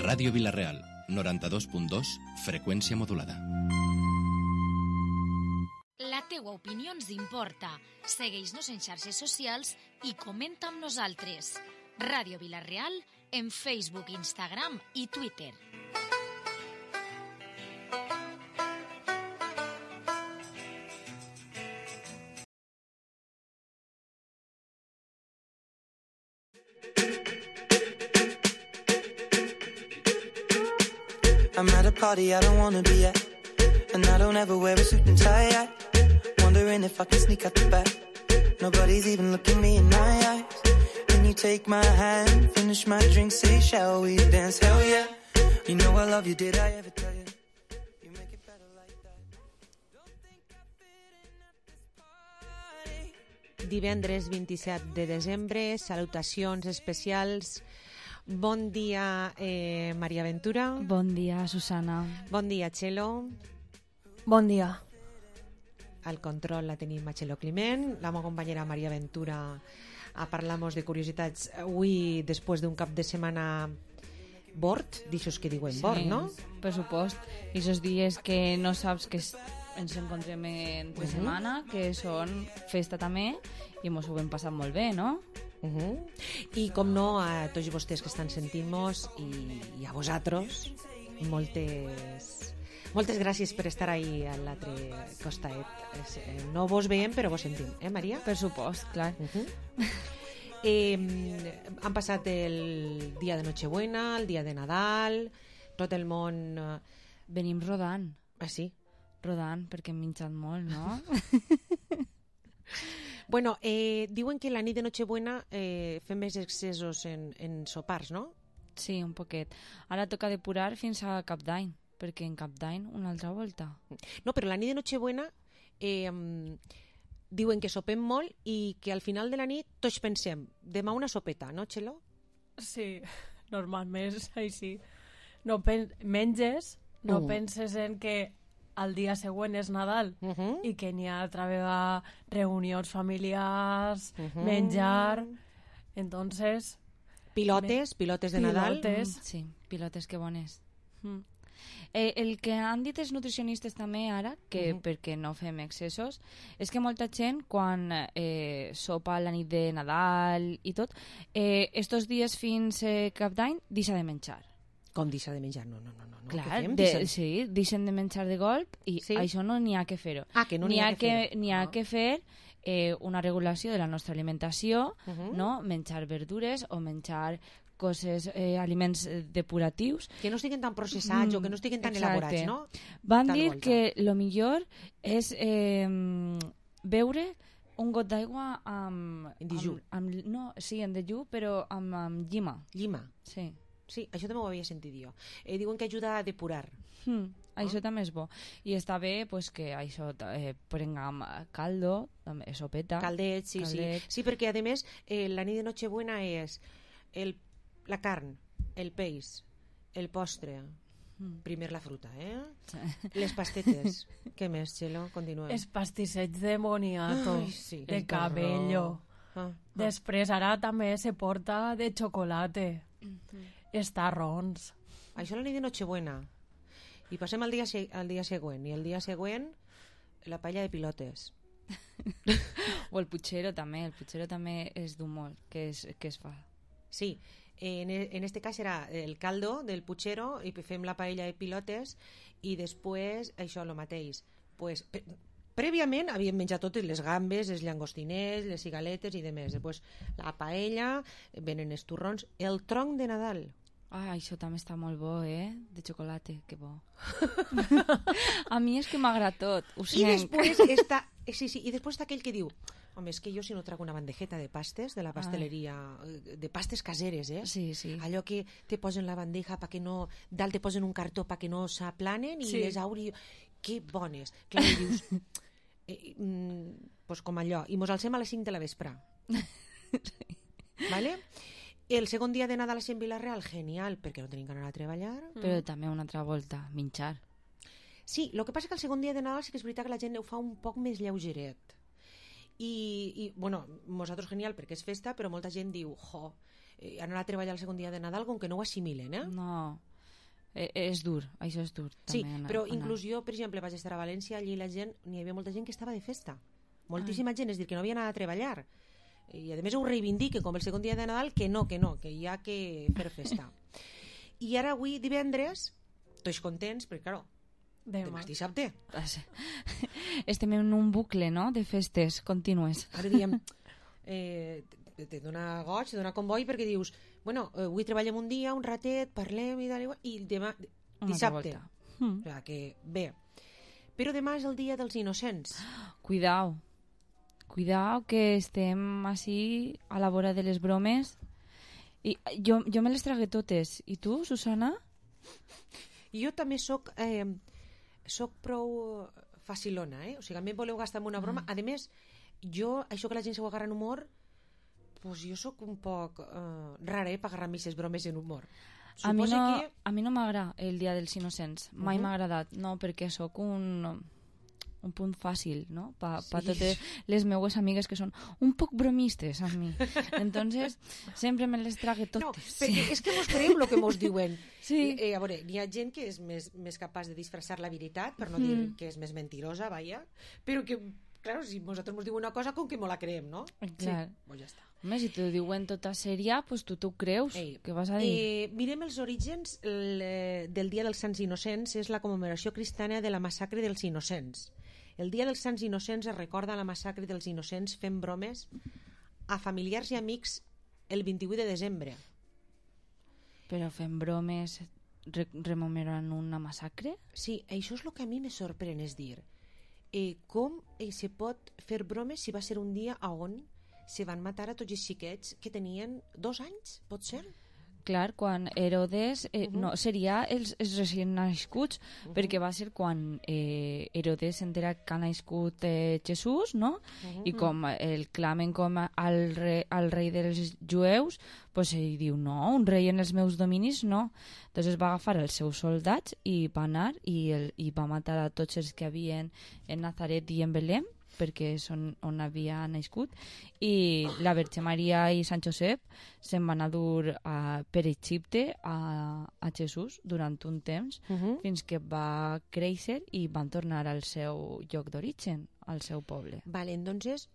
Ràdio Vila-real, 92.2, freqüència modulada. La teua opinió ens importa. Segueix-nos en xarxes socials i comenta amb nosaltres. Ràdio Vila-real en Facebook, Instagram i Twitter. I'm at a party I don't wanna be at, and I don't ever wear a suit and tie. Wondering if I can sneak out the back. Nobody's even looking me in my eyes. Can you take my hand, finish my drink, say shall we dance? Hell yeah. You know I love you, did I ever tell you? You make it better like that. Don't think I fit in at this party. Divendres 27 de desembre, salutacions especials. Bon dia, Maria Ventura. Bon dia, Susana. Bon dia, Txelo. Bon dia. Al control la tenim a Txelo Climent, la meva companyera Maria Ventura a parlar-nos de curiositats avui després d'un cap de setmana bord, d'aixòs que diuen bord, no? Per supost. I esos dies que no saps que ens encontrem entre setmana, que són festa també, i mos ho hem passat molt bé, no? I com no, a tots vostès que estan sentint-nos i a vosaltres moltes gràcies per estar ahí a l'altre costat. No vos veiem però vos sentim, Maria? Per supost, clar. Han passat el dia de Nochebuena, el dia de Nadal, tot el món... Venim rodant. Ah, sí? Rodant, perquè hem menjat molt, no? Bueno, diuen que la nit de Nochebuena fem més excessos en sopars, no? Sí, un poquet. Ara toca depurar fins a Cap d'Any, perquè en Cap d'Any una altra volta. No, però la nit de Nochebuena diuen que sopem molt i que al final de la nit tots pensem, demà una sopeta, no, Txelo? Sí, normalment és així. No menges, no penses en que el dia següent és Nadal i que n'hi ha altra vegada reunions familiars, menjar... Entonces... Pilotes de Nadal. Sí, pilotes que bones. El que han dit els nutricionistes també ara, que perquè no fem excessos, és que molta gent quan sopa la nit de Nadal i tot, estos dies fins Cap d'Any deixa de menjar. Com deixa de menjar? No. Clar, sí, deixen de menjar de golp i això no n'hi ha que fer-ho. Que no n'hi ha que fer. N'hi ha que fer una regulació de la nostra alimentació, no? Menjar verdures o menjar coses, aliments depuratius. Que no estiguin tan processats o que no estiguin tan elaborats, no? Van dir que lo millor és beure un got d'aigua amb... En dejú. No, sí, en dejú, però amb llima. Llima? Sí. Sí, això també ho havia sentit jo. Diuen que ajuda a depurar. Això també és bo. I està bé pues, que això prengam caldo, també, sopeta. Caldet, sí. Sí, perquè a més la nit de Nochebuena és la carn, el peix, el postre, primer la fruta, les pastetes. Què més, Txelo? Continuem. Els pastissets de moniato, de cabello. Després ara també se porta de xocolate. Els tarrons. Això la nit de Nochebuena. I passem al dia següent. I el dia següent, la paella de pilotes. O el putxero també. El putxero també és d'un molt que es fa. Sí. En este cas era el caldo del putxero i fem la paella de pilotes i després això, el mateix. Pues, prèviament havíem menjat totes les gambes, els llangostiners, les cigaletes i demés. Després la paella, venen els turrons, el tronc de Nadal. Això també està molt bo, de xocolate, que bo. A mi és que m'agrada tot, ho I sent. després està... Sí, i després està aquell que diu, home, és que jo si no trago una bandejeta de pastes, de la pasteleria, de pastes caseres, Sí. Allò que te posen la bandeja perquè no... Dalt te posen un cartó perquè no s'aplanen i les auri... Que bones. Clar, i dius... pues com allò. I mos alcem a les 5 de la vespre. Vale? El segon dia de Nadal en Vila-real, genial, perquè no tenim que anar a treballar. Però també una altra volta, menjar. Sí, el que passa que el segon dia de Nadal sí que és veritat que la gent ho fa un poc més lleugeret. I bueno, nosaltres genial perquè és festa, però molta gent diu, anar a treballar el segon dia de Nadal com que no ho assimilen, No, És dur, això és dur. Sí, també, però inclús jo, per exemple, vaig estar a València, allí la gent, n'hi havia molta gent que estava de festa. Moltíssima gent, és dir, que no havia anat a treballar. I a més ho reivindiquen com el segon dia de Nadal, que no, que hi ha que fer festa. I ara avui, divendres, tots contents, perquè, claro, demà és dissabte. Estem en un bucle, no?, de festes contínues. Ara diem, te dona goig, te dona comboi, perquè dius, bueno, avui treballem un dia, un ratet, parlem i demà, dissabte. O sigui que, bé. Però demà és el dia dels innocents. Cuidao, que estem així a la vora de les bromes. I jo me les tragué totes. I tu, Susana? Jo també soc prou facilona, O sigui, a mi em voleu gastar en una broma. A més, jo, això que la gent s'ho agarra en humor, pues jo sóc un poc rara, per agarrar aquestes bromes en humor. A mi no m'agrada el Dia dels Innocents. Mai m'ha agradat. No, perquè sóc un punt fàcil, no? Pa totes les meues amigues que són un poc bromistes amb mi. Entonces, sempre me les trague totes. No, perquè és que mos creiem el que mos diuen. Sí. A veure, hi ha gent que és més capaç de disfressar la veritat, per no dir que és més mentirosa, vaja, però que, clar, si nosaltres mos diuen una cosa, com que mos la creem, no? Clar. Sí, pues ja està. Home, si t'ho diuen tota sèria, pues tu t'ho creus. Què vas a dir? Mirem els orígens del Dia dels Sants Innocents. És la commemoració cristiana de la massacre dels innocents. El Dia dels Sants Innocents es recorda la massacre dels innocents fent bromes a familiars i amics el 28 de desembre. Però fent bromes rememorant una massacre? Sí, això és el que a mi me sorprèn, és dir, com se pot fer bromes si va ser un dia on se van matar a tots els xiquets que tenien 2 anys, pot ser? Clar, quan Herodes... No, seria els recient nascuts, perquè va ser quan Herodes s'entera que ha nascut Jesús, no? I com el clamen com al rei dels jueus, pues ell diu, no, un rei en els meus dominis, no. Entonces va agafar els seus soldats i va anar i va matar a tots els que havien en Nazaret i en Belém, perquè és on havia nascut, i la Verge Maria i Sant Josep se'n van a dur per Egipte a Jesús durant un temps, fins que va créixer i van tornar al seu lloc d'origen, al seu poble. Vale, entonces,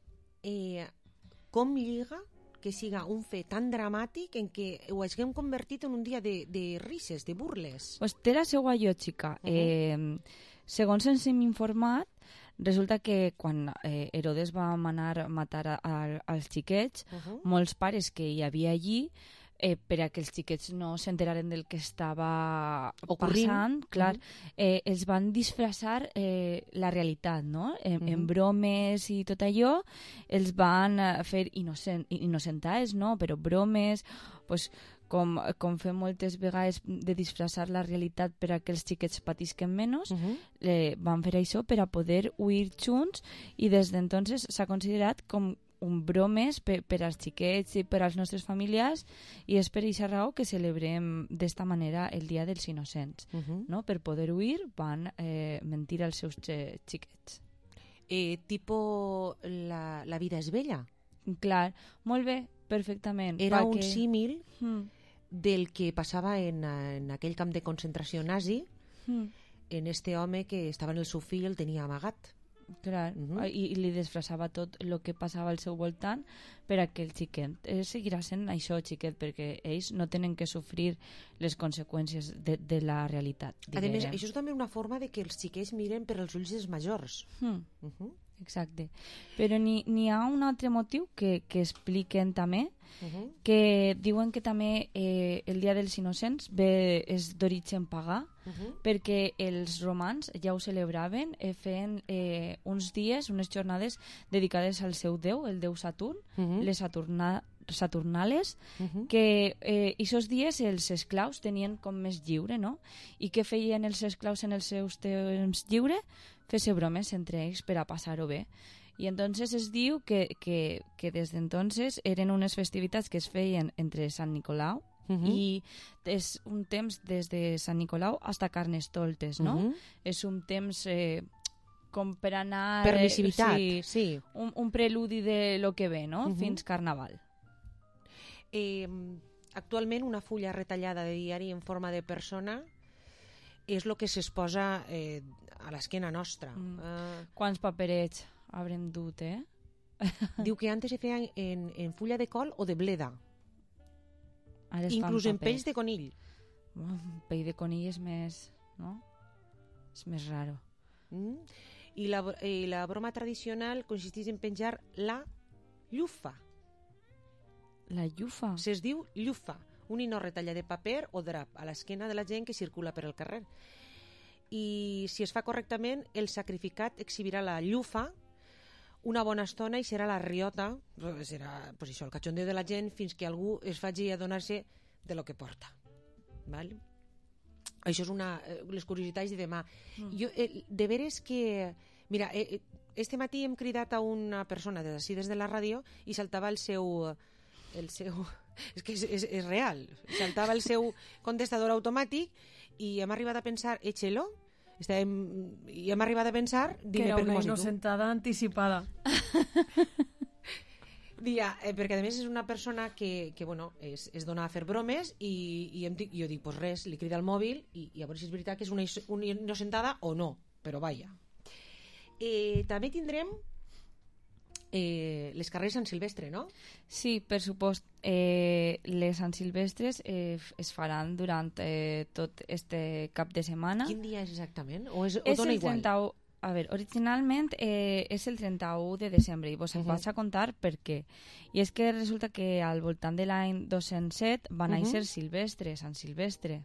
com lliga que siga un fet tan dramàtic en què ho haguem convertit en un dia de rises, de burles? Pues té la seva lògica. Segons ens hem informat, resulta que quan Herodes va manar matar als xiquets, molts pares que hi havia allí, per a que els xiquets no s'enteraren del que estava passant, clar, els van disfressar la realitat, no? En bromes i tot allò, els van fer innocentades, no? Però bromes, pues, com fem moltes vegades de disfressar la realitat per a que els xiquets patisquen menys, van fer això per a poder huir junts, i des d'entonces s'ha considerat com un bromes per als xiquets i per als nostres familiars, i és per aquesta raó que celebrem d'esta manera el Dia dels Innocents. No? Per poder huir van mentir als seus xiquets. Tipo la vida és bella? Clar, molt bé, perfectament. Era un símil del que passava en aquell camp de concentració nazi, en este home que estava en el seu fill, el tenia amagat. Clar, i li disfressava tot el que passava al seu voltant per a que el xiquet seguirà sent això, xiquet, perquè ells no tenen que sofrir les conseqüències de la realitat. A més, això és també una forma de que els xiquets miren per als ulls dels majors. Exacte. Però n'hi ha un altre motiu que expliquen també, que diuen que també el Dia dels Innocents és d'origen pagà, perquè els romans ja ho celebraven fent uns dies, unes jornades dedicades al seu déu, el déu Saturn, les Saturnales, que aquests dies els esclaus tenien com més lliure, no? I què feien els esclaus en els seus temps lliure? Fer-se bromes entre ells per a passar-ho bé. I entonces es diu que des d'entonces eren unes festivitats que es feien entre Sant Nicolau i és un temps des de Sant Nicolau fins a Carnestoltes, no? És un temps com per anar... Permissivitat, sí. Un preludi de lo que ve, no? Fins Carnaval. Actualment una fulla retallada de diari en forma de persona és el que s'exposa a l'esquena nostra. Quants paperets haurem dut, Diu que antes se feia en fulla de col o de bleda, Ara es fan inclús en paper. pells de conill. Pell de conill és més... no? És més raro. I la broma tradicional consisteix en penjar la llufa. La llufa? Se's diu llufa, un hino retalla de paper o drap a l'esquena de la gent que circula per el carrer. I si es fa correctament, el sacrificat exhibirà la llufa una bona estona i serà la riota, serà pues això, el cachondeo de la gent fins que algú es faci adonar-se de lo que porta. Val? Això és les curiositats de demà. Jo, de veres que... Mira, este matí hem cridat a una persona des de la ràdio i saltava el seu és que és real. Saltava el seu contestador automàtic i hem arribat a pensar, échelo, i hem arribat a pensar... Que era una inocentada anticipada. Perquè a més és una persona que bueno, es dona a fer bromes i jo dic, pues res, li crida al mòbil i a veure si és veritat que és una inocentada o no, però vaja. També tindrem les carreres Sant Silvestre, no? Sí, per supost. Les Sant Silvestres es faran durant tot este cap de setmana. Quin dia és exactament? O és dona el igual? 31, a veure, originalment és el 31 de desembre i vos vaig a contar per què. I és que resulta que al voltant de l'any 207 va néixer Silvestre, Sant Silvestre.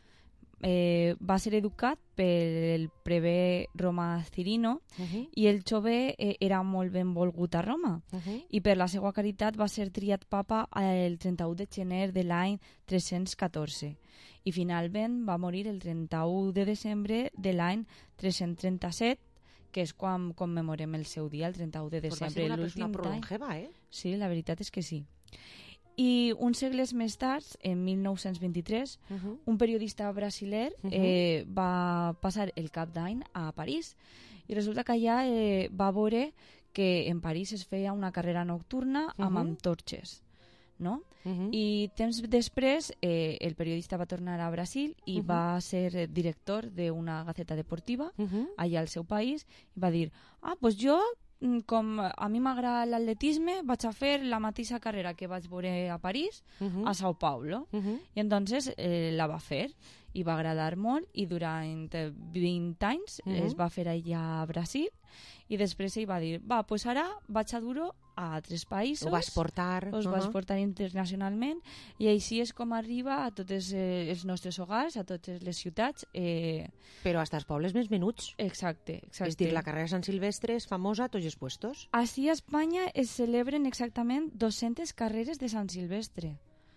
Va ser educat pel prevé romà Cirino i el jove era molt ben volgut a Roma i per la seva caritat va ser triat papa el 31 de gener de l'any 314 i finalment va morir el 31 de desembre de l'any 337, que és quan commemorem el seu dia, el 31 de desembre. Pues va ser una persona prolongeva, Sí, la veritat és que sí. I uns segles més tard, en 1923, un periodista brasiler va passar el cap d'any a París i resulta que allà va veure que en París es feia una carrera nocturna amb antorxes, no? I temps després el periodista va tornar a Brasil i va ser director d'una gaceta deportiva allà al seu país i va dir, pues jo, com a mi m'agrada l'atletisme, vaig a fer la mateixa carrera que vaig veure a París, a Sao Paulo. I entonces la va fer i va agradar molt i durant 20 anys es va fer allà a Brasil i després ell va dir, pues ara vaig a dur-ho a altres països. Ho vas portar. Us vas portar internacionalment i així és com arriba a tots els nostres hogars, a totes les ciutats. Però hasta els pobles més menuts. Exacte. És dir, la carrera Sant Silvestre és famosa a tots els puestos. Així a Espanya es celebren exactament 200 carreres de Sant Silvestre.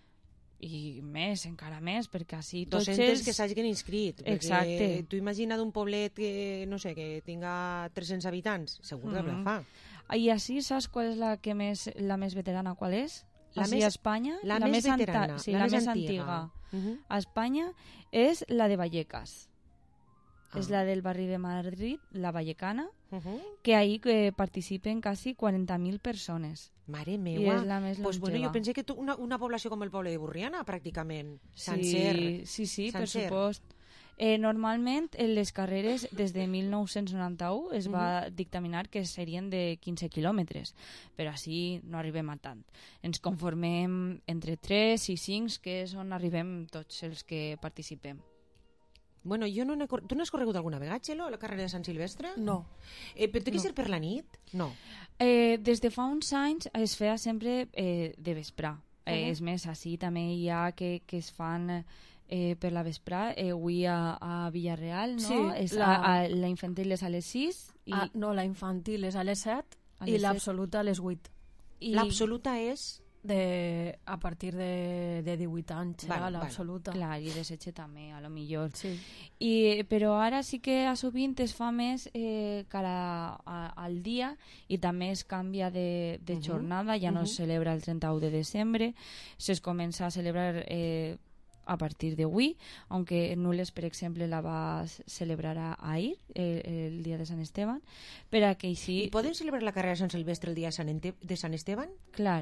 I més, encara més, perquè així tots 200 que s'hagin inscrit. Exacte. Tu imagina d'un poblet que, no sé, que tinga 300 habitants, segur que la fa. I així saps qual és la més veterana? Qual és? La així més, a Espanya? la més veterana, sí, la més antiga. A Espanya és la de Vallecas. És la del barri de Madrid, la Vallecana, que ahí participen quasi 40.000 persones. Mare meva. I és la més longeva. Bueno, jo pensé que una població com el poble de Burriana, pràcticament. Sencer. Sí, per supost. Normalment, en les carreres, des de 1991, es va dictaminar que serien de 15 quilòmetres, però així no arribem a tant. Ens conformem entre 3 i 5, que és on arribem tots els que participem. Bueno, tu no has corregut alguna vegada, Txelo, a la carrera de Sant Silvestre? No. Però té que ser per la nit? No. Des de fa uns anys es feia sempre de vesprà. És més, així també hi ha que es fan per la vesprà. Avui a Villarreal, no? Sí, la infantil és a les 6. No, la infantil és a les 7 i l'absoluta a les 8. L'absoluta és... a partir de 18 anys l'absoluta. Clar, i de 16 també, a lo millor. Sí. Però ara sí que a sovint es fa més cara al dia i també es canvia de jornada, ja no es celebra el 31 de desembre, es comença a celebrar a partir d'avui, aunque Nules, per exemple, la va celebrar ahir, el dia de Sant Esteban, per a que així... I poden celebrar la carrera de Sant Silvestre el dia de Sant Esteban? Clar,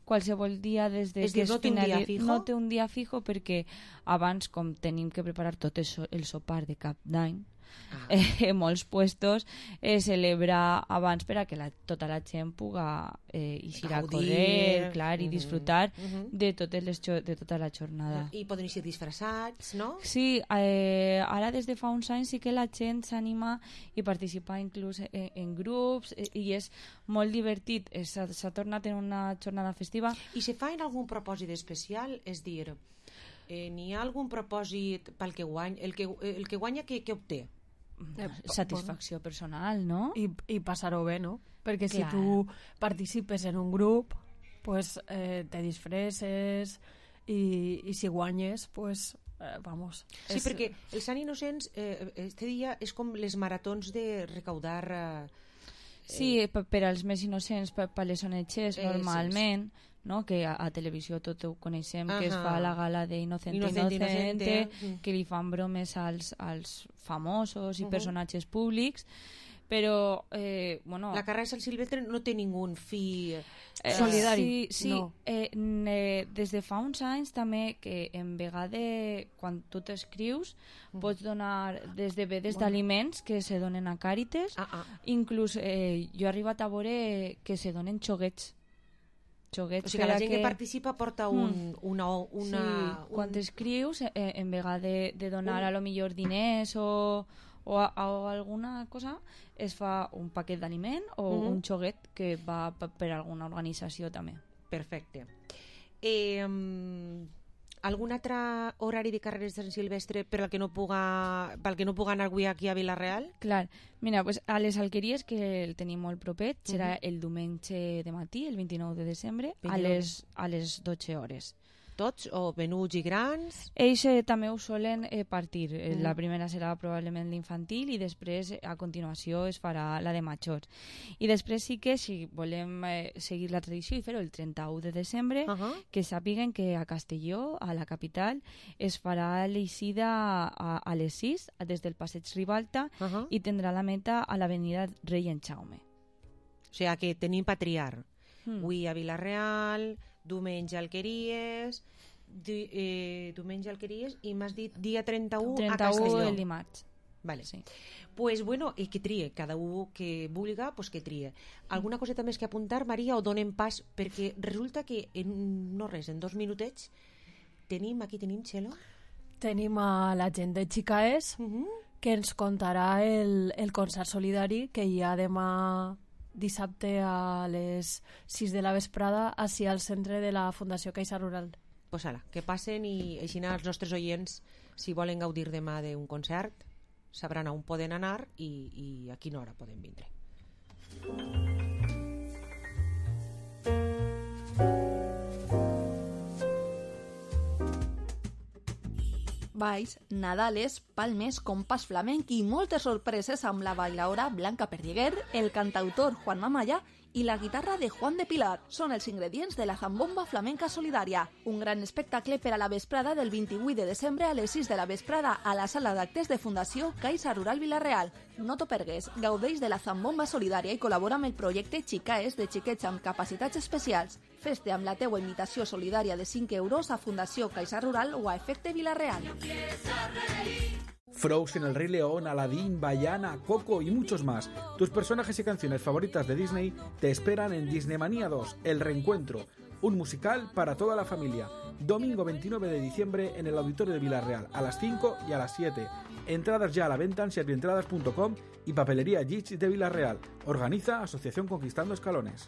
qualsevol dia des de És dir, que no té un dia fijo? No té un dia fijo perquè abans, com tenim que preparar tot el sopar de cap d'any, molts puestos celebra abans per a que tota la gent puga eixir a correr, clar, i disfrutar de tota la jornada. I poden ser disfressats, no? Sí, ara des de fa uns anys sí que la gent s'anima i participa inclús en grups i és molt divertit. S'ha tornat en una jornada festiva. I se fa en algun propòsit especial? És dir, n'hi ha algun propòsit pel que guanya? El que guanya, què obté? Satisfacció personal, no? I passar-ho bé, no? Perquè Clar. si tu participes en un grup, pues, te disfresses i si guanyes, pues, vamos. Sí, perquè els Sant Innocents este dia és com les maratons de recaudar... Sí, per als més innocents, per les onetxes, normalment, no? Que a televisió tot ho coneixem, que es fa la gala de Inocente, que li fan bromes als famosos i personatges públics, però bueno... La carrera de Sant Silvestre no té ningú fi solidari. Sí, no. Des de fa uns anys també que en vegada quan tu t'escrius pots donar des de bedes d'aliments que se donen a Càritas, inclús jo he arribat a veure que se donen xoguets. O sigui, la gent que participa porta una... Quan t'escrius, en vegada de donar a lo millor diners o alguna cosa, es fa un paquet d'aliment o un xoguet que va per alguna organització també. Perfecte. Algun altre horari de carreres de Sant Silvestre pel que no puga anar avui aquí a Vila-real? Clar, mira, pues a les Alqueries, que el tenim molt propet, serà el diumenge de matí, el 29 de desembre, a les 12 hores. Tots o menuts i grans? Ells també ho solen partir. La primera serà probablement l'infantil i després a continuació es farà la de majors. I després sí que si volem seguir la tradició i fer-ho el 31 de desembre, que sàpiguen que a Castelló, a la capital, es farà l'eixida a les 6 des del Passeig Ribalta i tindrà la meta a l'avenida Rei en Jaume. O sigui que tenim per triar. Avui a Vila-real, diumenge Alqueries, i m'has dit dia 31 a Castelló. 31 el dimarts. Vale. Sí. Pues bueno, i que trie, cada un que vulga, pues que trie. Alguna coseta més que apuntar, Maria, o donem pas? Perquè resulta que en 2 minutets tenim Txelo? Tenim a la gent de Xicaès que ens contarà el concert solidari que hi ha demà dissabte a les 6 de la vesprada així al centre de la Fundació Caixa Rural. Pues ala, que passen i així els nostres oients, si volen gaudir demà d'un concert, sabran on poden anar i a quina hora poden vindre. Balls, Nadales, palmes, compàs flamenc i moltes sorpreses amb la bailaora Blanca Perdiguer, el cantautor Juan Mamaya i la guitarra de Juan de Pilar. Són els ingredients de la Zambomba Flamenca Solidària, un gran espectacle per a la vesprada del 28 de desembre a les 6 de la vesprada a la sala d'actes de Fundació Caixa Rural Vila-real. No t'ho pergues, gaudeix de la Zambomba Solidària i col·labora amb el projecte Xicaès de xiquets amb capacitats especials. Fes-te amb la teua invitació solidària de 5 euros a Fundació Caixa Rural o a Efecte Vila-real. Frozen, El Rey León, Aladdin, Vaiana, Coco y muchos más. Tus personajes y canciones favoritas de Disney te esperan en Disneymania 2, El Reencuentro, un musical para toda la familia. Domingo 29 de diciembre en el Auditorio de Vila-real, a las 5 y a las 7. Entradas ya a la venta en servientradas.com y Papelería Gich de Vila-real. Organiza Asociación Conquistando Escalones.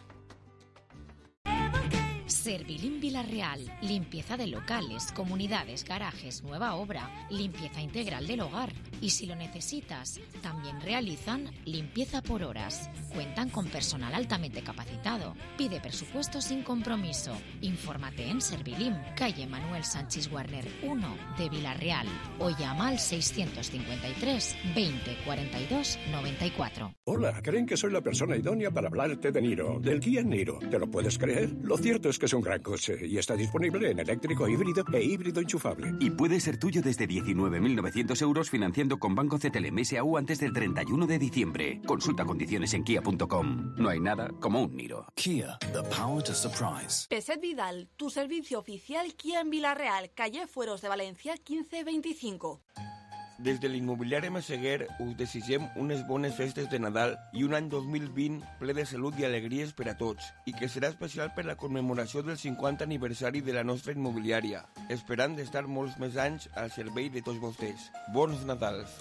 Servilim Vila-real, limpieza de locales, comunidades, garajes, nueva obra, limpieza integral del hogar. Y si lo necesitas, también realizan limpieza por horas. Cuentan con personal altamente capacitado. Pide presupuesto sin compromiso. Infórmate en Servilim, calle Manuel Sánchez Warner 1 de Vila-real o llama al 653 20 42 94. Hola, creen que soy la persona idónea para hablarte de Niro, del Kia Niro. ¿Te lo puedes creer? Lo cierto es es que es un gran coche y está disponible en eléctrico, híbrido e híbrido enchufable. Y puede ser tuyo desde 19.900 euros financiando con Banco CTLM S.A.U. antes del 31 de diciembre. Consulta condiciones en kia.com. No hay nada como un Niro. Kia, the power to surprise. Peset Vidal, tu servicio oficial Kia en Villarreal, calle Fueros de Valencia 1525. Des de l'immobiliari Massaguer us desitgem unes bones festes de Nadal i un any 2020 ple de salut i alegries per a tots, i que serà especial per la commemoració del 50 aniversari de la nostra immobiliària, esperant d'estar molts més anys al servei de tots vostès. Bons Nadals!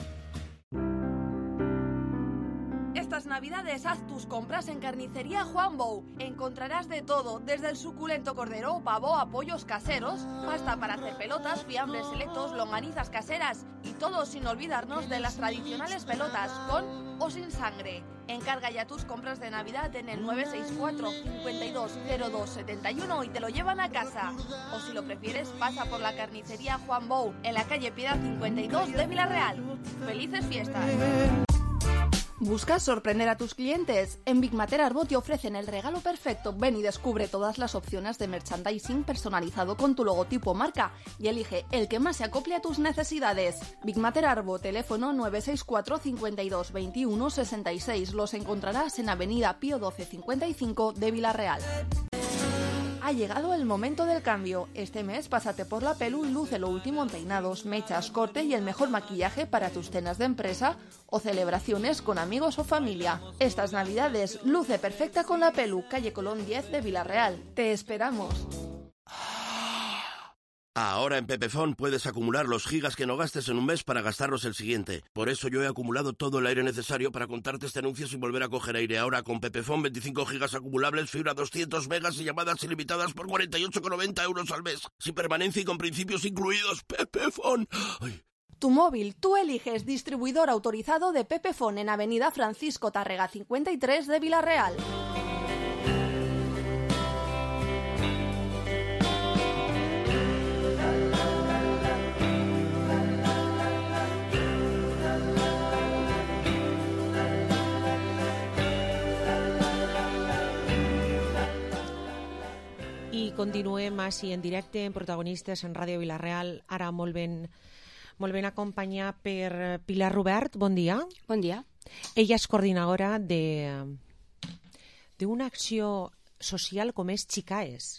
Estas navidades haz tus compras en Carnicería Juan Bou. Encontrarás de todo, desde el suculento cordero, pavo a pollos caseros, pasta para hacer pelotas, fiambres selectos, longanizas caseras y todo sin olvidarnos de las tradicionales pelotas, con o sin sangre. Encarga ya tus compras de Navidad en el 964 520271 y te lo llevan a casa. O si lo prefieres, pasa por la Carnicería Juan Bou, en la calle Piedad 52 de Villarreal. ¡Felices fiestas! ¿Buscas sorprender a tus clientes? En Big Mater Arbo te ofrecen el regalo perfecto. Ven y descubre todas las opciones de merchandising personalizado con tu logotipo o marca y elige el que más se acople a tus necesidades. Big Mater Arbo, teléfono 964 52 21 66. Los encontrarás en Avenida Pío 1255 de Villarreal. Ha llegado el momento del cambio. Este mes pásate por la Pelu y luce lo último en peinados, mechas, corte y el mejor maquillaje para tus cenas de empresa o celebraciones con amigos o familia. Estas navidades luce perfecta con la Pelu, calle Colón 10 de Villarreal. ¡Te esperamos! Ahora en Pepefon puedes acumular los gigas que no gastes en un mes para gastarlos el siguiente. Por eso yo he acumulado todo el aire necesario para contarte este anuncio sin volver a coger aire. Ahora con Pepefon 25 gigas acumulables, fibra 200 megas y llamadas ilimitadas por 48,90 euros al mes. Sin permanencia y con principios incluidos. Pepefon. Ay. Tu móvil, tú eliges distribuidor autorizado de Pepefon en Avenida Francisco Tárrega 53 de Villarreal. I continuem així en directe, en protagonistes en Ràdio Villarreal, ara molt ben acompanyat per Pilar Robert. Bon dia. Bon dia. Ella és coordinadora d'una acció social com és Chicaes,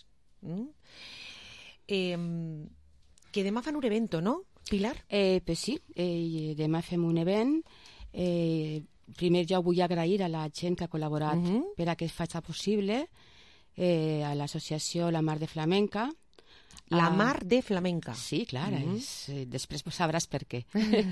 que demà fan un evento, no, Pilar? Pues sí, demà fem un event. Primer jo vull agrair a la gent que ha col·laborat per a que es faci possible, a l'associació La Mar de Flamenca. La Mar de Flamenca. Sí, clar, després sabràs per què.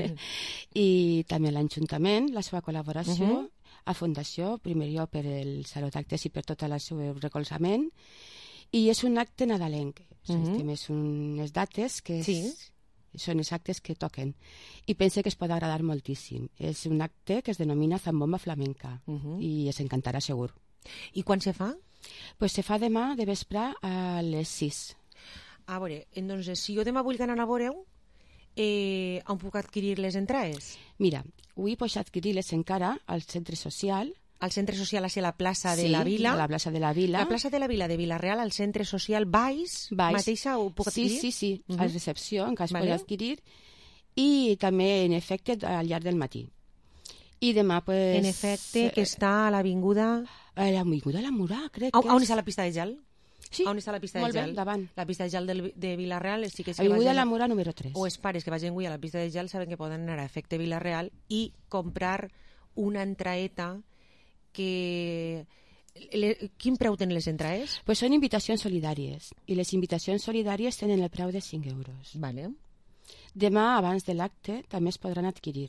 I també a l'Ajuntament, la seva col·laboració, a Fundació, primer jo per els actes i per tot el seu recolzament. I és un acte nadalenc. Estem unes dates que són els actes que toquen. I pense que es pot agradar moltíssim. És un acte que es denomina Zambomba Flamenca i es encantarà segur. I quan se fa? Pues se fa demà de vespre a les 6. A veure, doncs si jo demà vull anar a veure-ho, on puc adquirir les entrades? Mira, avui pots adquirir-les encara al centre social. Al centre social a la plaça de la Vila. Sí, a la plaça de la Vila. La plaça de la Vila de Villarreal, al centre social baix. Mateixa ho puc adquirir? Sí, a recepció, encara es pot adquirir. I també, en efecte, al llarg del matí. I demà, pues... En efecte, que està a l'avinguda... A l'avinguda de la Murà, crec que és... On està la pista de gel? Sí, on està la pista molt de gel? bé, davant. La pista de gel de Villarreal... Sí que avinguda de la Murà número 3. O els pares que vagin avui a la pista de gel saben que poden anar a Efecte Villarreal i comprar una entraeta que... Quin preu tenen les entrades? Pues són invitacions solidàries. I les invitacions solidàries tenen el preu de 5 euros. Vale. Demà, abans de l'acte, també es podran adquirir.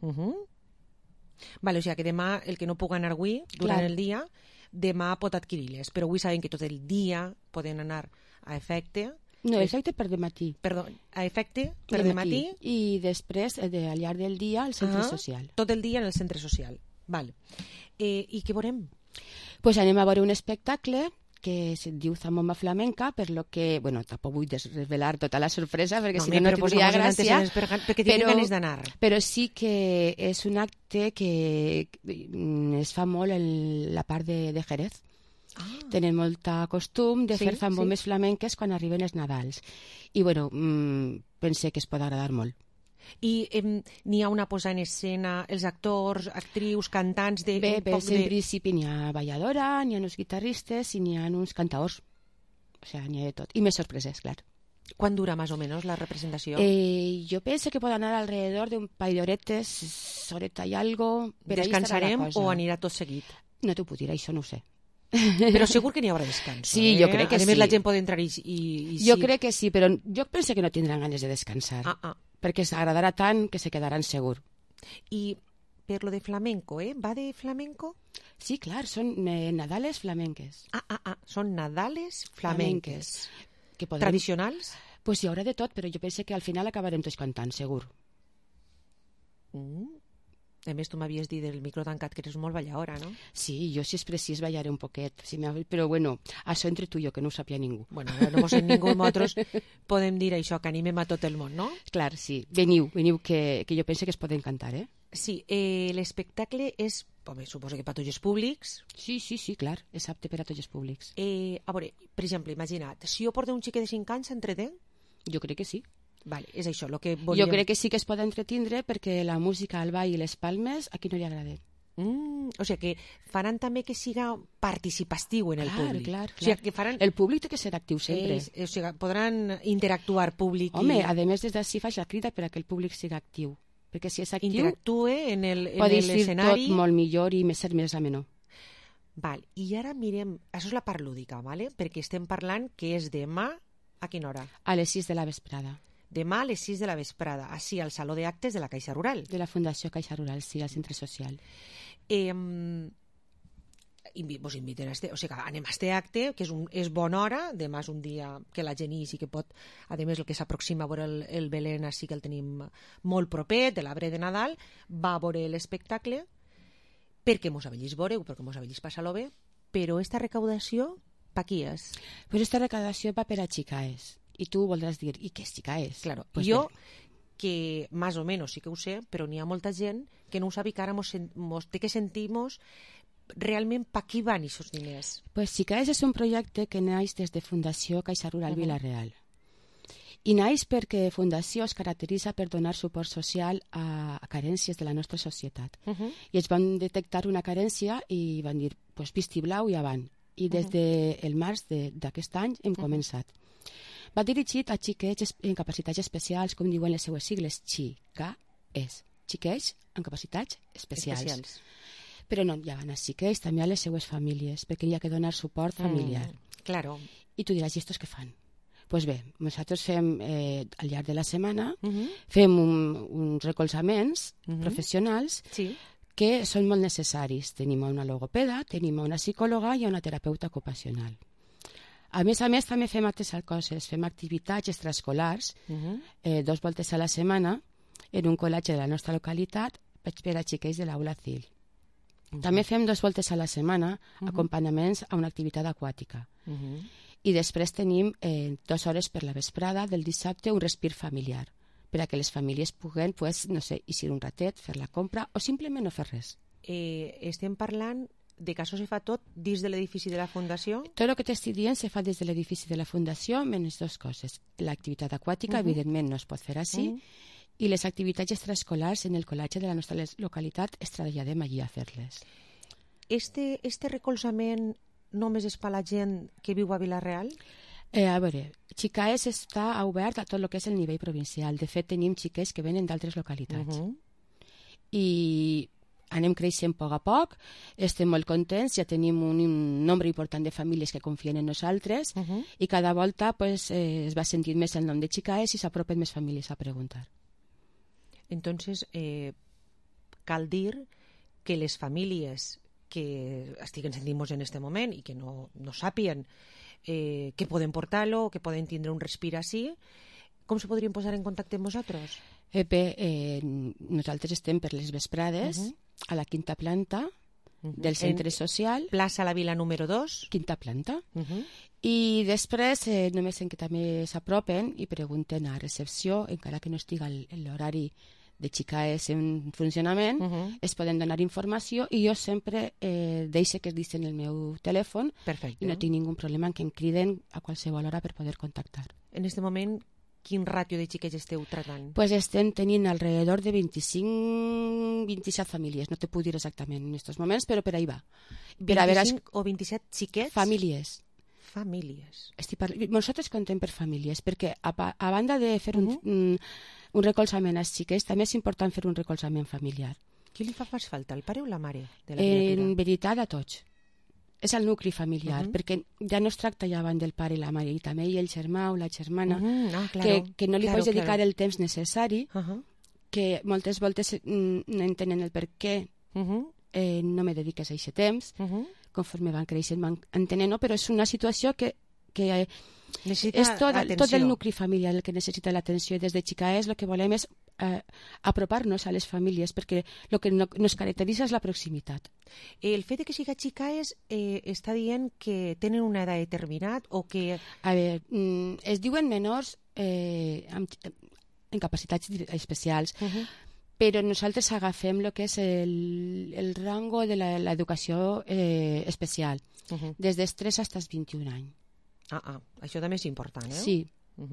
Vale, o sigui que demà, el que no puga anar avui, durant el dia, demà pot adquirir-les. Però avui saben que tot el dia poden anar a Efecte. No, Efecte per dematí. Perdó, a Efecte per dematí. I després, al llarg del dia, al centre social. Tot el dia en el centre social. Val. I què veurem? Pues anem a veure un espectacle que es diu Zambomba Flamenca, per lo que, bueno, tampoc vull desvelar tota la sorpresa, perquè si no tindria gràcia, perquè tinc ganes d'anar. Però sí que és un acte que es fa molt en la part de Jerez. Tenen molta costum de fer zambombes flamenques quan arriben els Nadals. I, bueno, pense que es pot agradar molt. I n'hi ha una posada en escena, els actors, actrius, cantants... Bé, en principi n'hi ha balladora, n'hi ha uns guitarristes i n'hi ha uns cantaors. O sigui, n'hi ha de tot. I més sorpreses, clar. ¿Quan dura más o menos la representació? Yo pienso que puede anar alrededor de un par de horetes, horeta i algo. Descansarem o anirà tot seguit? No t'ho puc dir, això no ho sé. Però segur que n'hi haurà descans. Sí, jo crec que sí. A més, la gent pot entrar i jo crec que sí, però jo penso que no tindran ganes de descansar. Perquè s'agradarà tant que se quedaran segur. I per lo de flamenco, va de flamenco? Sí, clar, són Nadales flamenques. Són Nadales flamenques. Tradicionals? Pues hi haurà de tot, però jo penso que al final acabarem tots cantant, segur. A més, tu m'havies dit del micro tancat que eres molt balladora, no? Sí, jo si és precís ballaré un poquet, però bueno, això entre tu i jo, que no ho sàpia ningú. Bueno, no ho sap ningú, nosaltres podem dir això, que animem a tot el món, no? Clar, sí. Veniu, que jo penso que es poden cantar, eh? Sí, l'espectacle és, suposo que per tots els públics. Sí, clar, és apte per a tots els públics. A veure, per exemple, imagina't, si jo porto un xiquet de 5 anys, s'entretén? Jo crec que sí. Vale, és això, el que volíem... Jo crec que sí que es pot entretindre perquè la música, el ball i les palmes a qui no li agraden. O sigui que faran també que siga participatiu en el públic. Clar. O sigui, que faran... El públic té que ser actiu sempre. O sigui, podran interactuar públic Home, a més des d'ací faig la crida per a que el públic siga actiu. Perquè si és actiu... Interactue en l'escenari... Pot dir tot molt millor i ser més amenor. Val, i ara mirem... Això és la part lúdica, ¿vale? Perquè estem parlant que és demà a quina hora? A les 6 de la vesprada. Demà a les 6 de la vesprada, així al Saló d'Actes de la Caixa Rural. De la Fundació Caixa Rural, sí, al centre social. Vos inviten a o sigui, anem a este acte, que és bona hora, demà és un dia que la gent sí que pot, a més el que s'aproxima a veure el Belén, així que el tenim molt proper, de l'arbre de Nadal, va a veure l'espectacle, perquè mos avellis veure-ho, perquè mos avellis passar-lo bé, però esta recaudació, pa qui és? Pues esta recaudació va per a xicaes. I tu voldràs dir, i què és xicaes? Claro, pues jo, que más o menos sí que ho sé, però n'hi ha molta gent que no ho sabi que ara mos té que sentir-nos realment pa qui van aquests diners. Pues xicaes és un projecte que naix des de Fundació Caixa Rural Vila-real. I naix perquè Fundació es caracteritza per donar suport social a carències de la nostra societat. I es van detectar una carència i van dir, pues vistiblau i avant. I des del març d'aquest any hem començat. Va dirigit a xiquets en capacitats especials, com diuen les seues sigles, xicaes, xiquets en capacitats especials. Però no hi ha a xiquets, també a les seues famílies, perquè hi ha que donar suport familiar. Claro. I tu diràs, i estos què fan? Doncs bé, nosaltres fem, al llarg de la setmana, fem uns recolzaments professionals que són molt necessaris. Tenim una logopeda, tenim una psicòloga i una terapeuta ocupacional. A més, també fem altres coses. Fem activitats extraescolars 2 voltes a la setmana en un col·legi de la nostra localitat per a xiquets de l'aula CIL. També fem 2 voltes a la setmana acompanyaments a una activitat aquàtica. I després tenim 2 hores per la vesprada del dissabte un respir familiar per a que les famílies puguen, no sé, eixir un ratet, fer la compra o simplement no fer res. Estem parlant de que això se fa tot dins de l'edifici de la Fundació? Tot el que t'estic dient se fa des de l'edifici de la Fundació, menys 2 coses. L'activitat aquàtica, evidentment, no es pot fer així, i les activitats extraescolars en el col·legi de la nostra localitat es traslladem allí a fer-les. Este recolzament només és per la gent que viu a Vila-real? A veure, Xicaes està obert a tot el que és el nivell provincial. De fet, tenim xiquets que venen d'altres localitats. I anem creixent a poc, estem molt contents, ja tenim un nombre important de famílies que confien en nosaltres i cada volta es va sentir més el nom de Xicaes i s'apropen més famílies a preguntar. Entonces, cal dir que les famílies que estiguen sentint-nos en aquest moment i que no sàpien que poden portar-lo, que poden tindre un respir així, com se podrien posar en contacte amb vosaltres? Nosaltres estem per les vesprades a la 5ª planta del centre social. Plaça La Vila número 2. 5ª planta. I després, només en que també s'apropen i pregunten a recepció, encara que no estiga l'horari de xicaes en funcionament, es poden donar informació i jo sempre deixo que es dicen el meu telèfon i no tinc ningú problema en que em criden a qualsevol hora per poder contactar. En este moment, quin ràtio de xiquets esteu tratant? Pues estem tenint alrededor de 25-27 famílies, no te puc dir exactament en aquests moments, però per ahí va. 25 o 27 xiquets? Famílies. Famílies. Nosaltres contem per famílies, perquè a banda de fer un recolzament als xiquets, també és important fer un recolzament familiar. Qui li fa més falta, el pare o la mare de la criatura? En veritat, a tots. És el nucli familiar, perquè ja no es tracta ja abans del pare i la mare, i també el germà o la germana, que no li pots dedicar el temps necessari, que moltes voltes no entenen el per què no me dediques a aquest temps, conforme van creixent, van entenent, no? Però és una situació que és tot el nucli familiar el que necessita l'atenció, i des de xicaes el que volem és apropar-nos a les famílies, perquè el que nos caracteritza és la proximitat. El fet que siga xicaes està dient que tenen una edat determinada o que... A veure, es diuen menors amb capacitats especials, però nosaltres agafem el que és el rango de l'educació especial, des dels 3 fins als 21 anys. Això també és important, eh? Sí.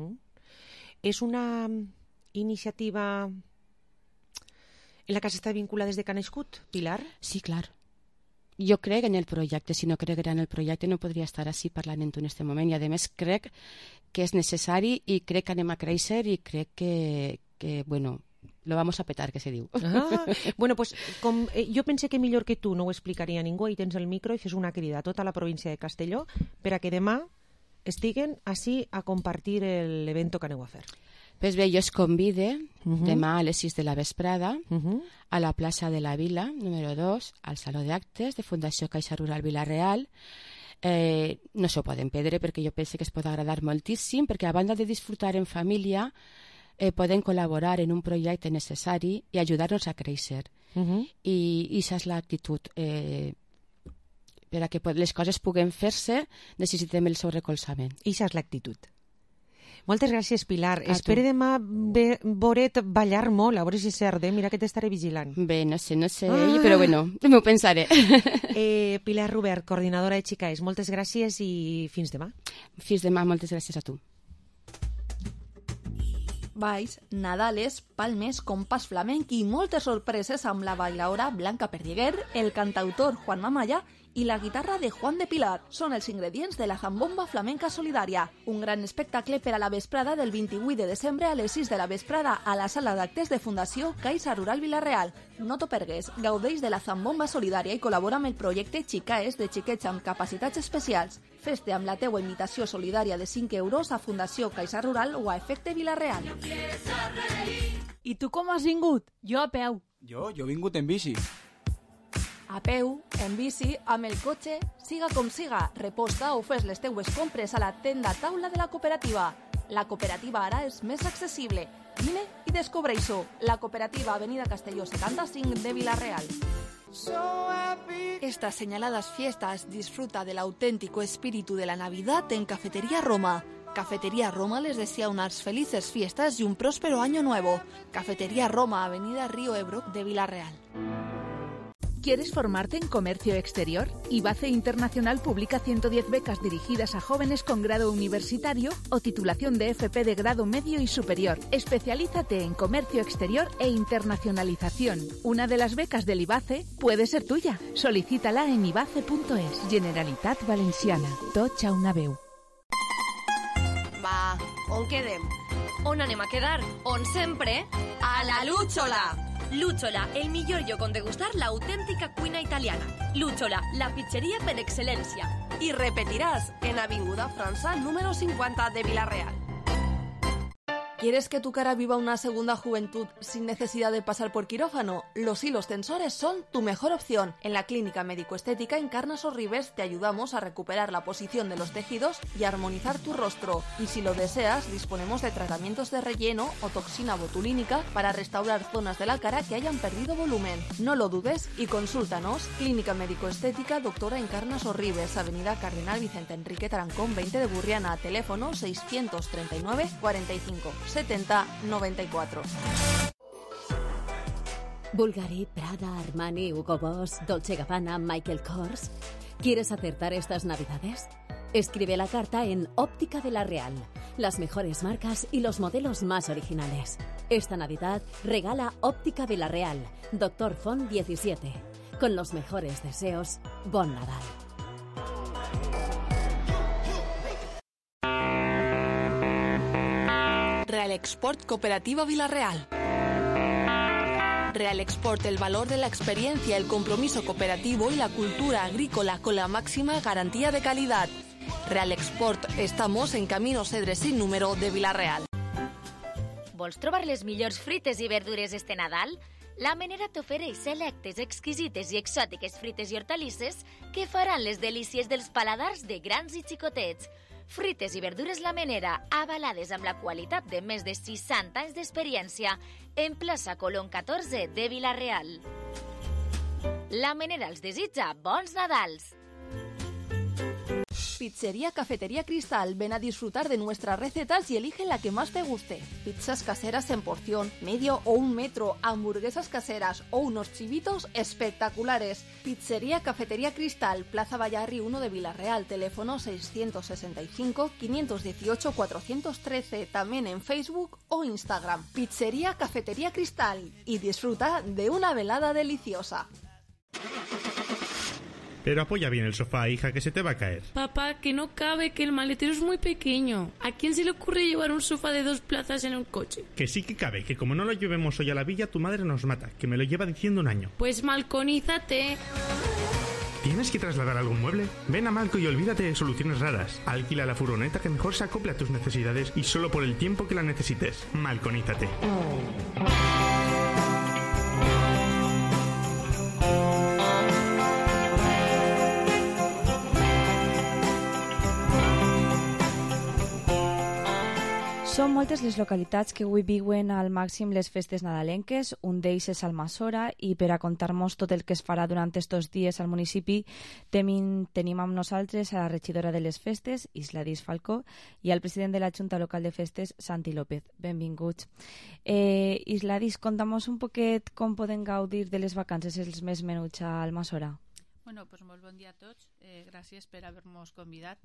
És una iniciativa en la que s'està vinculada des de que ha nascut, Pilar? Sí, clar. Jo crec en el projecte. Si no creguera en el projecte no podria estar així parlant en tu en aquest moment, i a més crec que és necessari i crec que anem a créixer i crec que bueno, lo vamos a petar, que se diu. Bueno, pues, jo pensé que millor que tu no ho explicaria a ningú, i tens el micro i fes una crida a tota la província de Castelló per a que demà estiguen així a compartir l'evento que aneu a fer. Pues bé, jo es convide demà a les 6 de la vesprada a la plaça de la Vila, número 2, al Saló d'Actes de Fundació Caixa Rural Vila-real. No s'ho poden perdre perquè jo penso que es pot agradar moltíssim, perquè a banda de disfrutar en família poden col·laborar en un projecte necessari i ajudar-nos a créixer. I això és l'actitud. Per a que les coses puguen fer-se necessitem el seu recolzament. I això és l'actitud. Moltes gràcies, Pilar. Espero demà veure't ballar molt, a veure si és cert, mira que t'estaré vigilant. Bé, no sé, però bueno, m'ho pensaré. Pilar Rubert, coordinadora de xicaes, moltes gràcies i fins demà. Fins demà, moltes gràcies a tu. Balls, Nadales, palmes, compàs flamenc i moltes sorpreses amb la bailaora Blanca Perdiguer, el cantautor Juan Mamaya i la guitarra de Juan de Pilar. Són els ingredients de la Zambomba Flamenca Solidària, un gran espectacle per a la vesprada del 28 de desembre a les 6 de la vesprada a la sala d'actes de Fundació Caixa Rural Vila-real. No t'ho pergues, gaudeix de la Zambomba Solidària i col·labora amb el projecte Xicaes de xiquets amb capacitats especials. Fes-te amb la teua invitació solidària de 5 euros a Fundació Caixa Rural o a Efecte Vila-real. I tu com has vingut? Jo a peu. Jo he vingut en bici. A peu, en bici, amb el cotxe, siga com siga, reposta o fes les teues compres a la tenda taula de la cooperativa. La cooperativa ara és més accessible. Vine i descobreix-ho. La cooperativa Avenida Castelló 75 de Vila-real. Estas señaladas fiestas disfruta del auténtico espíritu de la Navidad en Cafetería Roma. Cafetería Roma les desea unas felices fiestas y un próspero año nuevo. Cafetería Roma, Avenida Río Ebro de Vila-real. ¿Quieres formarte en comercio exterior? IBACE Internacional publica 110 becas dirigidas a jóvenes con grado universitario o titulación de FP de grado medio y superior. Especialízate en comercio exterior e internacionalización. Una de las becas del IBACE puede ser tuya. Solicítala en ibace.es. Generalitat Valenciana. Tots a una veu. Va, on quedem? On anem a quedar? On sempre? A la Lúchola! Lúchola, el millor lloc on degustar l'autèntica cuina italiana. Lúchola, la pizzeria per excel·lència. I repetiràs en Avinguda França, número 50 de Vila-real. ¿Quieres que tu cara viva una segunda juventud sin necesidad de pasar por quirófano? Los hilos tensores son tu mejor opción. En la Clínica Médico-Estética Encarnas Ribes te ayudamos a recuperar la posición de los tejidos y a armonizar tu rostro. Y si lo deseas, disponemos de tratamientos de relleno o toxina botulínica para restaurar zonas de la cara que hayan perdido volumen. No lo dudes y consúltanos. Clínica Médico-Estética Doctora Encarnas Ribes, Avenida Cardenal Vicente Enrique Tarancón 20 de Burriana, teléfono 639 45 70 94. Bulgari, Prada, Armani, Hugo Boss, Dolce & Gabbana, Michael Kors. ¿Quieres acertar estas Navidades? Escribe la carta en Óptica Vila Real. Las mejores marcas y los modelos más originales. Esta Navidad regala Óptica Vila Real, Doctor Font 17. Con los mejores deseos, Bon Nadal. Real Export Cooperativa Vila Real. Real Export, el valor de la experiencia, el compromiso cooperativo y la cultura agrícola con la máxima garantía de calidad. Real Export, estamos en Camino Cedres sin número de Vila Real. Vols trobar les millors frites i verdures este Nadal? La Menera t'ofereix selectes, exquisites i exòtiques frites i hortalisses que faran les delícies dels paladars de grans i xicotets. Frites i verdures La Menera, avalades amb la qualitat de més de 60 anys d'experiència, en plaça Colón 14 de Vila-real. La Menera els desitja bons Nadals! Pizzería Cafetería Cristal. Ven a disfrutar de nuestras recetas y elige la que más te guste. Pizzas caseras en porción, medio o 1 metro, hamburguesas caseras o unos chivitos espectaculares. Pizzería Cafetería Cristal, Plaza Vallarri 1 de Vila-real, teléfono 665-518-413, también en Facebook o Instagram. Pizzería Cafetería Cristal y disfruta de una velada deliciosa. Pero apoya bien el sofá, hija, que se te va a caer. Papá, que no cabe, que el maletero es muy pequeño. ¿A quién se le ocurre llevar un sofá de 2 plazas en un coche? Que sí que cabe, que como no lo llevemos hoy a la villa, tu madre nos mata, que me lo lleva diciendo 1 año. Pues malconízate. ¿Tienes que trasladar algún mueble? Ven a Malco y olvídate de soluciones raras. Alquila la furgoneta que mejor se acople a tus necesidades y solo por el tiempo que la necesites. Malconízate. Són moltes les localitats que avui viuen al màxim les festes nadalenques, un d'ells és Almassora, i per a contar-nos tot el que es farà durant estos dies al municipi tenim amb nosaltres a la regidora de les festes, Isladis Falcó, i al president de la Junta Local de Festes, Santi López. Benvinguts. Isladis, conta'm un poquet com podem gaudir de les vacances els més menuts a Almassora. Bueno, pues molt bon dia a tots. Gràcies per haver-nos convidat.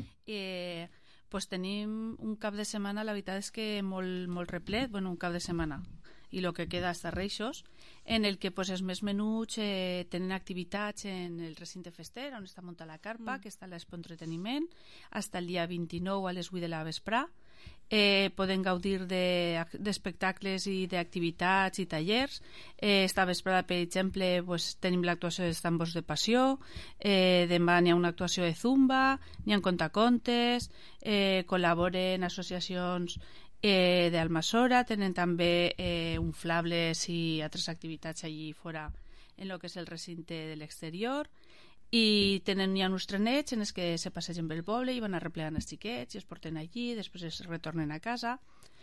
Pues tenim un cap de setmana, la veritat és que molt replet, bueno, un cap de setmana i el que queda hasta Reixos, en el que pues, els més menuts tenen activitats en el recinte fester, on està muntada la carpa, que està l'Expo Entreteniment, fins el dia 29 a les 8 de la vesprà. Poden gaudir d'espectacles i d'activitats i tallers. Esta vesprada, per exemple, pues, tenim l'actuació dels tambors de passió, demà n'hi ha una actuació de zumba, n'hi ha contacontes, col·laboren associacions d'Almassora, tenen també inflables i altres activitats allí fora en el que és el recinte de l'exterior, i hi ha uns trenets en els que se passegen pel poble i van arreplegant els xiquets i es porten allí, després es retornen a casa.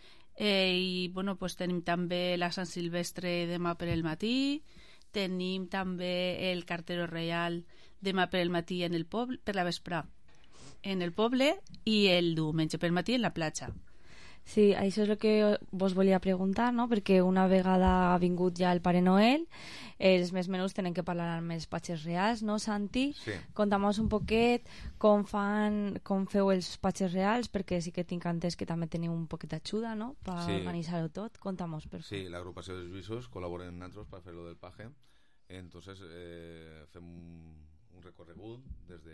I bueno, pues tenim també la Sant Silvestre demà per el matí, tenim també el Cartero Reial demà per el matí en el poble, per la vesprà en el poble, i el diumenge per matí en la platja. Sí, això és el que vos volia preguntar, no? Perquè una vegada ha vingut ja el Pare Noel, els més menuts tenen que parlar amb els patges reals, no, Santi? Sí. Conta'm un poquet com feu els patges reals, perquè sí que tinc entès que també teniu un poquet d'ajuda, no?, per organitzar-ho tot. Conta'm, per favor. Sí, l'agrupació dels visos col·laboren amb nosaltres per fer-lo del paje. Entonces fem un recorregut des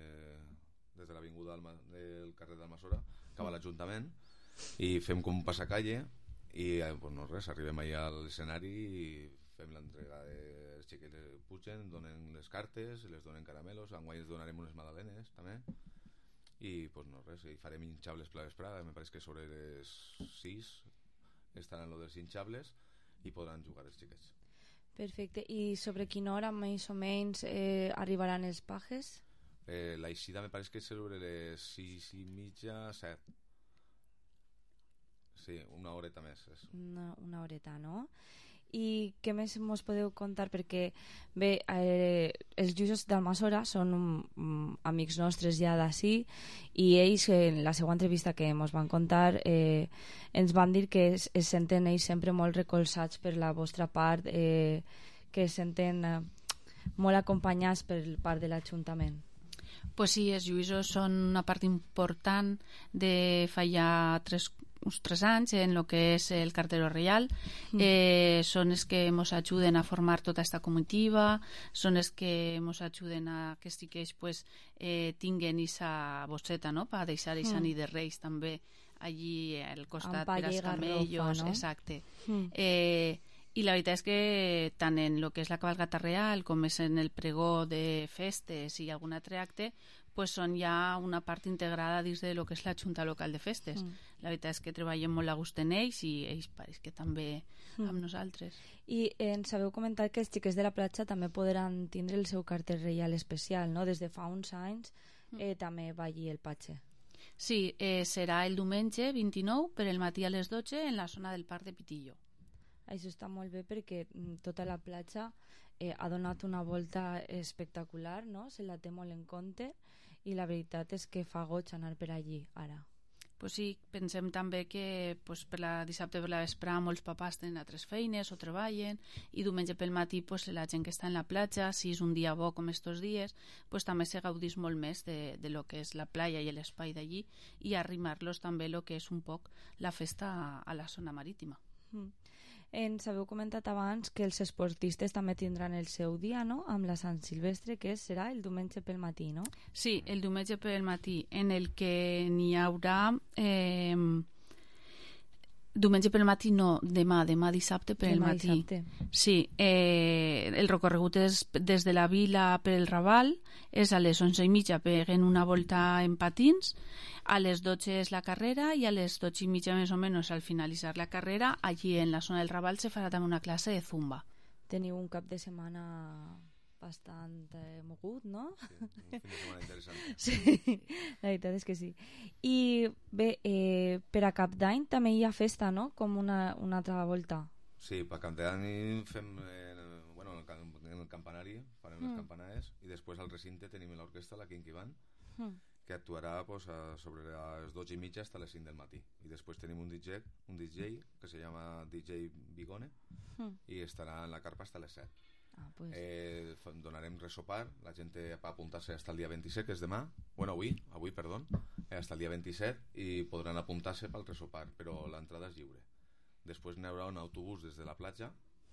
de l'avinguda del carrer d'Almassora cap a l'Ajuntament, i fem com un passacalle i pues no res, arribem allà a l'escenari i fem l'entrega dels xiquets que pugen, donen les cartes, les donen caramelos, enguany els donarem unes magdalenes també, i pues no res, i farem hinchables per la vesprada, me pareix que sobre les 6 estaran lo dels hinchables i podran jugar els xiquets. Perfecte, i sobre quina hora més o menys arribaran els pajes? La eixida me pareix que és sobre les 6:30, 7. Sí, una horeta més. Una horeta, no? I què més mos podeu contar? Perquè, bé, els Lluïsos d'Almassora són amics nostres ja d'ací, i ells, en la seva entrevista que mos van contar, ens van dir que es senten ells sempre molt recolzats per la vostra part, que es senten molt acompanyats per part de l'Ajuntament. Pues sí, els Lluïsos són una part important de fa ja uns 3 anys en el que és el Cartero Reial. Són els que ens ajuden a formar tota aquesta comitiva, són els que ens ajuden a que els xiquets tinguen aquesta bosseta, no?, per deixar aquesta nit de Reis també allí al costat per als camellos, no? Exacte. I la veritat és que tant en el que és la cabalgata real com és en el pregó de festes i algun altre acte, pues són ja una part integrada dins de lo que és la Junta Local de Festes. La veritat és que treballem molt a gust en ells i ells pareix que també amb nosaltres. I ens haveu comentat que els xiquets de la platja també podran tindre el seu carter reial especial, no? Des de fa uns anys també va allí el patge. Sí, serà el diumenge 29 per el matí a les 12 en la zona del Parc de Pitillo. Això està molt bé perquè tota la platja ha donat una volta espectacular, no? Se la té molt en compte i la veritat és que fa goig anar per allí ara. Pues sí, pensem també que per la dissabte per la vesprà molts papàs tenen altres feines o treballen i diumenge pel matí la gent que està en la platja, si és un dia bo com estos dies, també se gaudís molt més de lo que és la playa i l'espai d'allí i arrimar-los també lo que és un poc la festa a la zona marítima. Ens haveu comentat abans que els esportistes també tindran el seu dia, no?, amb la Sant Silvestre, que serà el diumenge pel matí, no? Sí, el diumenge pel matí, en el que n'hi haurà... Diumenge pel matí no, demà dissabte pel matí. Sí, el recorregut és des de la vila per el Raval, és a les 11:30 peguen una volta en patins, a les 12 és la carrera i a les 12:30 més o menys al finalitzar la carrera, allí en la zona del Raval se farà també una classe de zumba. Teniu un cap de setmana bastant mogut, no? Sí, un fin de setmana interessant. Sí, la veritat és que sí. I bé, per a Cap d'Any també hi ha festa, no?, com una altra volta. Sí, per Cap d'Any fem en el campanari, farem les campanades i després al recinte tenim l'orquestra, la Kinky Band, que actuarà sobre les 12:30 hasta les 5 del matí. I després tenim un DJ que se llama DJ Bigone i estarà en la carpa hasta les 7. Donarem resopar, la gent va apuntar-se hasta el dia 27, que és demà, avui, perdó, hasta el dia 27 i podran apuntar-se pel resopar, però l'entrada és lliure. Després n'hi haurà un autobús des de la platja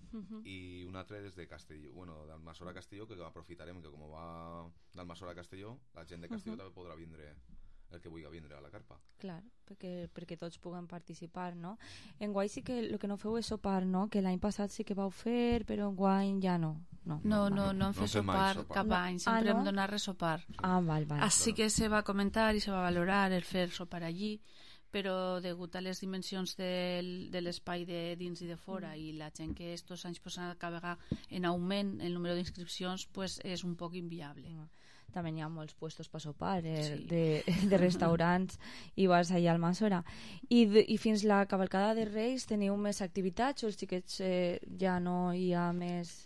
i un altre des de Castelló, d'Almassora a Castelló, que aprofitarem que com va d'Almassora a Castelló, la gent de Castelló també podrà vindre el que vulgui vindre a la carpa. Clar, perquè tots puguen participar, no? Enguany sí que el que no feu és sopar, no? Que l'any passat sí que vau fer, però enguany ja no. No hem fet sopar cap any, sempre hem donat resopar. Val. Així que se va comentar i se va valorar el fer sopar allí, però degut a les dimensions de l'espai de dins i de fora i la gent que estos anys acaba en augment el número d'inscripcions, és un poc inviable. També hi ha molts puestos per sopar de restaurants i bars allà al Almassora. I fins la cavalcada de Reis teniu més activitats o els xiquets ja no hi ha més?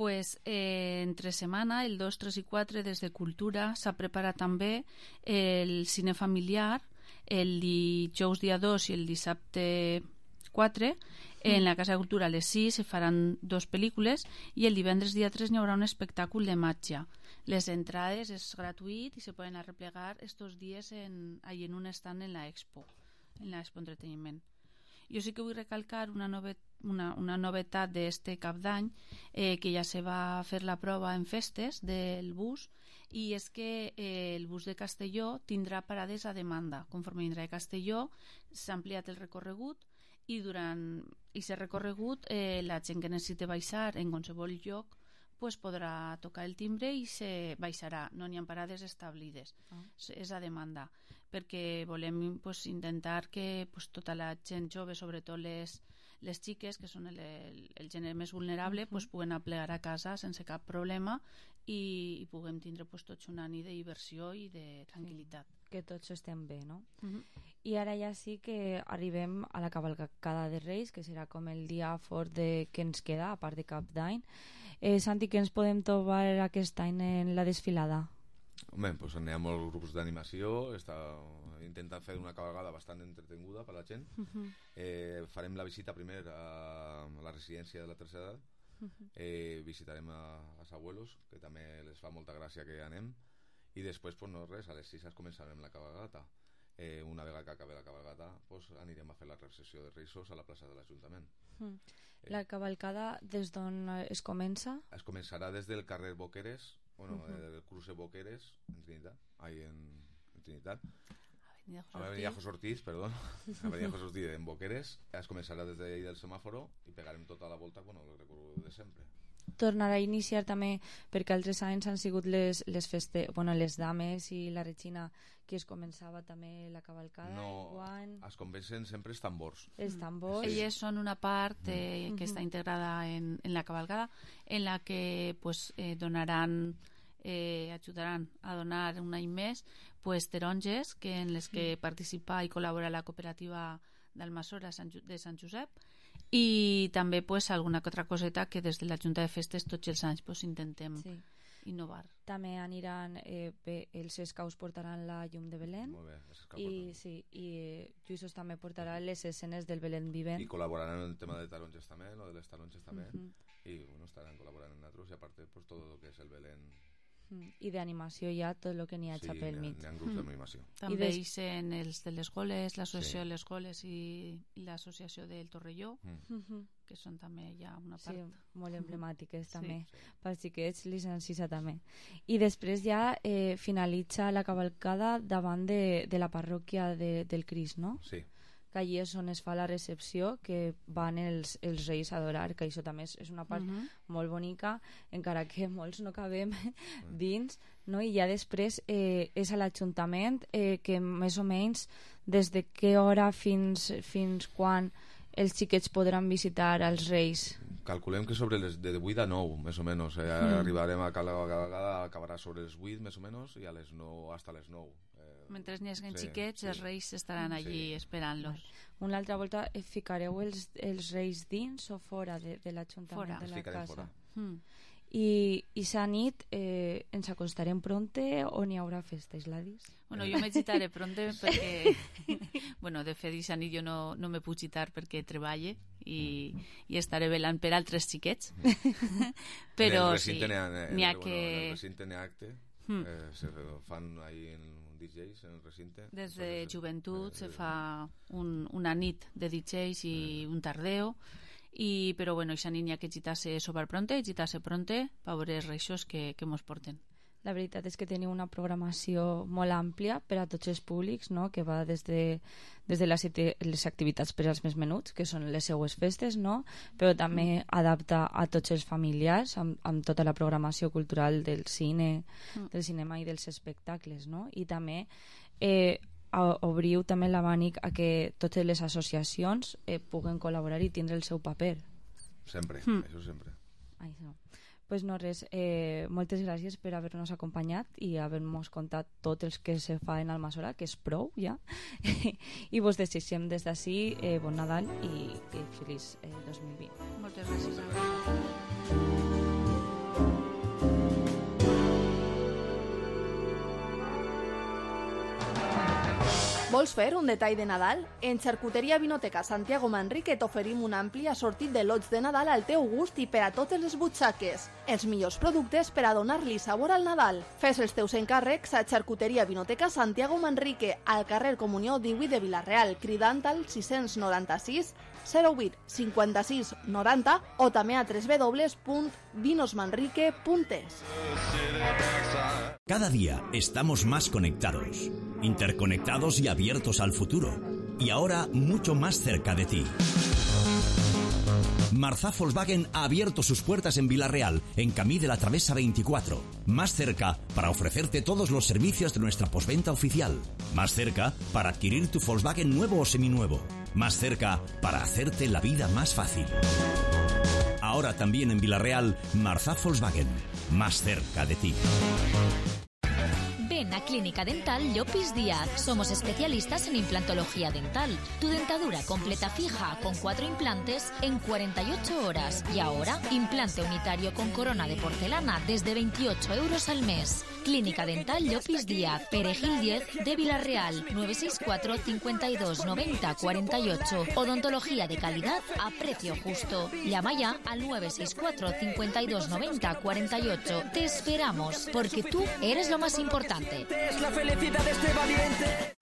Entre setmana, el 2, 3 i 4 des de Cultura s'ha preparat també el cine familiar el dijous dia 2 i el dissabte 4 en la Casa de Cultura a les 6 se faran 2 pel·lícules i el divendres dia 3 n'hi haurà un espectacle de màgia. Les entrades és gratuït i se poden arreplegar estos dies en un estant en l'Expo Entreteniment. Jo sí que vull recalcar una novetat d'este cap d'any, que ja se va fer la prova en festes del bus, i és que el bus de Castelló tindrà parades a demanda. Conforme vindrà de Castelló s'ha ampliat el recorregut i durant aquest recorregut la gent que necessiti baixar en qualsevol lloc podrà tocar el timbre i se baixarà. No n'hi ha parades establides, és a demanda, perquè volem intentar que tota la gent jove, sobretot les xiques, que són el gènere més vulnerable, puguen aplegar a casa sense cap problema i puguem tindre tots una nit de diversió i de tranquil·litat. que tots estem bé, no? I ara ja sí que arribem a la cavalcada de Reis, que serà com el dia fort que ens queda, a part de Cap d'Any. Santi, què ens podem trobar aquest any en la desfilada? Home, doncs n'hi ha molts grups d'animació, intentant fer una cavalcada bastant entretinguda per la gent. Farem la visita primer a la residència de la tercera edat, visitarem als abuelos, que també les fa molta gràcia que anem, i després, pues, no res, a les 6 començarem la cabalgata. Una vegada que acabi la cabalgata, pues, anirem a fer la recepció de Reisos a la plaça de l'Ajuntament. La cavalcada des d'on es comença? Es començarà des del carrer Boqueres, del cruce Boqueres, en Trinitat, en Trinitat. Avenida José Ortiz, perdó. Avenida José Ortiz en Boqueres. Es començarà des d'ahí del semàforo i pegarem tota la volta, el recorregut de sempre. Tornarà a iniciar també, perquè altres anys han sigut les dames i la Regina que es començava també la cavalcada. No, es convencen sempre els tambors. Els tambors. Elles són una part que està integrada en la cavalcada, en la que pues, ajudaran a donar un any més pues, taronges en les que participa i col·labora la cooperativa d'Almassora de Sant Josep, i també pues, alguna altra coseta que des de la Junta de Festes tots els anys pues, intentem innovar. També aniran els escaus portaran la llum de Belén. Molt bé, i Lluïsos també portarà les escenes del Belén vivent. I col·laboraran en el tema de taronges també, o de les taronges també, i estaran col·laborant en nosaltres, i a part pues, tot el que és el Belén. I d'animació ja tot el que n'hi ha pel mig. N'hi ha grups d'animació. També hi són els de les Goles, l'associació de les Goles i l'associació del Torrelló, que són també ja una part. Sí, molt emblemàtiques també, pels xiquets licencisa també. I després ja finalitza la cavalcada davant de la parròquia del Crist, no? Sí. Que allí és on es fa la recepció, que van els reis a adorar, que això també és una part molt bonica, encara que molts no cabem dins, no? I ja després és a l'Ajuntament que més o menys des de què hora fins quan els xiquets podran visitar els reis. Calculem que sobre les de 8 a 9, més o menys. Arribarem a cada vegada, acabarà sobre les 8, més o menys, i a les 9, hasta les 9. Mentre n'hi hagi xiquets, els reis estaran allí esperant-los. Una altra volta ficareu els reis dins o fora de l'Ajuntament de la casa? Fora. I sa nit ens acostarem pronte o n'hi haurà festa, Isladis? Bueno, jo me gitaré pronte perquè de fet sa nit jo no me puc gitar perquè treballe i estaré velant per altres xiquets. Però sí, n'hi ha que... En el recinte n'hi ha acte, se fan ahí en DJs en el recinte. Des de joventut se fa una nit de DJs i un tardeo, però aquesta nit n'hi ha que gitar-se sopar pronte, gitar-se pronte per veure els reixos que mos porten. La veritat és que teniu una programació molt àmplia per a tots els públics, no? Que va des de les activitats per als més menuts, que són les seues festes, no? Però també adapta a tots els familiars amb tota la programació cultural del cine, del cinema i dels espectacles, no? I també obriu també l'abanic a que totes les associacions puguen col·laborar i tindre el seu paper. Sempre, això sempre. Això. Pues no res, moltes gràcies per haver-nos acompanyat i haver-nos contat tot els que se fa en Almassora, que és prou ja. I vos desitgem des d'ací bon Nadal i feliç 2020. Moltes gràcies a vosaltres. Vols fer un detall de Nadal? En Xarcuteria Vinoteca Santiago Manrique t'oferim un ampli assortit de lots de Nadal al teu gust i per a totes les butxaques. Els millors productes per a donar-li sabor al Nadal. Fes els teus encàrrecs a Xarcuteria Vinoteca Santiago Manrique, al carrer Comunió 18 de Vila-real, cridant al 696 08 56 90 o també a www.vinosmanrique.es. Cada día estamos más conectados, interconectados y abiertos al futuro. Y ahora mucho más cerca de ti. Marzá Volkswagen ha abierto sus puertas en Vila-real, en Camí de la Travesa 24. Más cerca para ofrecerte todos los servicios de nuestra postventa oficial. Más cerca para adquirir tu Volkswagen nuevo o seminuevo. Más cerca para hacerte la vida más fácil. Ahora también en Vila-real, Marzá Volkswagen. Más cerca de ti. Ven a Clínica Dental Llopis Díaz. Somos especialistas en implantología dental. Tu dentadura completa fija con 4 implantes en 48 horas. Y ahora, implante unitario con corona de porcelana desde 28 euros al mes. Clínica Dental Llopis Díaz, Perejil 10 de Villarreal, 964 52 90 48. Odontología de calidad a precio justo. Llama ya al 964 52 90 48. Te esperamos, porque tú eres lo más importante. Es la felicidad de este valiente.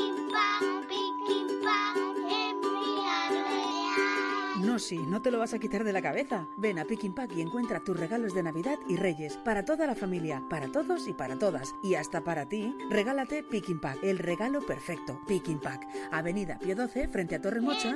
No, sí, no te lo vas a quitar de la cabeza. Ven a Pick Pack y encuentra tus regalos de Navidad y Reyes. Para toda la familia, para todos y para todas. Y hasta para ti, regálate Pick Pack, el regalo perfecto. Pick Pack, Avenida Pío XII, frente a Torremocha.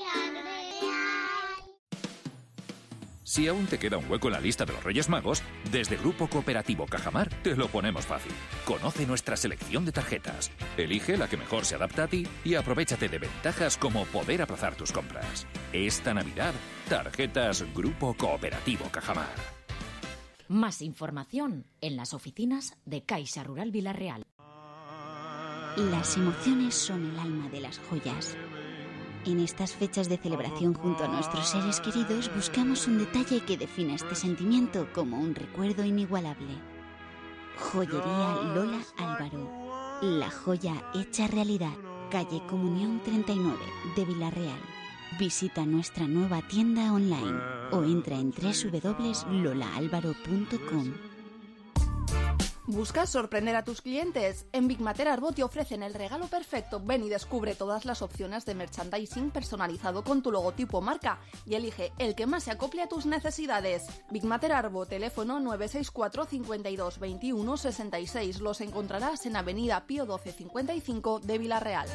Si aún te queda un hueco en la lista de los Reyes Magos, desde Grupo Cooperativo Cajamar te lo ponemos fácil. Conoce nuestra selección de tarjetas, elige la que mejor se adapta a ti y aprovéchate de ventajas como poder aplazar tus compras. Esta Navidad, tarjetas Grupo Cooperativo Cajamar. Más información en las oficinas de Caixa Rural Villarreal. Las emociones son el alma de las joyas. En estas fechas de celebración junto a nuestros seres queridos buscamos un detalle que defina este sentimiento como un recuerdo inigualable. Joyería Lola Álvaro. La joya hecha realidad. Calle Comunión 39 de Villarreal. Visita nuestra nueva tienda online o entra en www.lolaalvaro.com. ¿Buscas sorprender a tus clientes? En Big Mater Arbo te ofrecen el regalo perfecto. Ven y descubre todas las opciones de merchandising personalizado con tu logotipo marca y elige el que más se acople a tus necesidades. Big Mater Arbo, teléfono 964 52 21 66. Los encontrarás en Avenida Pío XII 55 de Villarreal.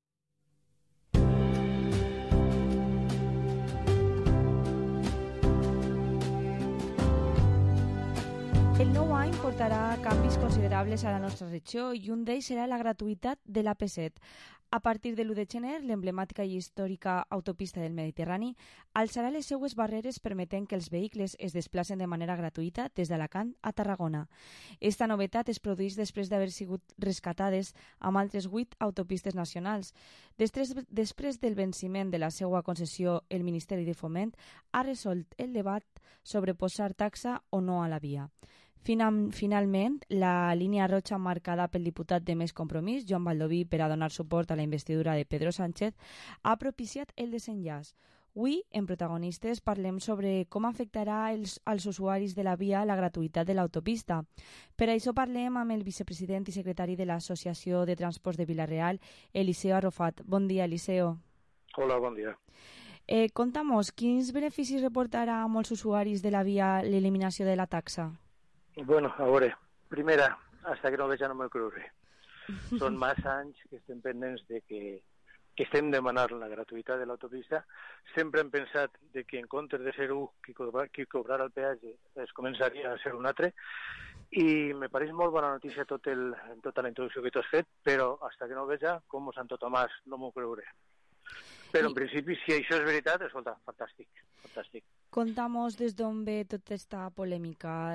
El nou any portarà canvis considerables a la nostra regió i un d'ells serà la gratuïtat de l'AP7. A partir de l'1 de gener, l'emblemàtica i històrica autopista del Mediterrani alçarà les seues barreres permetent que els vehicles es desplacen de manera gratuïta des d'Alacant a Tarragona. Esta novetat es produeix després d'haver sigut rescatades amb altres 8 autopistes nacionals. Després del venciment de la seva concessió, el Ministeri de Foment ha resolt el debat sobre posar taxa o no a la via. Finalment, la línia roja marcada pel diputat de Més Compromís, Joan Baldoví, per a donar suport a la investidura de Pedro Sánchez, ha propiciat el desenllaç. Avui, en Protagonistes, parlem sobre com afectarà als usuaris de la via la gratuïtat de l'autopista. Per això parlem amb el vicepresident i secretari de l'Associació de Transports de Villarreal, Eliseo Arrofat. Bon dia, Eliseo. Hola, bon dia. Conta'm, quins beneficis reportarà a molts usuaris de la via l'eliminació de la taxa? Bueno, a veure, primera, hasta que no veig no m'ho creuré. Són massa anys que estem pendents de que estem demanant la gratuïtat de l'autopista. Sempre hem pensat de que en comptes de ser qui cobrarà el peatge es començaria a ser un altre, i me pareix molt bona notícia tota la introducció que tu has fet, però hasta que no ho veig, com Sant Tomàs, no m'ho creuré. Però en principi, si això és veritat, escolta, fantàstic. Conta'm des d'on ve tota aquesta polèmica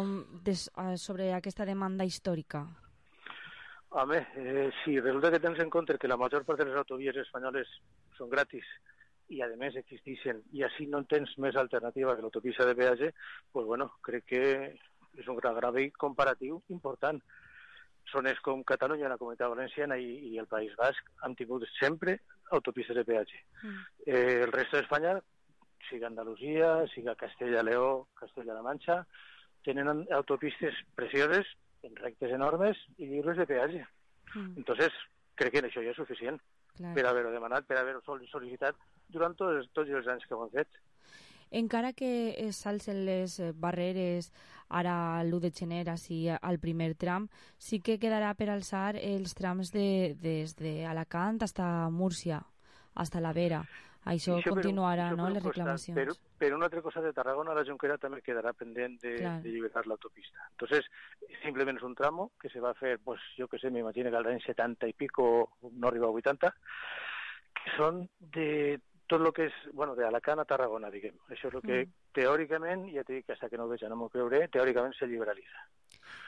sobre aquesta demanda històrica. Home, si resulta que tens en compte que la major part de les autovies espanyoles són gratis i a més existeixen i així no tens més alternativa que l'autopista de peatge, pues bueno, crec que és un gran grave comparatiu important. Zones com Catalunya, la Comunitat Valenciana i el País Basc han tingut sempre autopistes de peatge. El resto d'Espanya, siga Andalusia, siga Castella-Leó, Castella-La Manxa, tenen autopistes precioses, en rectes enormes i lliures de peatge. Entonces, crec que això ja és suficient per haver-ho demanat, per haver-ho sol·licitat durant tots els anys que ho han fet. Encara que s'alcen les barreres ara l'1 de gener així al primer tram, sí que quedarà per alçar els trams des d'Alacant fins a Múrcia, fins a la Vera. Això continuarà, no?, les reclamacions. Per una altra cosa de Tarragona, la Jonquera també quedarà pendent de liberar l'autopista. Entonces, simplement és un tramo que se va fer, pues, jo que sé, m'imagino que als anys 70 i pico, no arriba a 80, que són de tot el que és, bueno, d'Alacant a Tarragona, diguem. Això és el que teòricament, ja t'he dit que fins que no ho veig no m'ho creuré, teòricament se liberalitza.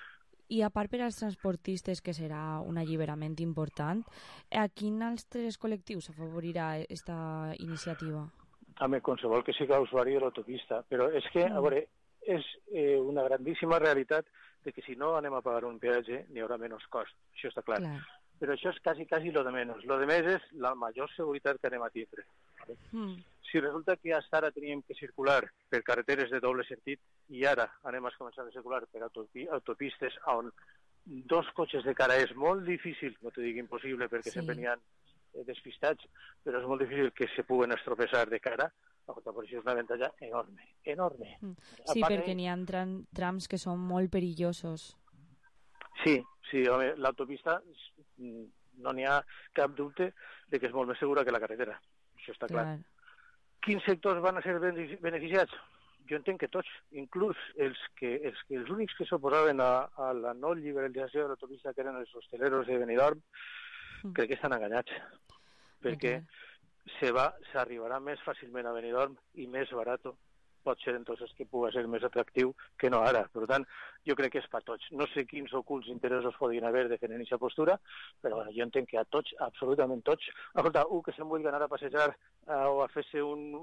I a part per als transportistes, que serà un alliberament important, a quin altres col·lectius afavorirà aquesta iniciativa? Home, qualsevol que siga usuari de l'autopista, però és que, a veure, és una grandíssima realitat de que si no anem a pagar un peatge n'hi haurà menys cost, això està clar. Però això és quasi lo de menys. Lo de més és la major seguretat que anem a tindre. Si resulta que fins ara teníem que circular per carreteres de doble sentit i ara anem a començar a circular per autopistes on 2 cotxes de cara és molt difícil, no t'ho dic impossible perquè sempre n'hi ha despistats, però és molt difícil que se puguen estropeçar de cara, per això és una avantatge enorme. Sí, perquè n'hi ha trams que són molt perillosos. Sí, home, l'autopista no n'hi ha cap dubte de que és molt més segura que la carretera, això està clar. Quins sectors van a ser beneficiats? Jo entenc que tots, inclús els únics que s'oposaven a la no liberalització de l'autopista, que eren els hosteleros de Benidorm, crec que estan enganyats, perquè s'arribarà més fàcilment a Benidorm i més barat pot ser entonces que pugui ser més atractiu que no ara. Per tant, jo crec que és per tots. No sé quins ocults interessos podrien haver de fer en aquesta postura, però jo entenc que a tots, absolutament tots, escolta, que se'n vulgui anar a passejar o a fer-se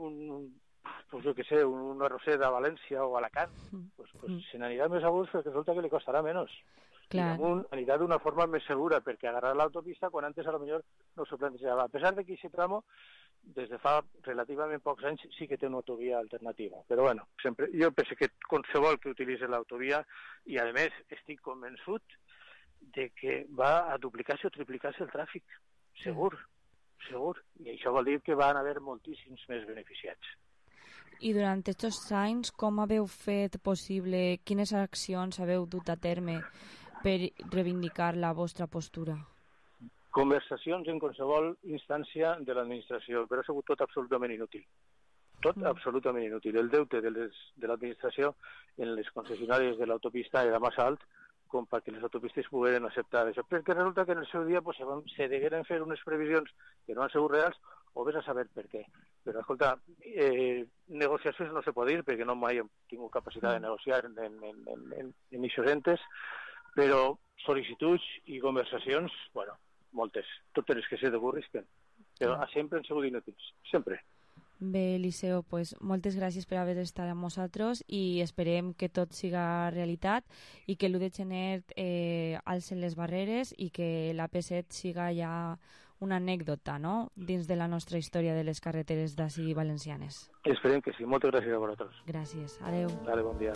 un arrosset a València o a Alacant, se n'anirà més a gust perquè resulta que li costarà menys. I damunt anirà d'una forma més segura, perquè agarrar l'autopista quan antes a lo millor no s'ho plantejava. A pesar de que aquest tramo, des de fa relativament pocs anys, sí que té una autovia alternativa. Però bueno, sempre, jo penso que qualsevol que utilitzi l'autovia, i a més estic convençut de que va a duplicar-se o triplicar-se el tràfic, segur. I això vol dir que van haver moltíssims més beneficiats. I durant aquests anys, com haveu fet possible, quines accions haveu dut a terme per reivindicar la vostra postura? Conversacions en qualsevol instància de l'administració, però ha sigut tot absolutament inútil. Tot absolutament inútil. El deute de l'administració en les concessionàries de l'autopista era massa alt com perquè les autopistes pogueren acceptar això. Perquè resulta que en el seu dia se degueren fer unes previsions que no han sigut reals, o vés a saber per què. Però, escolta, negociacions no se pot dir, perquè no mai hem tingut capacitat de negociar en aquests entes, però sol·licituds i conversacions, bueno, moltes. Totes les que se t'ocorrisquen. Però sempre han sigut inútils. Sempre. Bé, Eliseo, pues moltes gràcies per haver estat amb nosaltres i esperem que tot siga realitat i que l'1 de gener alcen les barreres i que l'AP7 siga ja una anècdota, no?, dins de la nostra història de les carreteres d'ací valencianes. Esperem que sí. Moltes gràcies a vosaltres. Gràcies. Adeu. Adeu, bon dia.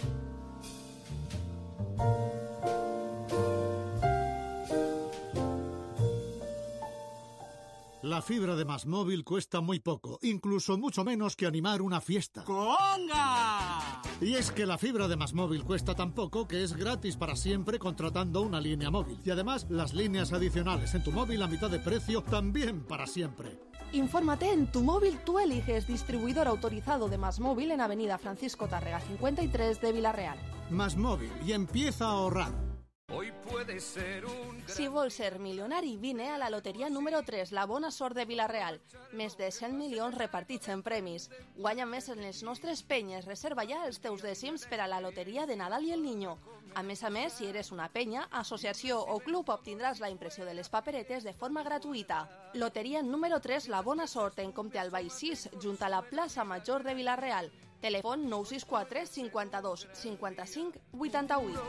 La fibra de MásMóvil cuesta muy poco, incluso mucho menos que animar una fiesta. ¡Conga! Y es que la fibra de MásMóvil cuesta tan poco que es gratis para siempre contratando una línea móvil. Y además, las líneas adicionales en tu móvil a mitad de precio también para siempre. Infórmate en Tu Móvil Tú Eliges, distribuidor autorizado de MásMóvil en Avenida Francisco Tárrega 53 de Vila-real. MásMóvil, y empieza a ahorrar. Hoy puede ser un... Si vols ser milionari, vine a la loteria número 3, la bona sort de Vila-real. Més de 100 milions repartits en premis. Guanya més en les nostres penyes. Reserva ja els teus dècims per a la loteria de Nadal i el Niño. A més, si eres una penya, associació o club, obtindràs la impressió de les paperetes de forma gratuïta. Loteria número 3, la bona sort, en Comte Albay 6, junt a la plaça Major de Vila-real. Telèfon 964 52 55 88.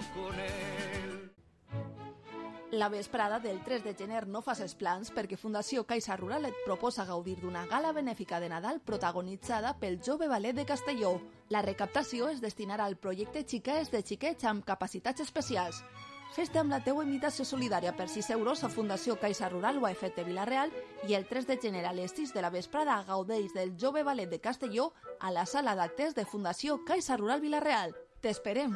La vesprada del 3 de gener no facis plans perquè Fundació Caixa Rural et proposa gaudir d'una gala benèfica de Nadal protagonitzada pel Jove Ballet de Castelló. La recaptació es destinarà al projecte Xiquets de xiquets amb capacitats especials. Fes-te amb la teua invitació solidària per 6 euros a Fundació Caixa Rural o a EFET de Vila-real i el 3 de gener a les 6 de la vesprada gaudeix del Jove Ballet de Castelló a la sala d'actes de Fundació Caixa Rural Vila-real. ¡T'esperem!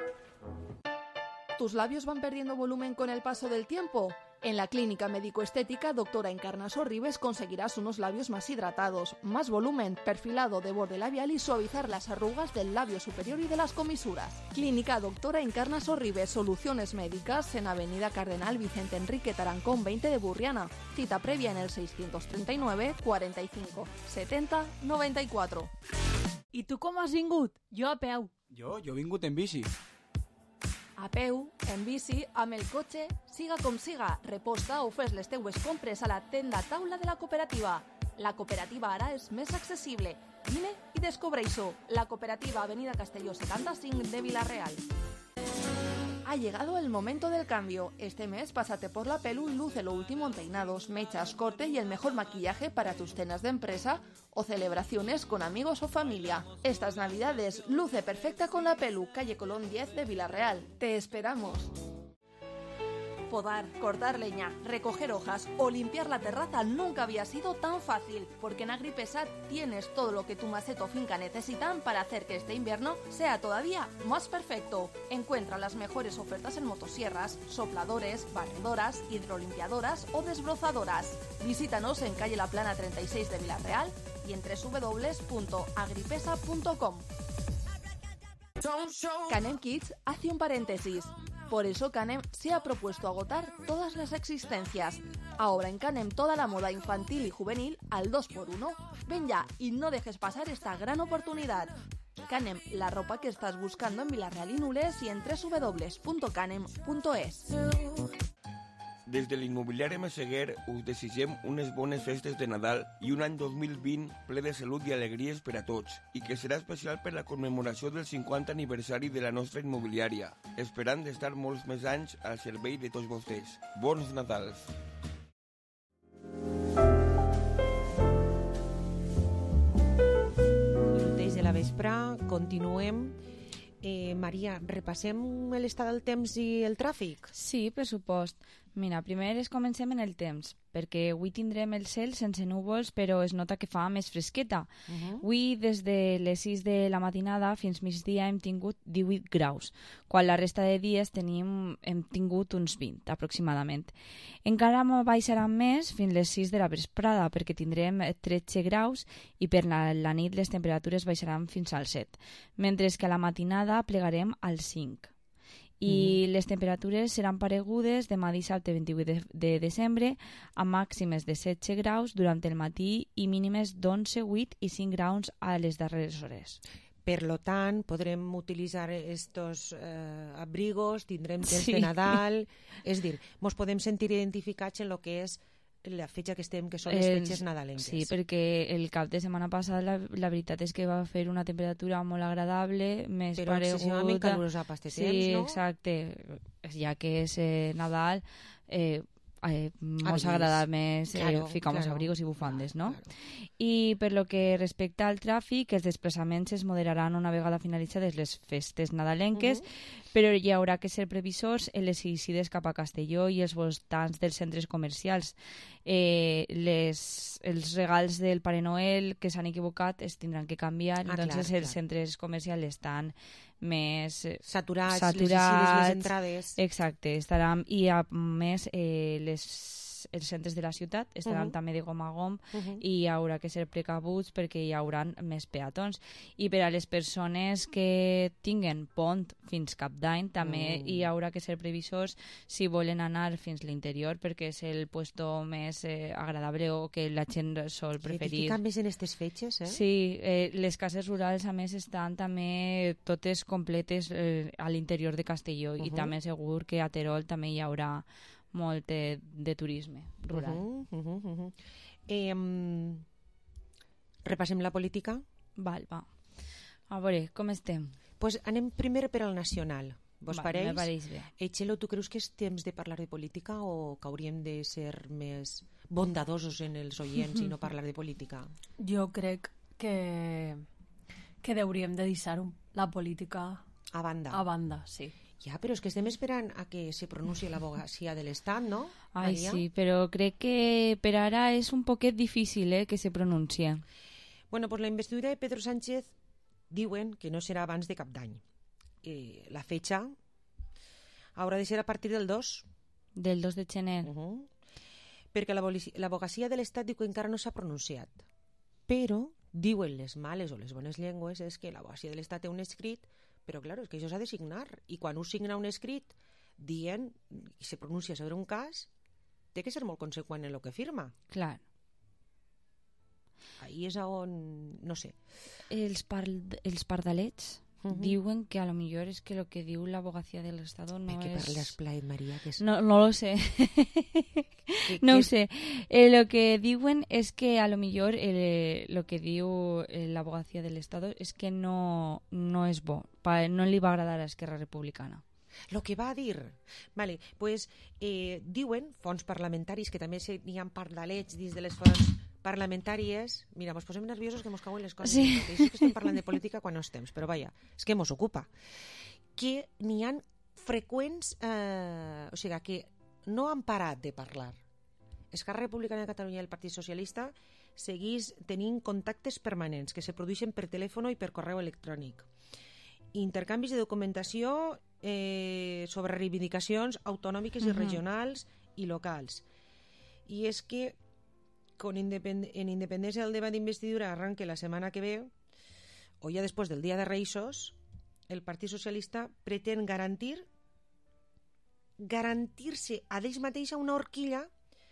¿Tus labios van perdiendo volumen con el paso del tiempo? En la clínica médico-estética Doctora Encarnaso Ribes conseguirás unos labios más hidratados, más volumen, perfilado de borde labial y suavizar las arrugas del labio superior y de las comisuras. Clínica Doctora Encarnaso Ribes, soluciones médicas en Avenida Cardenal Vicente Enrique Tarancón 20 de Burriana. Cita previa en el 639 45 70 94. I tu com has vingut? Jo a peu. Jo he vingut en bici. A peu, en bici, amb el cotxe, siga com siga, reposta o fes les teues compres a la tenda taula de la cooperativa. La cooperativa ara és més accessible. Vine i descobreix-ho. La cooperativa Avenida Castelló 75 de Vila-real. Ha llegado el momento del cambio. Este mes pásate por la Pelu y luce lo último en peinados, mechas, corte y el mejor maquillaje para tus cenas de empresa o celebraciones con amigos o familia. Estas navidades luce perfecta con la Pelu, calle Colón 10 de Vila-real. Te esperamos. Podar, cortar leña, recoger hojas o limpiar la terraza nunca había sido tan fácil, porque en Agripesa tienes todo lo que tu maceta o finca necesitan para hacer que este invierno sea todavía más perfecto. Encuentra las mejores ofertas en motosierras, sopladores, barredoras, hidrolimpiadoras o desbrozadoras. Visítanos en calle La Plana 36 de Vila-real y en www.agripesa.com. Canem Kids hace un paréntesis. Por eso Canem se ha propuesto agotar todas las existencias. Ahora en Canem toda la moda infantil y juvenil al 2x1. Ven ya y no dejes pasar esta gran oportunidad. Canem, la ropa que estás buscando en Vila-real i Nules y en www.canem.es. Des de l'immobiliari Massaguer us desitgem unes bones festes de Nadal i un any 2020 ple de salut i alegries per a tots, i que serà especial per la commemoració del 50 aniversari de la nostra immobiliària, esperant d'estar molts més anys al servei de tots vostès. Bons Nadals! Des de la vespre continuem. Maria, repassem l'estat del temps i el tràfic? Sí, per supost. Mira, primer comencem en el temps, perquè avui tindrem el cel sense núvols, però es nota que fa més fresqueta. Avui, des de les 6 de la matinada fins migdia, hem tingut 18 graus, quan la resta de dies hem tingut uns 20, aproximadament. Encara baixaran més fins les 6 de la vesprada, perquè tindrem 13 graus i per la nit les temperatures baixaran fins al 7, mentre que a la matinada plegarem al 5. I les temperatures seran paregudes demà dissabte 28 de desembre, amb màximes de 16 graus durant el matí i mínimes d'11, 8 i 5 graus a les darreres hores. Per lo tant, podrem utilitzar estos abrigos, tindrem temps de Nadal, és dir, ens podem sentir identificats en el que és la fetge que estem, que són les fetges nadalenques. Sí, perquè el cap de setmana passada la veritat és que va fer una temperatura molt agradable, més però pareguda. Però excessivament calurosa per este temps, no? Sí, exacte. Ja que és Nadal, mos agrada més ficar-nos abrigos i bufandes, no? Claro. I per lo que respecta al tràfic, els desplaçaments es moderaran una vegada finalitzades les festes nadalenques, però hi haurà que ser previsors en les eixides cap a Castelló i els voltants dels centres comercials. Els regals del Pare Noel que s'han equivocat es tindran que canviar, entonces els centres comercials estan més saturats, les entrades. Exacte, estaran, i a més els centres de la ciutat estaran també de gom a gom i hi haurà que ser precabuts perquè hi haurà més peatons. I per a les persones que tinguen pont fins Cap d'Any també hi haurà que ser previsors si volen anar fins l'interior, perquè és el puesto més agradable o que la gent sol preferir. Identificar més en aquestes fetges, eh? Sí, les cases rurals a més estan també totes completes a l'interior de Castelló i també segur que a Terol també hi haurà molt de turisme rural. Repassem la política? Val, va. A veure, com estem? Pues anem primer per al nacional. Vos pareix? Me pareix bé. Txelo, tu creus que és temps de parlar de política o que hauríem de ser més bondadosos en els oients i no parlar de política? Jo crec que hauríem de deixar la política a banda. A banda, sí. Ja, però és que estem esperant a que se pronuncie l'advocacia de l'Estat, no? Ai, sí, però crec que per ara és un poquet difícil que se pronuncie. Bueno, pues la investidura de Pedro Sánchez diuen que no serà abans de Cap d'Any. La fetge haurà de ser a partir del 2. Del 2 de gener. Perquè l'advocacia de l'Estat diu que encara no s'ha pronunciat. Però diuen les males o les bones llengües és que l'advocacia de l'Estat té un escrit, però clar, és que això s'ha de signar, i quan us signa un escrit dient i se pronuncia sobre un cas, té que ser molt conseqüent en el que firma. Clar. Ahí és on, no sé. Els pardalets diuen que a lo millor es que lo que diu la abogacía del Estado no que es... parles plaet, María, que és... No lo sé. No ho sé. Lo que diuen es que a lo millor lo que diu la abogacía del Estado es que no és bo, no li va agradar a Esquerra Republicana. Lo que va a dir. Vale, pues diuen fons parlamentaris, que també n'hi ha pardalets dins de les fons parlamentàries. Mira, mos posem nerviosos que mos cauen les coses. Sí. Sí que estem parlant de política quan no estem, però vaja, és que mos ocupa. Que n'hi ha freqüents... o sigui, que no han parat de parlar. Esquerra Republicana de Catalunya i el Partit Socialista seguís tenint contactes permanents que se produeixen per telèfon i per correu electrònic. Intercanvis de documentació sobre reivindicacions autonòmiques i regionals i locals. I és que en independència del debat d'investidura arranque la setmana que ve, o ja després del Dia de Reis, el Partit Socialista pretén garantir-se a ells mateixa una horquilla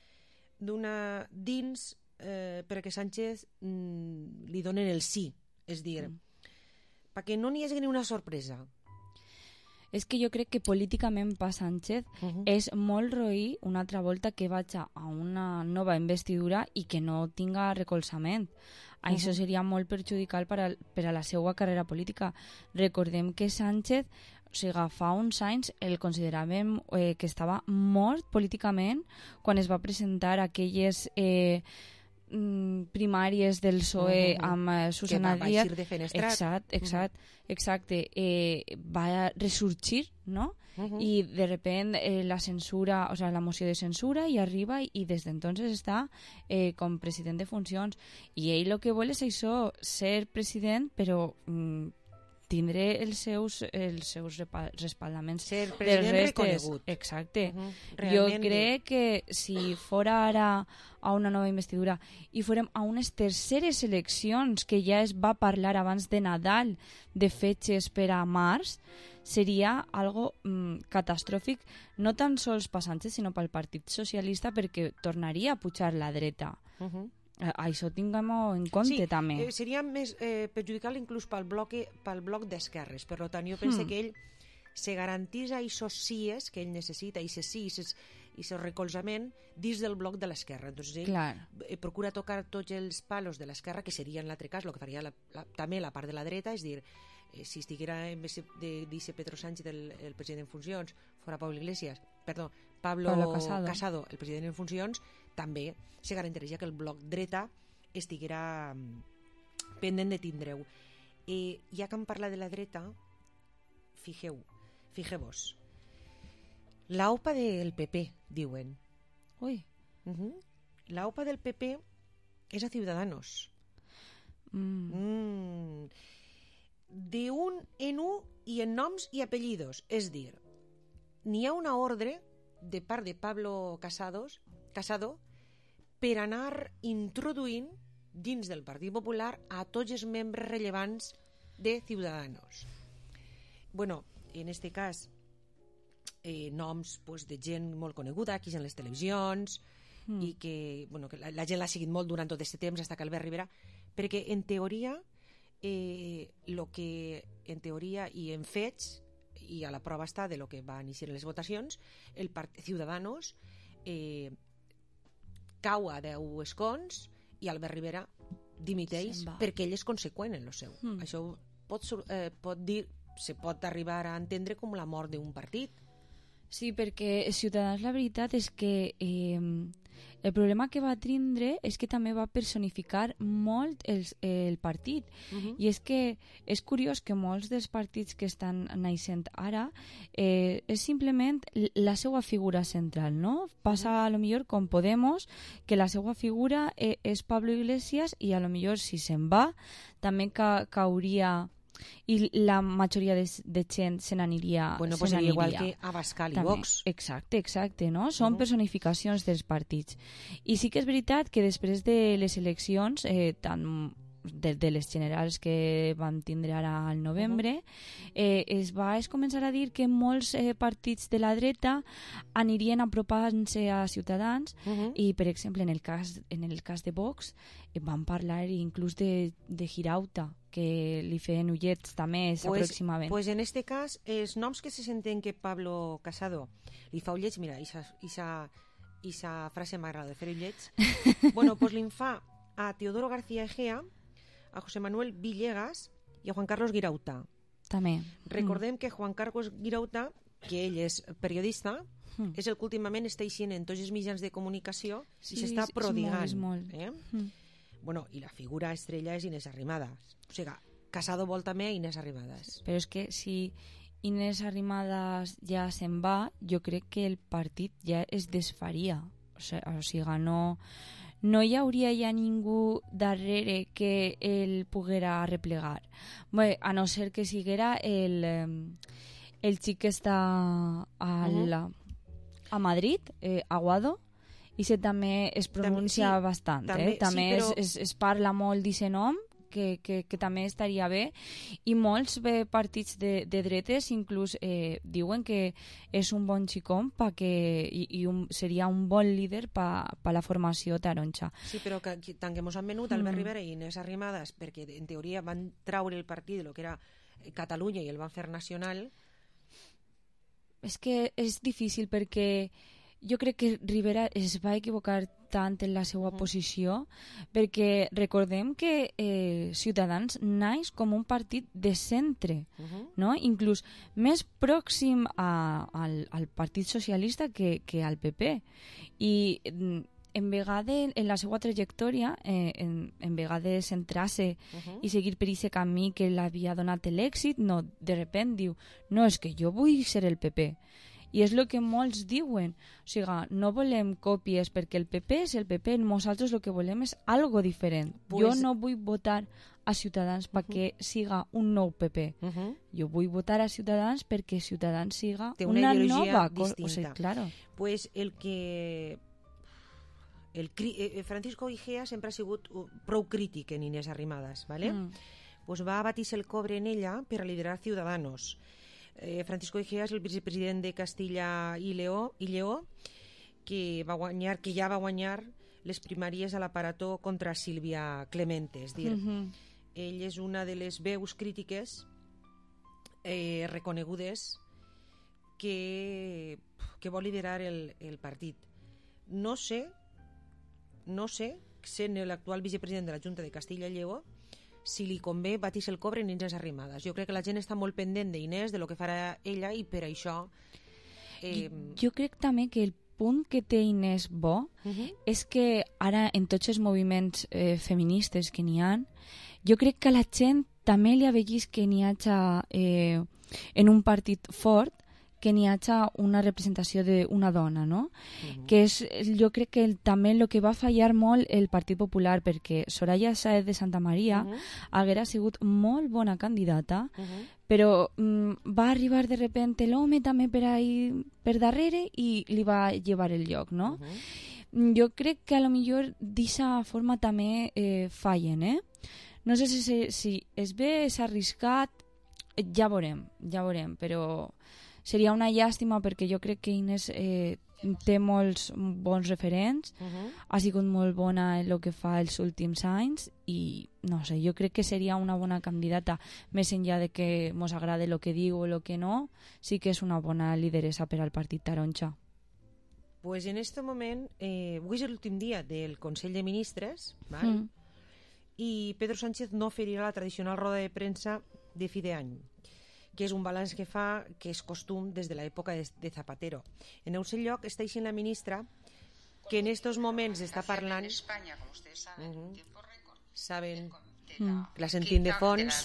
dins perquè Sánchez li donen el sí, és dir, perquè no n'hi hagi ni una sorpresa. És que jo crec que políticament per Sánchez és molt roí una altra volta que vaig a una nova investidura i que no tinga recolzament. Això seria molt perjudicial per a la seva carrera política. Recordem que Sánchez, o sigui, fa uns anys el consideràvem que estava mort políticament quan es va presentar aquelles primàries del PSOE amb Susana Díaz, que va eixir defenestrat. Exacte, va ressorgir, no? Y de repente la censura, o sea, la moció de censura y arriba y desde entonces está con presidente de funcions y ell lo que vol és això, ser president, però tindré els seus respaldaments ser president reconegut. Exacte. Jo crec que si fora ara a una nova investidura i fórem a unes terceres eleccions que ja es va parlar abans de Nadal de fetges per a març, seria algo catastròfic, no tan sols per Sánchez sinó pel Partit Socialista, perquè tornaria a pujar la dreta. Això tinguem-ho en compte també. Seria més perjudicial inclús pel bloc d'esquerres. Per tant, jo penso que ell se garantís aquests sies que ell necessita, aquests sis i aquest recolzament dins del bloc de l'esquerra. Entonces ell procura tocar tots els palos de l'esquerra, que seria en l'altre cas el que faria també la part de la dreta, és dir, si estiguera en vez de dice Pedro Sánchez el president en funcions, fora Pablo Casado el president en funcions, també se garantiria que el bloc dreta estiguera pendent de tindre-ho. Ja que em parla de la dreta, fixeu-vos, l'AUPA del PP, diuen. Ui. L'AUPA del PP és a Ciudadanos. De un en un i en noms i apellidos. És dir, n'hi ha una ordre de part de Pablo Casado per anar introduint dins del Partit Popular a tots els membres rellevants de Ciudadanos. Bueno, en este cas, noms de gent molt coneguda, aquí en les televisions, i que la gent l'ha seguit molt durant tot aquest temps, fins que Albert Rivera, perquè en teoria, el que en teoria i en fets, i a la prova està de lo que va iniciar les votacions, el Partit Ciudadanos cau a 10 escons i Albert Rivera dimiteix perquè ell és conseqüent en el seu. Això se pot arribar a entendre com la mort d'un partit. Sí, perquè Ciutadans la veritat és que el problema que va tindre és que també va personificar molt el partit. I és que és curiós que molts dels partits que estan naixent ara és simplement la seva figura central, no? Passa a lo millor com Podemos, que la seva figura és Pablo Iglesias i a lo millor si se'n va també cauria i la majoria de gent se n'aniria. Bueno, pues seria igual que Abascal i Vox. Exacte, no? Són personificacions dels partits. I sí que és veritat que després de les eleccions, tant de les generals que van tindre ara al novembre, es va començar a dir que molts partits de la dreta anirien apropant-se a Ciutadans i, per exemple, en el cas de Vox van parlar inclús de Girauta, que li feien ullets també s'aproximaven. Pues en este cas, els noms que se senten que Pablo Casado li fa ullets, mira, esa frase m'agrada de fer ullets, bueno, pues li fa a Teodoro García Egea, a José Manuel Villegas i a Juan Carlos Guirauta. També. Recordem que Juan Carlos Guirauta, que ell és periodista, és el que últimament està eixint en tots els mitjans de comunicació i s'està prodigant. És molt. Bueno, i la figura estrella és Inés Arrimadas. O sigui, Casado vol també a Inés Arrimadas. Però és que si Inés Arrimadas ja se'n va, jo crec que el partit ja es desfaria. O sigui, no hi hauria ja ningú darrere que el poguera replegar. Bé, a no ser que siguera el xic que està a Madrid, Aguado, i se també es pronuncia bastant. També es parla molt d'aquest nom, que també estaria bé, i molts partits de dretes inclús diuen que és un bon xicom i seria un bon líder per la formació taronja. Sí, però tant que mos han venut Albert Rivera i Inés Arrimadas, perquè en teoria van traure el partit de lo que era Catalunya i el van fer nacional. És que és difícil perquè jo crec que Rivera es va equivocar tant en la seva posició, perquè recordem que Ciutadans naix com un partit de centre, no? Inclús més pròxim al Partit Socialista que al PP. I en vegades, en la seva trajectòria, en vegades centrar-se i seguir per aquest camí que l'havia donat l'èxit, no, de repent diu, no, és que jo vull ser el PP. I és el que molts diuen. O sigui, no volem còpies perquè el PP és el PP, nosaltres el que volem és algo diferent. Jo no vull votar a Ciutadans perquè siga un nou PP. Jo vull votar a Ciutadans perquè Ciutadans siga una nova distinta. O sigui, claro. Pues Francisco Igea sempre ha sigut prou crític en Inés Arrimadas, ¿vale? Pues va abatir-se el cobre en ella per a liderar Ciudadanos. Francisco Igea és el vicepresident de Castilla i Lleó, que ja va guanyar les primàries a l'Aparató contra Sílvia Clemente. És dir, ell és una de les veus crítiques reconegudes que vol liderar el partit. No sé, sent l'actual vicepresident de la Junta de Castilla i Lleó, si li convé batir-se el cobre en Inés Arrimadas. Jo crec que la gent està molt pendent d'Inés, de lo que farà ella, i per això... Jo crec també que el punt que té Inés bo és que ara en tots els moviments feministes que n'hi ha, jo crec que a la gent també li avellís que n'hi hagi en un partit fort que n'hi hagi una representació d'una dona, no? Que és, jo crec que també el que va fallar molt el Partit Popular, perquè Soraya Sáez de Santamaría haguera sigut molt bona candidata, però va arribar de repente l'home també per darrere i li va llevar el lloc, no? Jo crec que a lo millor d'eixa forma també fallen, No sé si és bé, és arriscat, ja veurem, però seria una llàstima perquè jo crec que Inés té molts bons referents, ha sigut molt bona en el que fa els últims anys i no sé, jo crec que seria una bona candidata, més enllà de que mos agrade el que diu o el que no, sí que és una bona lideressa per al Partit Taronja. Pues en este moment, avui és l'últim dia del Consell de Ministres, ¿vale? I Pedro Sánchez no ferirà la tradicional roda de premsa de fi d'any, que és un balanç que fa, que és costum des de l'època de Zapatero. En el seu lloc està eixint la ministra, que en estos moments està parlant... Saben, la sentim de fons,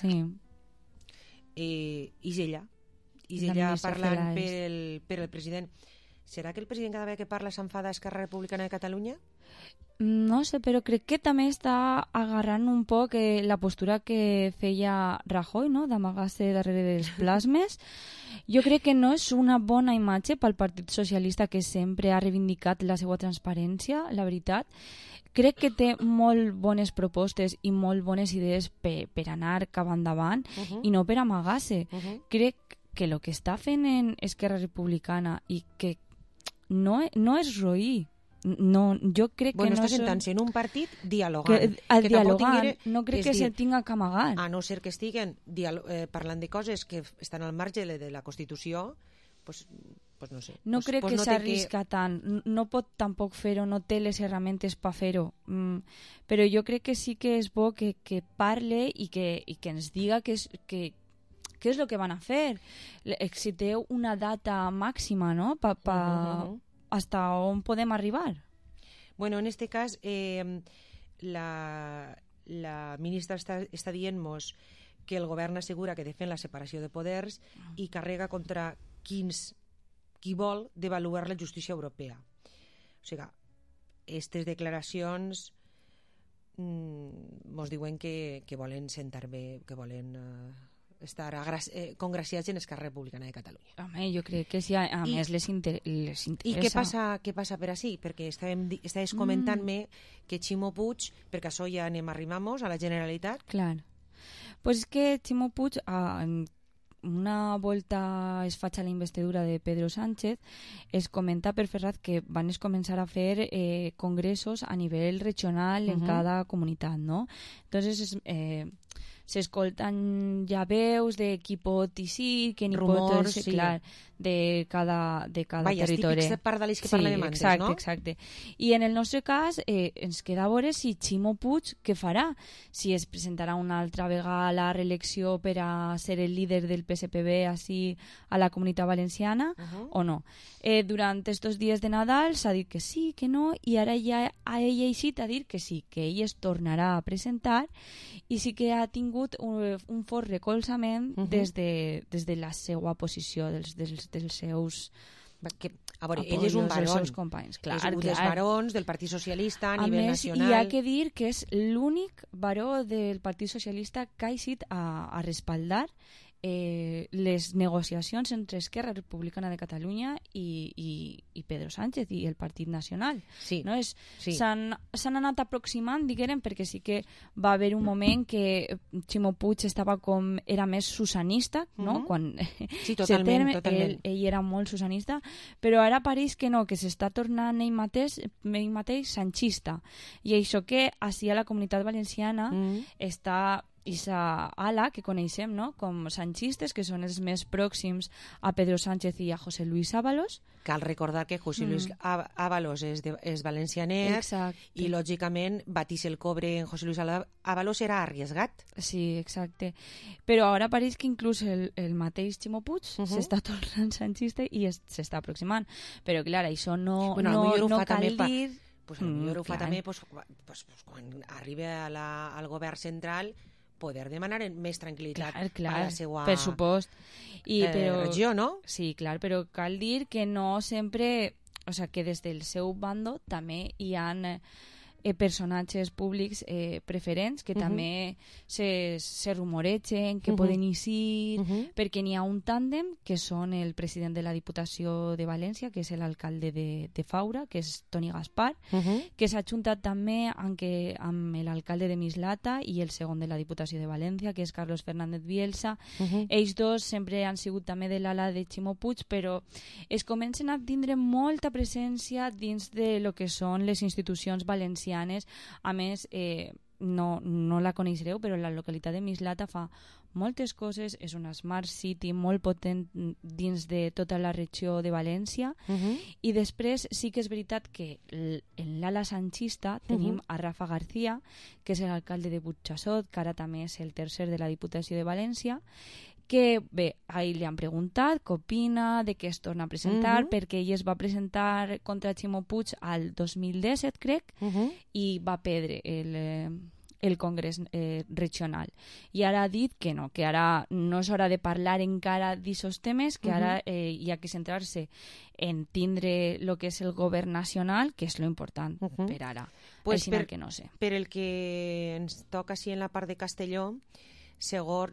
i és ella parlant per el president. Serà que el president cada vegada que parla s'enfada a Esquerra Republicana de Catalunya? No sé, però crec que també està agarrant un poc la postura que feia Rajoy, no?, d'amagar-se darrere dels plasmes. Jo crec que no és una bona imatge pel Partit Socialista, que sempre ha reivindicat la seva transparència, la veritat. Crec que té molt bones propostes i molt bones idees per anar cap endavant i no per amagar-se. Crec que el que està fent en Esquerra Republicana i que no és roí jo crec que bueno, no... està sentant-se en un partit dialogant. Que dialogant, no crec que se tinga que amagar. A no ser que estiguen parlant de coses que estan al marge de la Constitució, pues no sé. No crec que s'arrisca tant. No pot tampoc fer-ho, no té les herramientes per fer-ho. Però jo crec que sí que és bo que parle i que ens diga què és el que van a fer. Si té una data màxima, no? Hasta on podem arribar. Bueno, en este cas, la ministra està dient-nos que el govern assegura que defen la separació de poders i carrega contra qui vol devaluar la justícia europea. O sigui, aquestes declaracions mos diuen que volen sentar bé, que volen estar congraciats en Esquerra Republicana de Catalunya. Home, jo crec que sí, a més les interessa. I què passa per així? Perquè estaves comentant-me que Ximo Puig, perquè això ja anem arrimamos a la Generalitat. Clar. Pues és que Ximo Puig, una volta es faig a la investidura de Pedro Sánchez, es comenta per Ferraz que van començar a fer congressos a nivell regional en cada comunitat, ¿no? Entonces s'escolten ja veus de qui pot i sí, qui ni pot, sí. Clar, de cada territori. Els típics pardalís que parlem antes, no? Exacte. I en el nostre cas ens queda a veure si Ximo Puig què farà, si es presentarà una altra vegada a la reelecció per a ser el líder del PSPB així a la Comunitat Valenciana o no. Durant estos dies de Nadal s'ha dit que sí, que no, i ara ja a ell eixit a dir que sí, que ell es tornarà a presentar i sí que ha tingut un fort recolzament des de la seva posició, dels seus... A veure, ell és un barón, és un dels barons del Partit Socialista a nivell nacional. I hi ha que dir que és l'únic baró del Partit Socialista que ha eixit a respaldar les negociacions entre Esquerra Republicana de Catalunya i Pedro Sánchez i el Partit Nacional. Sí. No? S'han anat aproximant, diguem, perquè sí que va haver un moment que Ximo Puig era més susanista, no? Quan sí, totalment. Ell era molt susanista, però ara pareix que no, que s'està tornant ell mateix sanchista. I això que així a la Comunitat Valenciana està esa ala que coneixem, no? Com sanchistes, que són els més pròxims a Pedro Sánchez i a José Luis Ábalos. Cal recordar que José Luis Ábalos és valencianet. Exacte. I, lògicament, batir-se el cobre en José Luis Ábalos era arriesgat. Sí, exacte. Però ara pareix que inclús el mateix Ximo Puig s'està tornant sanchista i s'està aproximant. Però, clar, això no cal dir... Pues potser ho fa també quan arriba al govern central poder demanar més tranquil·litat a la seva per supost. regió, no? Sí, clar, però cal dir que no sempre... O sigui, que des del seu bando també hi ha personatges públics preferents que també se rumoregen, que poden eixir, perquè n'hi ha un tàndem que són el president de la Diputació de València, que és l'alcalde de Faura, que és Toni Gaspar, que s'ha juntat també amb l'alcalde de Mislata i el segon de la Diputació de València, que és Carlos Fernández Bielsa. Ells dos sempre han sigut també de l'ala de Ximo Puig, però es comencen a tindre molta presència dins de lo que són les institucions valencianes. A més, no la coneixereu, però la localitat de Mislata fa moltes coses, és una smart city molt potent dins de tota la regió de València, i després sí que és veritat que en l'ala sanchista tenim a Rafa García, que és l'alcalde de Burjassot, que ara també és el tercer de la Diputació de València, que bé, a ell li han preguntat què opina, de què es torna a presentar, perquè ell es va presentar contra Ximo Puig al 2017, crec, i va perdre el Congrés regional. I ara ha dit que no, que ara no és hora de parlar encara d'aquests temes, que ara hi ha que centrar-se en tindre el que és el govern nacional, que és lo important per ara. Pues que no sé. Per el que ens toca així en la part de Castelló, segur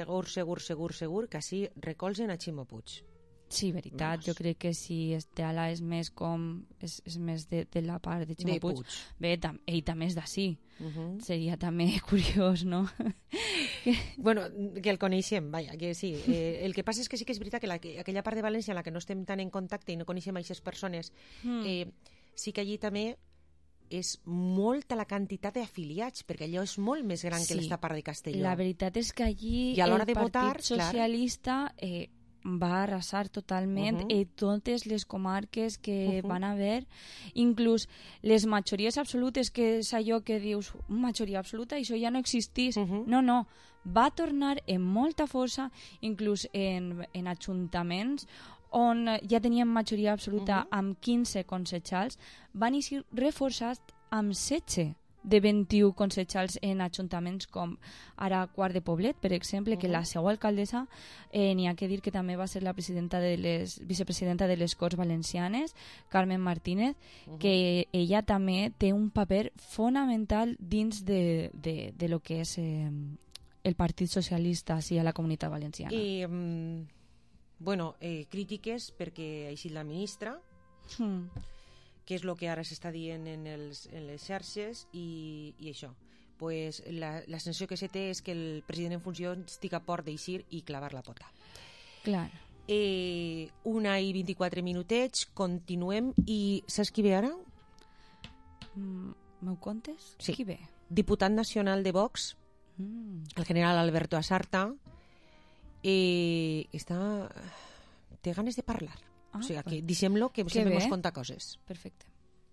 que així recolzen a Ximo Puig. Sí, veritat, jo crec que si Esteala és més com és més de la part de Ximo Puig. Bé, ell també és d'ací. Seria també curiós, no? Bueno, que el coneixem, vaja, que sí. El que passa és que sí que és veritat que aquella part de València en la que no estem tan en contacte i no coneixem aquestes persones, sí que allí també és molta la quantitat d'afiliats, perquè allò és molt més gran que l'Estat Parc de Castelló. La veritat és que allí I a l'hora el de votar, Partit Socialista va arrasar totalment totes les comarques que van haver, inclús les majories absolutes, que és allò que dius, majoria absoluta, això ja no existís. No, va tornar amb molta força, inclús en ajuntaments on ja tenien majoria absoluta amb 15 concejals, van ser reforçats amb 16 de 21 concejals en ajuntaments com ara Quart de Poblet, per exemple, que la seva alcaldessa n'hi ha que dir que també va ser la vicepresidenta de les Corts Valencianes, Carmen Martínez, que ella també té un paper fonamental dins de lo que és el Partit Socialista a la Comunitat Valenciana. I crítiques perquè ha eixit la ministra, que és el que ara s'està dient en les xarxes, i això. Pues la sensació que se té és que el president en funcions estic a port d'eixir i clavar la pota. Clar. 1:24 minutets, continuem, i saps qui ve ara? M'ho contes? Sí. Qui ve? Diputat nacional de Vox, el general Alberto Asarta, té ganes de parlar. O sigui, que deixem-lo, que sempre ens conta coses. Perfecte.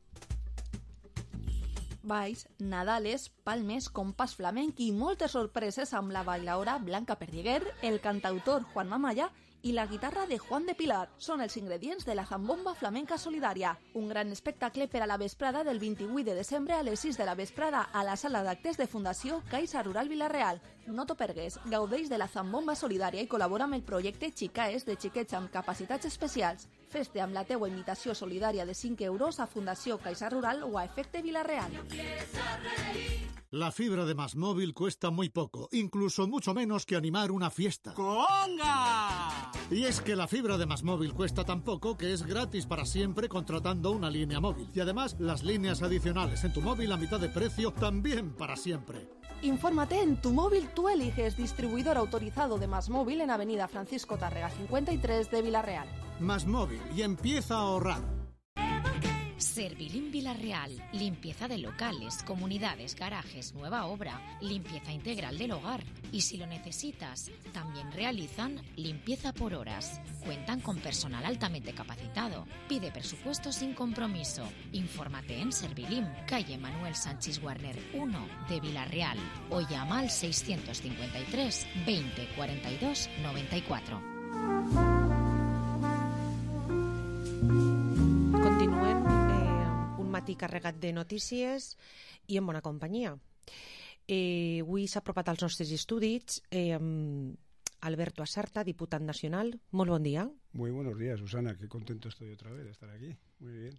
Balls, Nadales, palmes, compàs flamenc i moltes sorpreses amb la bailaora Blanca Perdiguer, el cantautor Juan Mamaya i la guitarra de Juan de Pilar. Són els ingredients de la Zambomba Flamenca Solidària, un gran espectacle per a la vesprada del 28 de desembre a les 6 de la vesprada a la sala d'actes de Fundació Caixa Rural Vila-real. No t'ho pergues, gaudeix de la Zambomba Solidària i col·labora amb el projecte Xicaes de xiquets amb capacitats especials. Fes-te amb la teua invitació solidària de 5 euros a Fundació Caixa Rural o a Efecte Vila-real. La fibra de Más Móvil cuesta muy poco, incluso mucho menos que animar una fiesta. ¡Conga! Y es que la fibra de Más Móvil cuesta tan poco que es gratis para siempre contratando una línea móvil. Y además, las líneas adicionales en tu móvil a mitad de precio también para siempre. Infórmate en Tu Móvil Tú Eliges, distribuidor autorizado de Más Móvil en Avenida Francisco Tárrega 53 de Vila-real. Más Móvil, y empieza a ahorrar. Servilim Vila-real, limpieza de locales, comunidades, garajes, nueva obra, limpieza integral del hogar. Y si lo necesitas, también realizan limpieza por horas. Cuentan con personal altamente capacitado. Pide presupuesto sin compromiso. Infórmate en Servilim, calle Manuel Sánchez Guarner 1 de Vila-real, o llama al 653 20 42 94. Continuem un matí carregat de notícies i en bona companyia. Avui s'ha apropat als nostres estudis Alberto Asarta, diputat nacional. Molt bon dia. Muy buenos días, Susana. Qué contento estoy otra vez de estar aquí. Muy bien.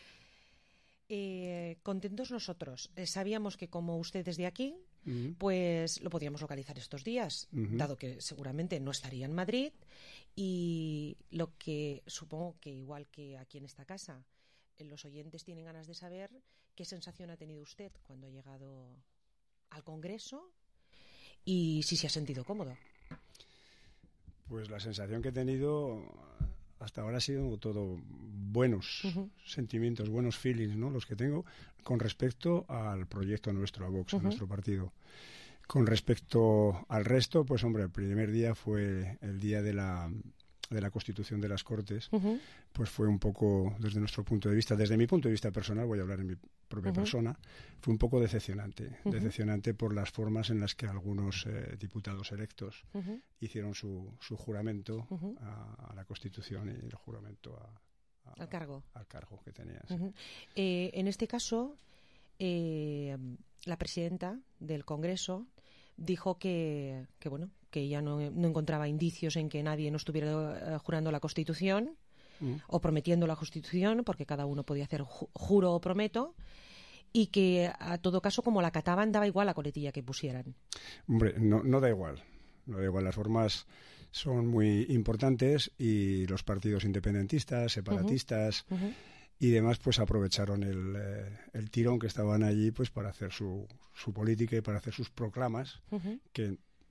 Contentos nosotros. Sabíamos que como usted es de aquí, pues lo podíamos localizar estos días, dado que seguramente no estaría en Madrid, y lo que supongo que igual que aquí en esta casa, los oyentes tienen ganas de saber qué sensación ha tenido usted cuando ha llegado al Congreso y si se ha sentido cómodo. Pues la sensación que he tenido hasta ahora ha sido todo buenos sentimientos, buenos feelings, ¿no? Los que tengo con respecto al proyecto nuestro, a Vox, a nuestro partido. Con respecto al resto, pues hombre, el primer día fue el día de la Constitución de las Cortes, pues fue un poco, desde nuestro punto de vista, desde mi punto de vista personal, voy a hablar en mi propia persona, fue un poco decepcionante, decepcionante por las formas en las que algunos diputados electos hicieron su juramento a la Constitución y el juramento al cargo que tenían. En este caso, la presidenta del Congreso dijo que ella no encontraba indicios en que nadie no estuviera jurando la Constitución o prometiendo la Constitución, porque cada uno podía hacer juro o prometo, y que a todo caso, como la cataban, daba igual la coletilla que pusieran. Hombre, no da igual. No da igual, las formas son muy importantes y los partidos independentistas, separatistas y demás, pues aprovecharon el tirón que estaban allí, pues para hacer su política y para hacer sus proclamas, que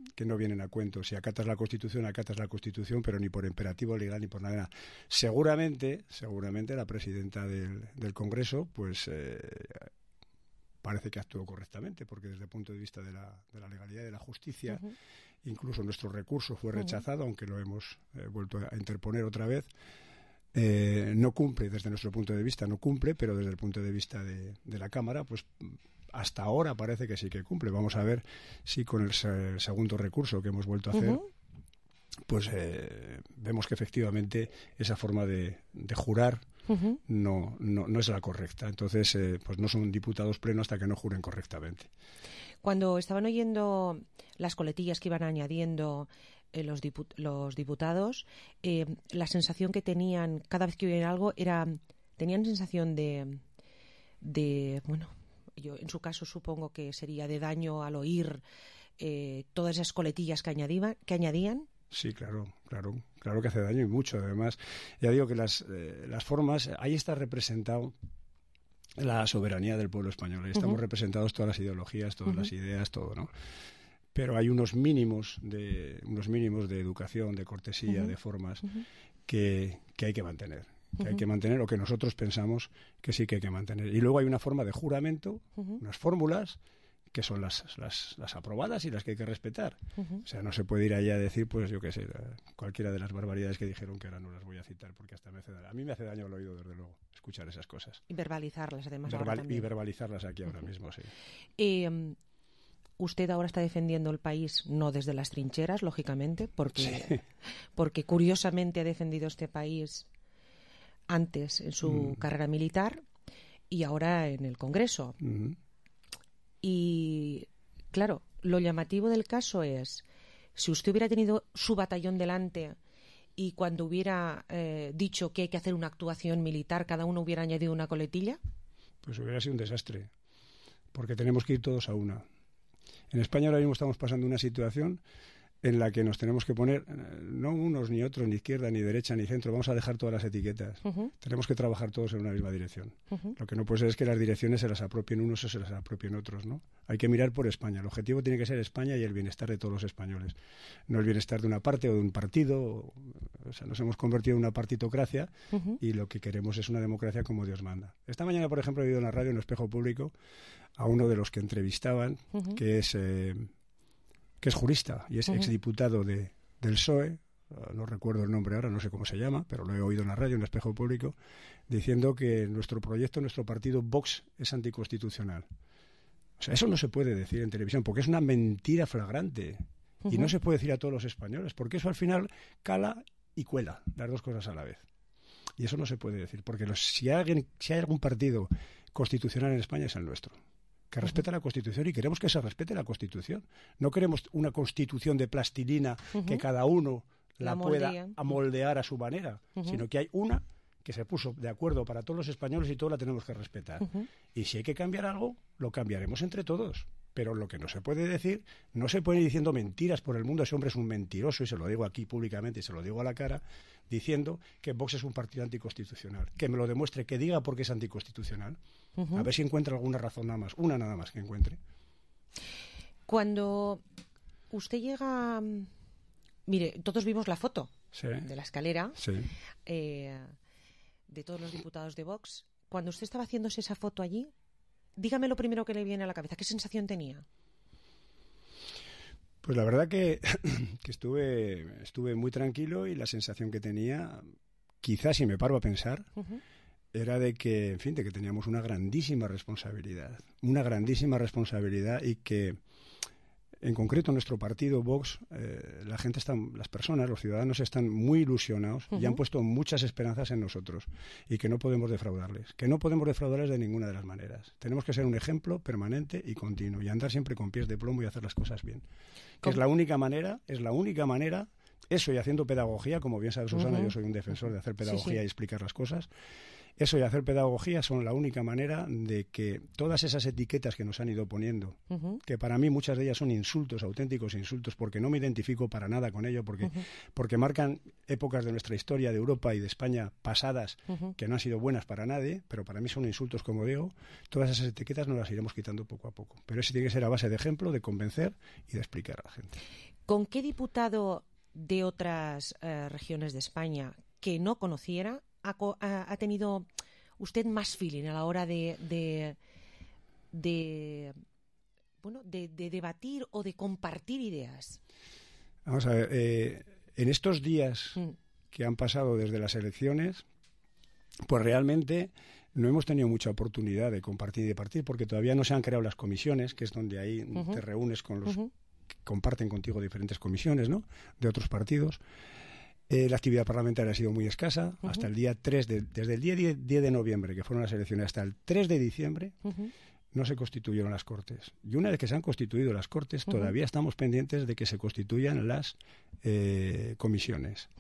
que no vienen a cuento. Si acatas la Constitución, pero ni por imperativo legal ni por nada. Seguramente la presidenta del Congreso, pues parece que actuó correctamente, porque desde el punto de vista de la legalidad y de la justicia, incluso nuestro recurso fue rechazado, aunque lo hemos vuelto a interponer otra vez. No cumple, desde nuestro punto de vista no cumple, pero desde el punto de vista de la Cámara, pues hasta ahora parece que sí que cumple. Vamos a ver si con el segundo recurso que hemos vuelto a hacer, pues vemos que efectivamente esa forma de jurar no es la correcta. Entonces, pues no son diputados plenos hasta que no juren correctamente. Cuando estaban oyendo las coletillas que iban añadiendo los diputados, la sensación que tenían cada vez que oían algo tenían sensación de bueno, yo en su caso supongo que sería de daño al oír todas esas coletillas que añadían. Sí, claro que hace daño y mucho. Además, ya digo que las formas, ahí está representado la soberanía del pueblo español. Ahí estamos representados todas las ideologías, todas las ideas, todo, ¿no? Pero hay unos mínimos de educación, de cortesía, de formas que hay que mantener. Que hay que mantener, o que nosotros pensamos que sí que hay que mantener. Y luego hay una forma de juramento, unas fórmulas que son las aprobadas y las que hay que respetar. O sea, no se puede ir allá a decir, pues yo qué sé, cualquiera de las barbaridades que dijeron, que ahora no las voy a citar porque hasta me hace daño. A mí me hace daño el oído, desde luego, escuchar esas cosas. Y verbalizarlas, además. Y verbalizarlas aquí ahora mismo, sí. Usted ahora está defendiendo el país, no desde las trincheras, lógicamente, porque curiosamente ha defendido este país antes en su carrera militar y ahora en el Congreso. Y claro, lo llamativo del caso es, si usted hubiera tenido su batallón delante y cuando hubiera dicho que hay que hacer una actuación militar, cada uno hubiera añadido una coletilla, pues hubiera sido un desastre, porque tenemos que ir todos a una. En España ahora mismo estamos pasando una situación en la que nos tenemos que poner, no unos ni otros, ni izquierda, ni derecha, ni centro, vamos a dejar todas las etiquetas. Tenemos que trabajar todos en una misma dirección. Lo que no puede ser es que las direcciones se las apropien unos o se las apropien otros, ¿no? Hay que mirar por España. El objetivo tiene que ser España y el bienestar de todos los españoles. No el bienestar de una parte o de un partido. O sea, nos hemos convertido en una partitocracia y lo que queremos es una democracia como Dios manda. Esta mañana, por ejemplo, he oído en la radio, en Espejo Público, a uno de los que entrevistaban, que es jurista y es exdiputado del PSOE, no recuerdo el nombre ahora, no sé cómo se llama, pero lo he oído en la radio, en el Espejo Público, diciendo que nuestro proyecto, nuestro partido Vox es anticonstitucional. O sea, eso no se puede decir en televisión, porque es una mentira flagrante. Y no se puede decir a todos los españoles, porque eso al final cala y cuela, las dos cosas a la vez. Y eso no se puede decir, porque si hay algún partido constitucional en España es el nuestro, que respeta la Constitución, y queremos que se respete la Constitución. No queremos una Constitución de plastilina que cada uno la pueda amoldear a su manera, sino que hay una que se puso de acuerdo para todos los españoles y todos la tenemos que respetar. Y si hay que cambiar algo, lo cambiaremos entre todos. Pero lo que no se puede decir, no se puede ir diciendo mentiras por el mundo. Ese hombre es un mentiroso, y se lo digo aquí públicamente y se lo digo a la cara, diciendo que Vox es un partido anticonstitucional. Que me lo demuestre, que diga por qué es anticonstitucional. A ver si encuentra alguna razón nada más, una nada más que encuentre. Cuando usted llega... Mire, todos vimos la foto de la escalera de todos los diputados de Vox. Cuando usted estaba haciéndose esa foto allí, dígame lo primero que le viene a la cabeza. ¿Qué sensación tenía? Pues la verdad que estuve muy tranquilo, y la sensación que tenía, quizás si me paro a pensar, era de que, en fin, de que teníamos una grandísima responsabilidad, y que, en concreto, nuestro partido Vox, las personas, los ciudadanos están muy ilusionados y han puesto muchas esperanzas en nosotros, y que no podemos defraudarles, de ninguna de las maneras. Tenemos que ser un ejemplo permanente y continuo, y andar siempre con pies de plomo y hacer las cosas bien. Que es la única manera, eso, y haciendo pedagogía, como bien sabe Susana, yo soy un defensor de hacer pedagogía y explicar las cosas. Eso y hacer pedagogía son la única manera de que todas esas etiquetas que nos han ido poniendo, que para mí muchas de ellas son insultos, auténticos insultos, porque no me identifico para nada con ello, porque marcan épocas de nuestra historia, de Europa y de España pasadas, que no han sido buenas para nadie, pero para mí son insultos, como digo. Todas esas etiquetas nos las iremos quitando poco a poco. Pero eso tiene que ser a base de ejemplo, de convencer y de explicar a la gente. ¿Con qué diputado de otras regiones de España que no conociera ha tenido usted más feeling a la hora de debatir o de compartir ideas? Vamos a ver, en estos días que han pasado desde las elecciones, pues realmente no hemos tenido mucha oportunidad de compartir y de partir, porque todavía no se han creado las comisiones, que es donde ahí te reúnes con los que comparten contigo diferentes comisiones, ¿no?, de otros partidos. La actividad parlamentaria ha sido muy escasa. Hasta el día 3, desde el día 10 de noviembre, que fueron las elecciones, hasta el 3 de diciembre, no se constituyeron las Cortes. Y una vez que se han constituido las Cortes, todavía estamos pendientes de que se constituyan las comisiones.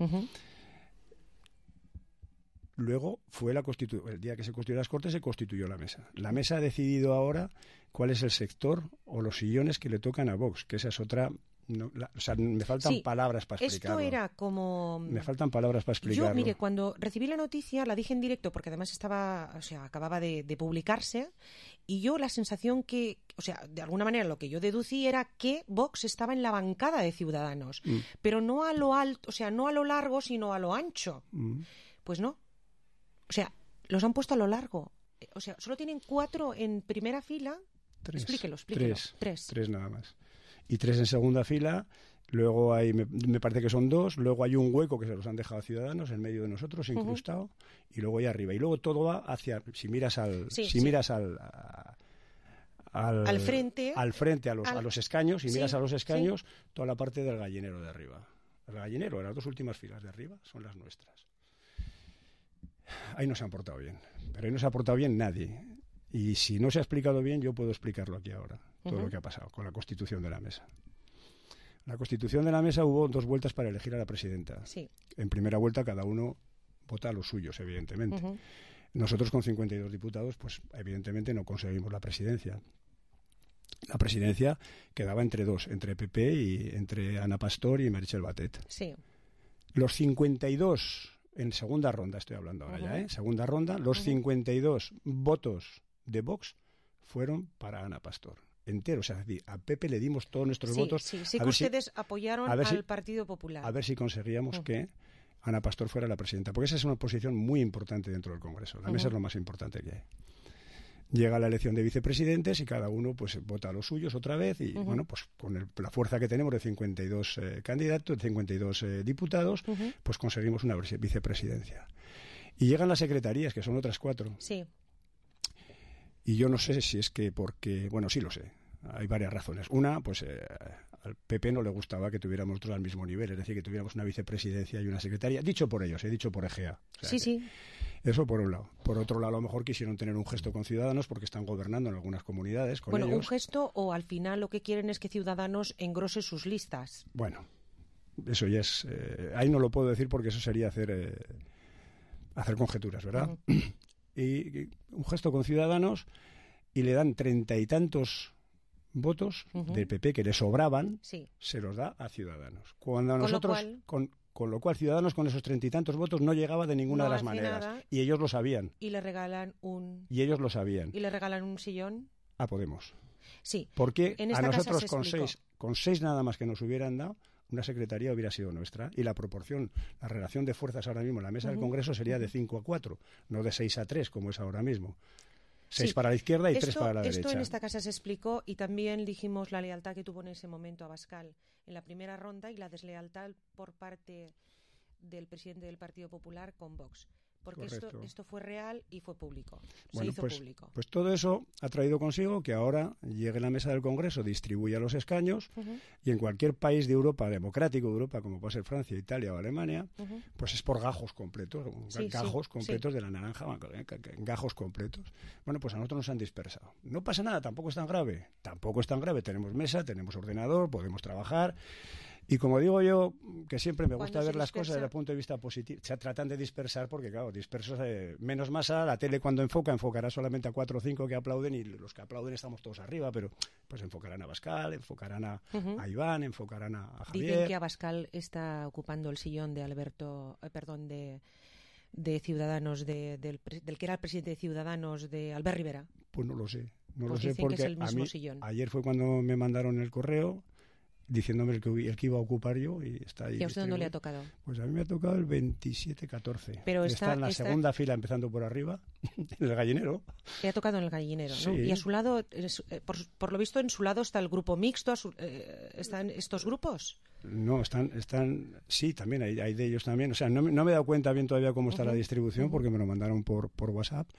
Luego fue el día que se constituyó las Cortes, se constituyó la mesa. La mesa ha decidido ahora cuál es el sector o los sillones que le tocan a Vox, que esa es otra... o sea, me faltan palabras para explicarlo. Esto era como... Me faltan palabras para explicarlo. Yo, mire, cuando recibí la noticia, la dije en directo, porque además acababa de publicarse, y yo la sensación que, o sea, de alguna manera lo que yo deducí era que Vox estaba en la bancada de Ciudadanos, pero no a lo alto, o sea, no a lo largo, sino a lo ancho. Pues no. O sea, los han puesto a lo largo. O sea, solo tienen 4 en primera fila. Explíquelo. 3 nada más. Y 3 en segunda fila. Luego hay, me parece que son 2. Luego hay un hueco que se los han dejado a Ciudadanos en medio de nosotros, incrustado. Y luego ahí arriba. Y luego todo va hacia, si miras al frente, a los escaños, y miras a los escaños, toda la parte del gallinero de arriba. El gallinero, las 2 últimas filas de arriba, son las nuestras. Ahí no se han portado bien, pero ahí no se ha portado bien nadie. Y si no se ha explicado bien, yo puedo explicarlo aquí ahora, todo lo que ha pasado con la constitución de la mesa. La constitución de la mesa hubo 2 vueltas para elegir a la presidenta. En primera vuelta cada uno vota a los suyos, evidentemente. Nosotros con 52 diputados, pues evidentemente no conseguimos la presidencia. La presidencia quedaba entre 2, entre PP y entre Ana Pastor y Meritxell Batet. Los 52... En segunda ronda estoy hablando ahora, ¿eh? Segunda ronda, los 52 votos de Vox fueron para Ana Pastor. Enteros, es decir, a Pepe le dimos todos nuestros votos. Sí que ustedes apoyaron al Partido Popular. A ver si conseguíamos que Ana Pastor fuera la presidenta, porque esa es una posición muy importante dentro del Congreso. La mesa es lo más importante que hay. Llega la elección de vicepresidentes y cada uno pues vota a los suyos otra vez y bueno, pues con la fuerza que tenemos de 52 candidatos, de 52 diputados, pues conseguimos una vicepresidencia. Y llegan las secretarías, que son otras 4. Y yo no sé si es que porque... Bueno, sí lo sé. Hay varias razones. Una, pues al PP no le gustaba que tuviéramos todos al mismo nivel, es decir, que tuviéramos una vicepresidencia y una secretaría. Dicho por ellos, dicho por Egea. O sea, eso por un lado. Por otro lado, a lo mejor quisieron tener un gesto con Ciudadanos porque están gobernando en algunas comunidades con ellos. Un gesto, o al final lo que quieren es que Ciudadanos engrose sus listas. Bueno, eso ya es... ahí no lo puedo decir porque eso sería hacer conjeturas, ¿verdad? Y un gesto con Ciudadanos y le dan 30 y tantos votos del PP que le sobraban, se los da a Ciudadanos. Cuando a nosotros... Con lo cual Ciudadanos con esos 30 y tantos votos no llegaba de ninguna de las maneras. Nada. Y ellos lo sabían. Y le regalan un... Y ellos lo sabían. ¿Y le regalan un sillón? A Podemos. Sí. Porque a nosotros con seis nada más que nos hubieran dado, una secretaría hubiera sido nuestra. Y la proporción, la relación de fuerzas ahora mismo en la mesa del Congreso sería de 5-4, no de 6-3 como es ahora mismo. 6 para la izquierda y 3 para la derecha. Esto en esta casa se explicó y también dijimos la lealtad que tuvo en ese momento Abascal en la primera ronda y la deslealtad por parte del presidente del Partido Popular con Vox. Porque esto fue real y fue público. Bueno, se hizo público. Pues todo eso ha traído consigo que ahora llegue la mesa del Congreso, distribuya los escaños y en cualquier país de Europa, democrático de Europa, como puede ser Francia, Italia o Alemania, pues es por gajos completos, completos de la naranja, gajos completos. Bueno, pues a nosotros nos han dispersado. No pasa nada, tampoco es tan grave. Tenemos mesa, tenemos ordenador, podemos trabajar. Y como digo yo, que siempre me gusta ver las cosas desde el punto de vista positivo, se tratan de dispersar porque, claro, dispersos, menos masa, la tele cuando enfocará solamente a 4 o 5 que aplauden y los que aplauden estamos todos arriba, pero pues enfocarán a Abascal, enfocarán a Iván, enfocarán a Javier. Dicen que Abascal está ocupando el sillón de de Ciudadanos, del que era el presidente de Ciudadanos, de Albert Rivera. Pues no lo sé, No lo sé porque a mí, ayer fue cuando me mandaron el correo. diciéndome el que iba a ocupar yo, y está ahí. ¿Y a usted dónde le ha tocado? Pues a mí me ha tocado el 27-14. Pero está en la segunda fila, empezando por arriba, en el gallinero. Le ha tocado en el gallinero, ¿no? Sí. Y a su lado, por lo visto, en su lado está el grupo mixto, ¿están estos grupos? No, están sí, también hay de ellos también. O sea, no me he dado cuenta bien todavía cómo está la distribución, porque me lo mandaron por WhatsApp.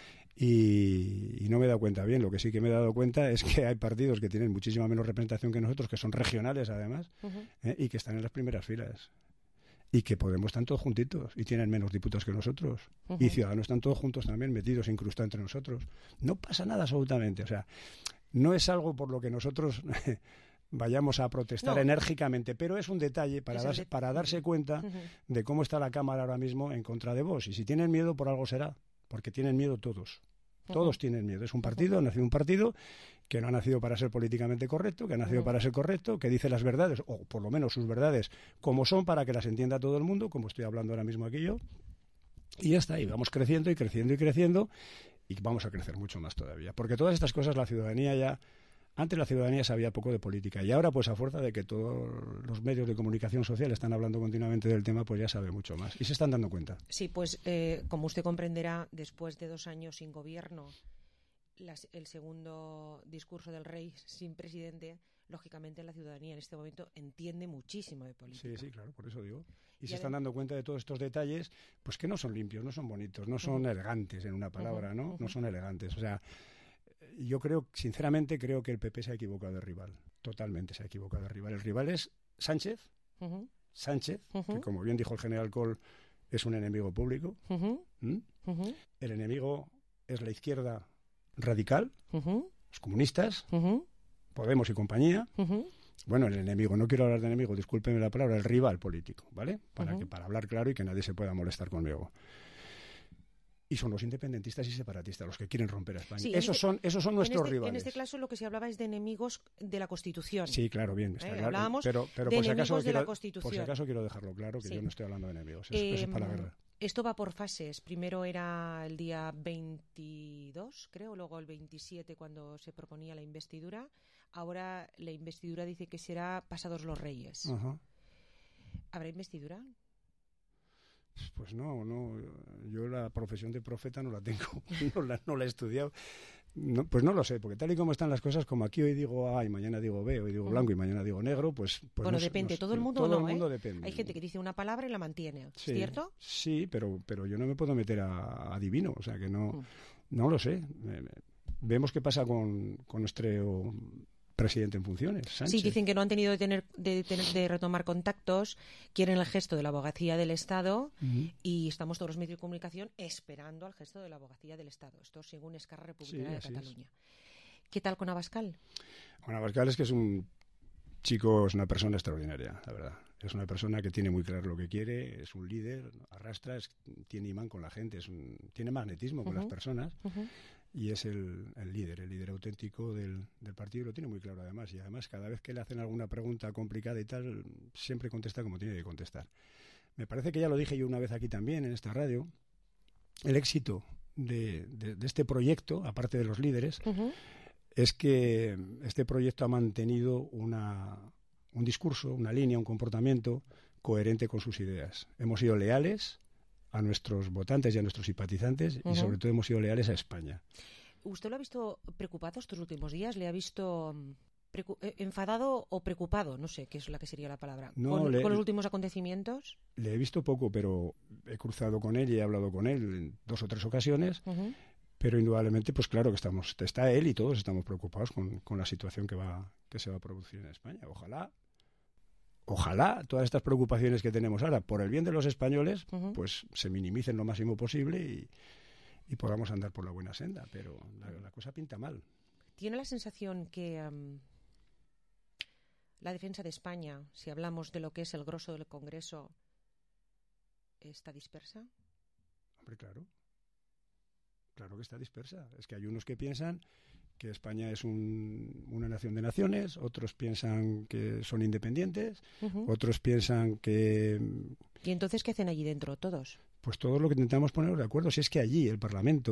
Y no me he dado cuenta bien. Lo que sí que me he dado cuenta es que hay partidos que tienen muchísima menos representación que nosotros, que son regionales además, y que están en las primeras filas. Y que Podemos están todos juntitos y tienen menos diputados que nosotros. Y Ciudadanos están todos juntos también, metidos, incrustados entre nosotros. No pasa nada absolutamente. O sea, no es algo por lo que nosotros vayamos a protestar enérgicamente, pero es un detalle para darse cuenta de cómo está la Cámara ahora mismo en contra de Vox. Y si tienen miedo, por algo será. Porque tienen miedo todos. Todos tienen miedo. Es un partido, ha nacido un partido que no ha nacido para ser políticamente correcto, que ha nacido para ser correcto, que dice las verdades, o por lo menos sus verdades, como son, para que las entienda todo el mundo, como estoy hablando ahora mismo aquí yo. Y ya está, y vamos creciendo y creciendo y creciendo, y vamos a crecer mucho más todavía. Porque todas estas cosas la ciudadanía ya... Antes la ciudadanía sabía poco de política, y ahora, pues a fuerza de que todos los medios de comunicación social están hablando continuamente del tema, pues ya sabe mucho más. Y se están dando cuenta. Sí, pues como usted comprenderá, después de 2 años sin gobierno, el segundo discurso del rey sin presidente, lógicamente la ciudadanía en este momento entiende muchísimo de política. Sí, claro, por eso digo. Y se están dando cuenta de todos estos detalles, pues que no son limpios, no son bonitos, no son elegantes, en una palabra, ¿no? No son elegantes, o sea... Yo sinceramente creo que el PP se ha equivocado de rival. Totalmente se ha equivocado de rival. El rival es Sánchez. Sánchez, que como bien dijo el general Kohl, es un enemigo público. El enemigo es la izquierda radical, los comunistas, Podemos y compañía. Bueno, el enemigo, no quiero hablar de enemigo, discúlpeme la palabra, el rival político, ¿vale? Para hablar claro y que nadie se pueda molestar conmigo. Y son los independentistas y separatistas los que quieren romper a España. Sí, esos son nuestros rivales. En este caso lo que se hablaba es de enemigos de la Constitución. Sí, claro, bien. Está claro. Hablábamos pero de por si enemigos de la por Constitución. si acaso quiero dejarlo claro, que yo no estoy hablando de enemigos. Eso es para la guerra. Esto va por fases. Primero era el día 22, creo, luego el 27 cuando se proponía la investidura. Ahora la investidura dice que será pasados los Reyes. ¿Habrá investidura? Pues no, yo la profesión de profeta no la tengo, no la he estudiado, pues no lo sé, porque tal y como están las cosas, como aquí hoy digo A y mañana digo B, hoy digo blanco y mañana digo negro, pues bueno, depende, todo el mundo todo no, el mundo depende. Hay gente que dice una palabra y la mantiene, sí, ¿cierto? Sí, pero yo no me puedo meter a adivino, o sea que no lo sé. Vemos qué pasa con nuestro presidente en funciones, Sánchez. Sí, dicen que no han tenido de retomar contactos, quieren el gesto de la abogacía del Estado y estamos todos los medios de comunicación esperando al gesto de la abogacía del Estado. Esto según Esquerra Republicana de Cataluña. ¿Qué tal con Abascal? Con Abascal es que es una persona extraordinaria, la verdad. Es una persona que tiene muy claro lo que quiere, es un líder, arrastra, tiene imán con la gente, tiene magnetismo con las personas. Y es el líder auténtico del partido, y lo tiene muy claro además. Y además, cada vez que le hacen alguna pregunta complicada y tal, siempre contesta como tiene que contestar. Me parece que ya lo dije yo una vez aquí también, en esta radio, el éxito de este proyecto, aparte de los líderes, es que este proyecto ha mantenido un discurso, una línea, un comportamiento coherente con sus ideas. Hemos sido leales a nuestros votantes y a nuestros simpatizantes y sobre todo hemos sido leales a España. ¿Usted lo ha visto preocupado estos últimos días? ¿Le ha visto enfadado o preocupado? No sé qué es la que sería la palabra. ¿Con los últimos acontecimientos? Le he visto poco, pero he cruzado con él y he hablado con él en 2 o 3 ocasiones. Pero indudablemente, pues claro que está él y todos estamos preocupados con la situación que se va a producir en España. Ojalá todas estas preocupaciones que tenemos ahora, por el bien de los españoles, pues se minimicen lo máximo posible y podamos andar por la buena senda, pero la cosa pinta mal. ¿Tiene la sensación que la defensa de España, si hablamos de lo que es el grosso del Congreso, está dispersa? Hombre, claro que está dispersa. Es que hay unos que piensan que España es una nación de naciones, otros piensan que son independientes, otros piensan que... ¿Y entonces qué hacen allí dentro todos? Pues todo lo que intentamos ponernos de acuerdo. Si es que allí el Parlamento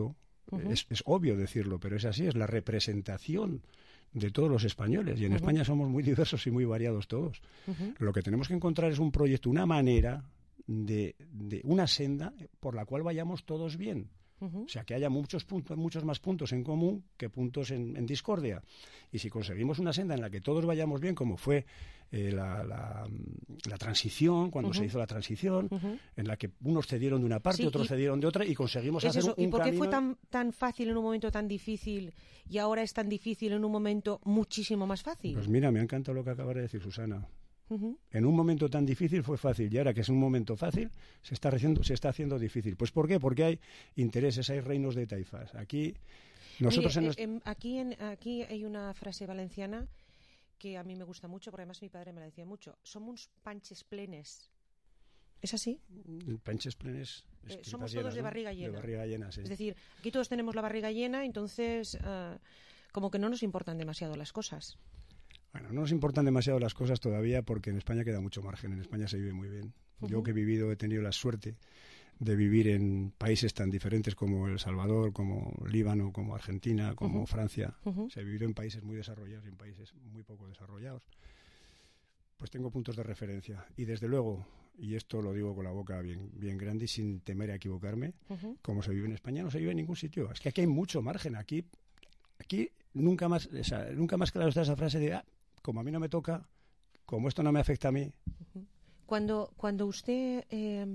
Es obvio decirlo, pero es así, es la representación de todos los españoles. Y en España somos muy diversos y muy variados todos. Lo que tenemos que encontrar es un proyecto, una manera de una senda por la cual vayamos todos bien. O sea, que haya muchos más puntos en común que puntos en discordia. Y si conseguimos una senda en la que todos vayamos bien, como fue la transición, cuando se hizo la transición, en la que unos cedieron de una parte, otros cedieron de otra, y conseguimos hacer un camino... ¿Y por qué fue tan fácil en un momento tan difícil y ahora es tan difícil en un momento muchísimo más fácil? Pues mira, me ha encantado lo que acaba de decir Susana. En un momento tan difícil fue fácil, y ahora que es un momento fácil se está haciendo difícil. Pues ¿por qué? Porque hay intereses, hay reinos de taifas. Aquí nosotros aquí hay una frase valenciana que a mí me gusta mucho, porque además mi padre me la decía mucho: somos panches plenes. ¿Es así? Panches plenes. Somos todos llenas, de barriga llena. De barriga llena, sí. Es decir, aquí todos tenemos la barriga llena, entonces como que no nos importan demasiado las cosas. Bueno, no nos importan demasiado las cosas todavía, porque en España queda mucho margen. En España se vive muy bien. Yo que he tenido la suerte de vivir en países tan diferentes como El Salvador, como Líbano, como Argentina, como Francia. Se ha vivido en países muy desarrollados y en países muy poco desarrollados. Pues tengo puntos de referencia. Y desde luego, y esto lo digo con la boca bien grande y sin temer a equivocarme, como se vive en España no se vive en ningún sitio. Es que aquí hay mucho margen. Aquí nunca más claro está esa frase de como a mí no me toca, como esto no me afecta a mí. Cuando usted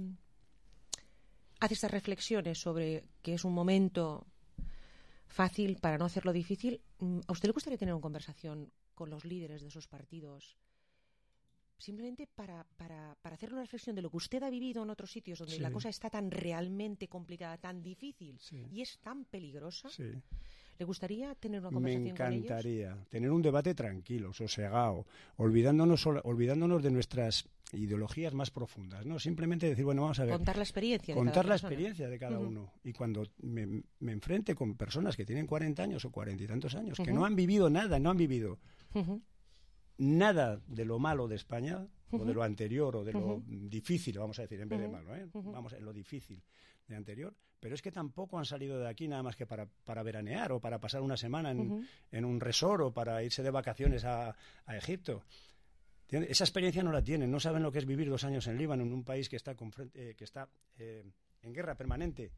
hace estas reflexiones sobre que es un momento fácil para no hacerlo difícil, ¿a usted le gustaría tener una conversación con los líderes de esos partidos? Simplemente para hacer una reflexión de lo que usted ha vivido en otros sitios donde la cosa está tan realmente complicada, tan difícil y es tan peligrosa. Sí. ¿Le gustaría tener una conversación con ellos? Me encantaría tener un debate tranquilo, sosegado, olvidándonos de nuestras ideologías más profundas, ¿no? Simplemente decir, bueno, vamos a ver. Contar la experiencia de cada uno. Y cuando me enfrente con personas que tienen 40 años o 40 y tantos años, que no han vivido nada, no han vivido nada de lo malo de España, o de lo anterior, o de lo difícil, vamos a decir, en vez de malo, vamos en lo difícil de anterior, pero es que tampoco han salido de aquí nada más que para veranear o para pasar una semana en un resort o para irse de vacaciones a Egipto. Esa experiencia no la tienen, no saben lo que es vivir 2 años en Líbano, en un país que está en guerra permanente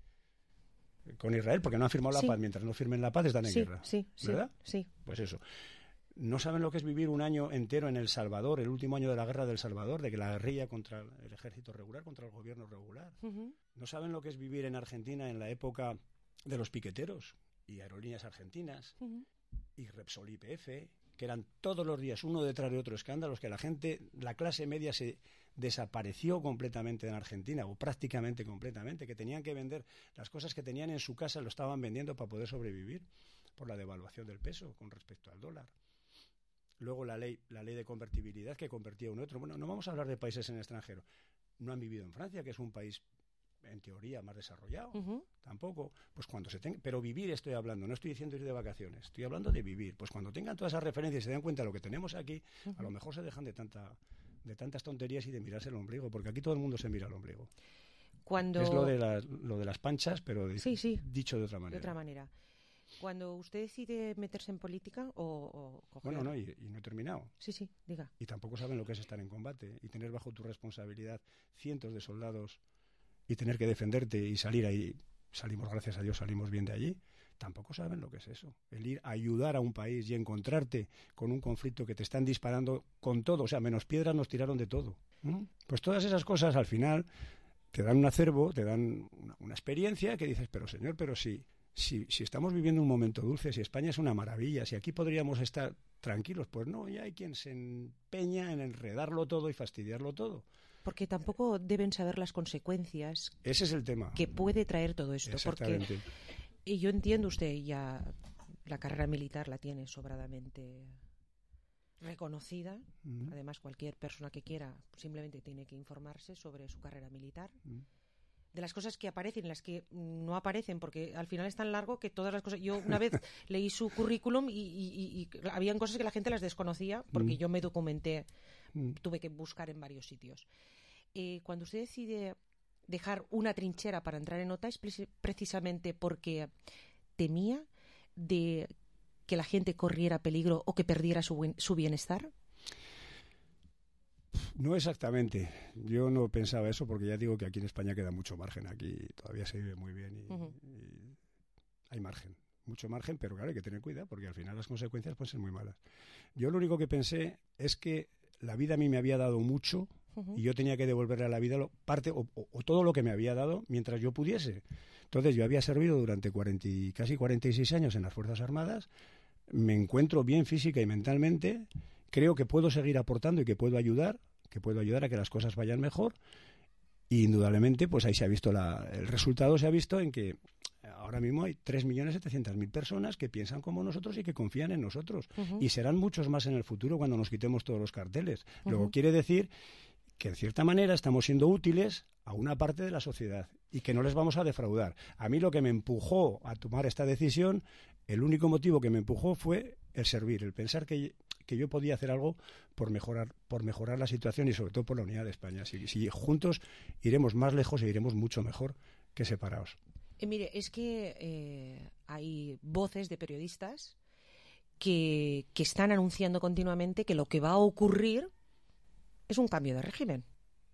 con Israel, porque no han firmado la paz. Mientras no firmen la paz están en guerra, ¿verdad? Sí. Pues eso. No saben lo que es vivir un año entero en El Salvador, el último año de la guerra del Salvador, de que la guerrilla contra el ejército regular, contra el gobierno regular. No saben lo que es vivir en Argentina en la época de los piqueteros y Aerolíneas Argentinas y Repsol YPF, que eran todos los días uno detrás de otro escándalos, que la clase media se desapareció completamente en Argentina, o prácticamente completamente, que tenían que vender las cosas que tenían en su casa, lo estaban vendiendo para poder sobrevivir por la devaluación del peso con respecto al dólar. Luego la ley de convertibilidad que convertía uno a otro. Bueno, no vamos a hablar de países en el extranjero. No han vivido en Francia, que es un país en teoría más desarrollado. Tampoco. Pues cuando pero vivir estoy hablando, no estoy diciendo ir de vacaciones, estoy hablando de vivir. Pues cuando tengan todas esas referencias y se den cuenta de lo que tenemos aquí, a lo mejor se dejan de tantas tonterías y de mirarse el ombligo, porque aquí todo el mundo se mira el ombligo. Es lo de las panchas, pero dicho de otra manera. De otra manera. Cuando usted decide meterse en política o coger... Bueno, y no he terminado. Sí, diga. Y tampoco saben lo que es estar en combate y tener bajo tu responsabilidad cientos de soldados y tener que defenderte y salir ahí. Gracias a Dios, salimos bien de allí. Tampoco saben lo que es eso. El ir a ayudar a un país y encontrarte con un conflicto que te están disparando con todo. O sea, menos piedras nos tiraron de todo. Pues todas esas cosas al final te dan un acervo, te dan una experiencia que dices, pero señor, pero sí. Si estamos viviendo un momento dulce, si España es una maravilla, si aquí podríamos estar tranquilos, pues no, ya hay quien se empeña en enredarlo todo y fastidiarlo todo. Porque tampoco deben saber las consecuencias. Ese es el tema. Que puede traer todo esto. Exactamente. Y yo entiendo, usted ya la carrera militar la tiene sobradamente reconocida. Además, cualquier persona que quiera simplemente tiene que informarse sobre su carrera militar. De las cosas que aparecen, las que no aparecen, porque al final es tan largo que todas las cosas... Yo una vez leí su currículum y habían cosas que la gente las desconocía, porque yo me documenté, tuve que buscar en varios sitios. Cuando usted decide dejar una trinchera para entrar en OTA, es precisamente porque temía de que la gente corriera peligro o que perdiera su bienestar? No exactamente. Yo no pensaba eso porque ya digo que aquí en España queda mucho margen. Aquí todavía se vive muy bien y hay margen, mucho margen, pero claro, hay que tener cuidado porque al final las consecuencias pueden ser muy malas. Yo lo único que pensé es que la vida a mí me había dado mucho y yo tenía que devolverle a la vida parte o todo lo que me había dado mientras yo pudiese. Entonces yo había servido durante casi 46 años en las Fuerzas Armadas, me encuentro bien física y mentalmente, creo que puedo seguir aportando y que puedo ayudar a que las cosas vayan mejor. Y indudablemente, pues ahí se ha visto el resultado se ha visto en que ahora mismo hay 3.700.000 personas que piensan como nosotros y que confían en nosotros. Y serán muchos más en el futuro cuando nos quitemos todos los carteles. Luego quiere decir que en cierta manera estamos siendo útiles a una parte de la sociedad y que no les vamos a defraudar. A mí lo que me empujó a tomar esta decisión, el único motivo que me empujó fue el servir, el pensar que yo podía hacer algo por mejorar la situación y sobre todo por la unidad de España. Si juntos iremos más lejos e iremos mucho mejor que separados. Mire, es que hay voces de periodistas que están anunciando continuamente que lo que va a ocurrir es un cambio de régimen.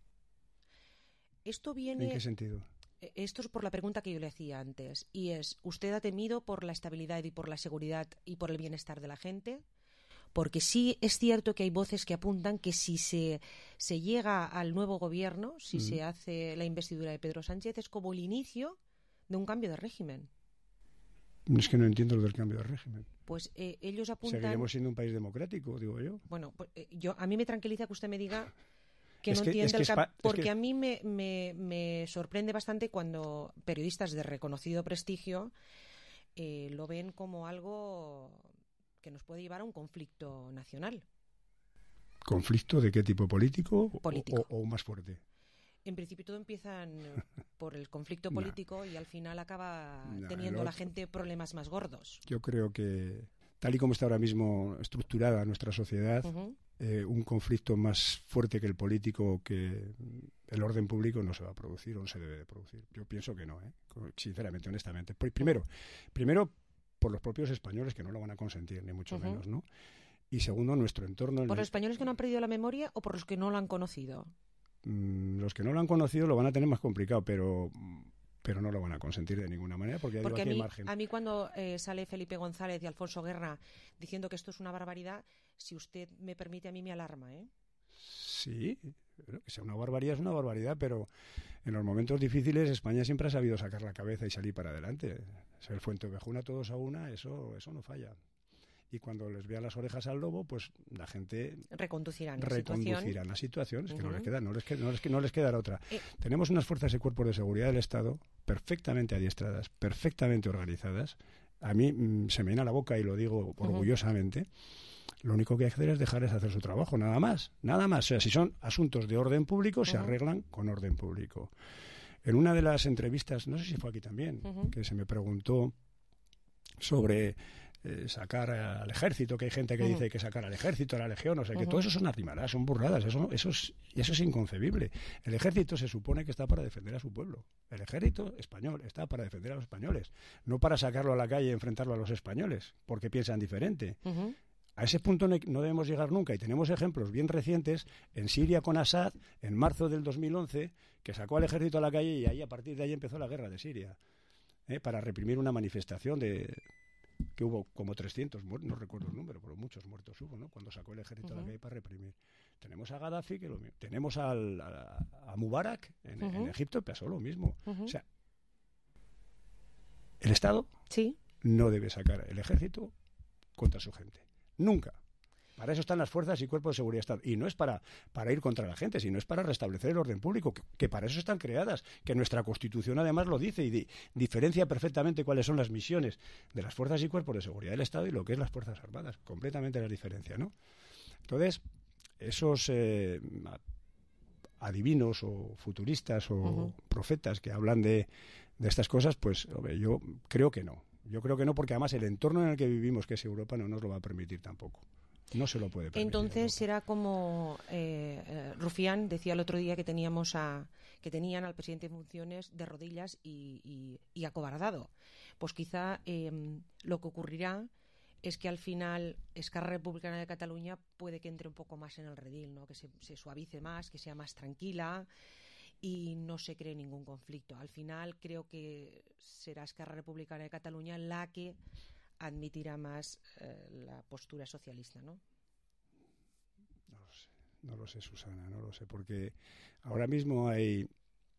Esto viene... ¿En qué sentido? Esto es por la pregunta que yo le hacía antes, y es, ¿usted ha temido por la estabilidad y por la seguridad y por el bienestar de la gente? Porque sí es cierto que hay voces que apuntan que si se llega al nuevo gobierno, si se hace la investidura de Pedro Sánchez, es como el inicio de un cambio de régimen. Es que no entiendo lo del cambio de régimen. Pues ellos apuntan... Seguiremos siendo un país democrático, digo yo. Bueno, pues, a mí me tranquiliza que usted me diga que no entiende el cambio, porque a mí me sorprende bastante cuando periodistas de reconocido prestigio lo ven como algo que nos puede llevar a un conflicto nacional. ¿Conflicto de qué tipo? ¿Político? Político. ¿O más fuerte? En principio todo empieza por el conflicto político y al final acaba teniendo la gente problemas más gordos. Yo creo que, tal y como está ahora mismo estructurada nuestra sociedad, un conflicto más fuerte que el político, que el orden público, no se va a producir o no se debe de producir. Yo pienso que no, sinceramente, honestamente. Primero, por los propios españoles, que no lo van a consentir, ni mucho menos, ¿no? Y segundo, nuestro entorno... ¿Por los españoles que no han perdido la memoria o por los que no lo han conocido? Los que no lo han conocido lo van a tener más complicado, pero no lo van a consentir de ninguna manera porque digo, aquí hay margen. A mí cuando sale Felipe González y Alfonso Guerra diciendo que esto es una barbaridad, si usted me permite, a mí me alarma, ¿eh? Sí, que sea una barbaridad es una barbaridad, pero en los momentos difíciles España siempre ha sabido sacar la cabeza y salir para adelante. El Fuentevejuna todos a una, eso no falla. Y cuando les vea las orejas al lobo, pues la gente reconducirán la situación. Es que no les queda otra. Tenemos unas fuerzas y cuerpos de seguridad del Estado perfectamente adiestradas, perfectamente organizadas. A mí se me llena la boca y lo digo orgullosamente. Lo único que hay que hacer es dejarles hacer su trabajo, nada más. O sea, si son asuntos de orden público, se arreglan con orden público. En una de las entrevistas, no sé si fue aquí también, que se me preguntó sobre sacar al ejército, que hay gente que dice que hay que sacar al ejército, a la legión, o sea, que todo eso son arrimadas, son burradas, eso es inconcebible. El ejército se supone que está para defender a su pueblo. El ejército español está para defender a los españoles, no para sacarlo a la calle y enfrentarlo a los españoles, porque piensan diferente. A ese punto no debemos llegar nunca, y tenemos ejemplos bien recientes en Siria con Assad, en marzo del 2011, que sacó al ejército a la calle y ahí a partir de ahí empezó la guerra de Siria, para reprimir una manifestación que hubo como 300 muertos, no recuerdo el número, pero muchos muertos hubo, ¿no? Cuando sacó el ejército a la calle para reprimir. Tenemos a Gaddafi, tenemos a Mubarak en Egipto, pasó lo mismo. O sea, el Estado no debe sacar el ejército contra su gente. Nunca. Para eso están las fuerzas y cuerpos de seguridad del Estado. Y no es para ir contra la gente, sino es para restablecer el orden público, que para eso están creadas, que nuestra Constitución además lo dice y diferencia perfectamente cuáles son las misiones de las fuerzas y cuerpos de seguridad del Estado y lo que es las Fuerzas Armadas. Completamente la diferencia, ¿no? Entonces, esos adivinos o futuristas o profetas que hablan de estas cosas, pues yo creo que no. Yo creo que no, porque además el entorno en el que vivimos, que es Europa, no nos lo va a permitir tampoco. No se lo puede permitir. Entonces será como Rufián decía el otro día que tenían al presidente en funciones de rodillas y acobardado. Pues quizá lo que ocurrirá es que al final Esquerra Republicana de Cataluña puede que entre un poco más en el redil, ¿no? Que se suavice más, que sea más tranquila y no se cree ningún conflicto. Al final creo que será Esquerra Republicana de Cataluña la que admitirá más la postura socialista, ¿no? No lo sé, Susana, no lo sé, porque ahora mismo hay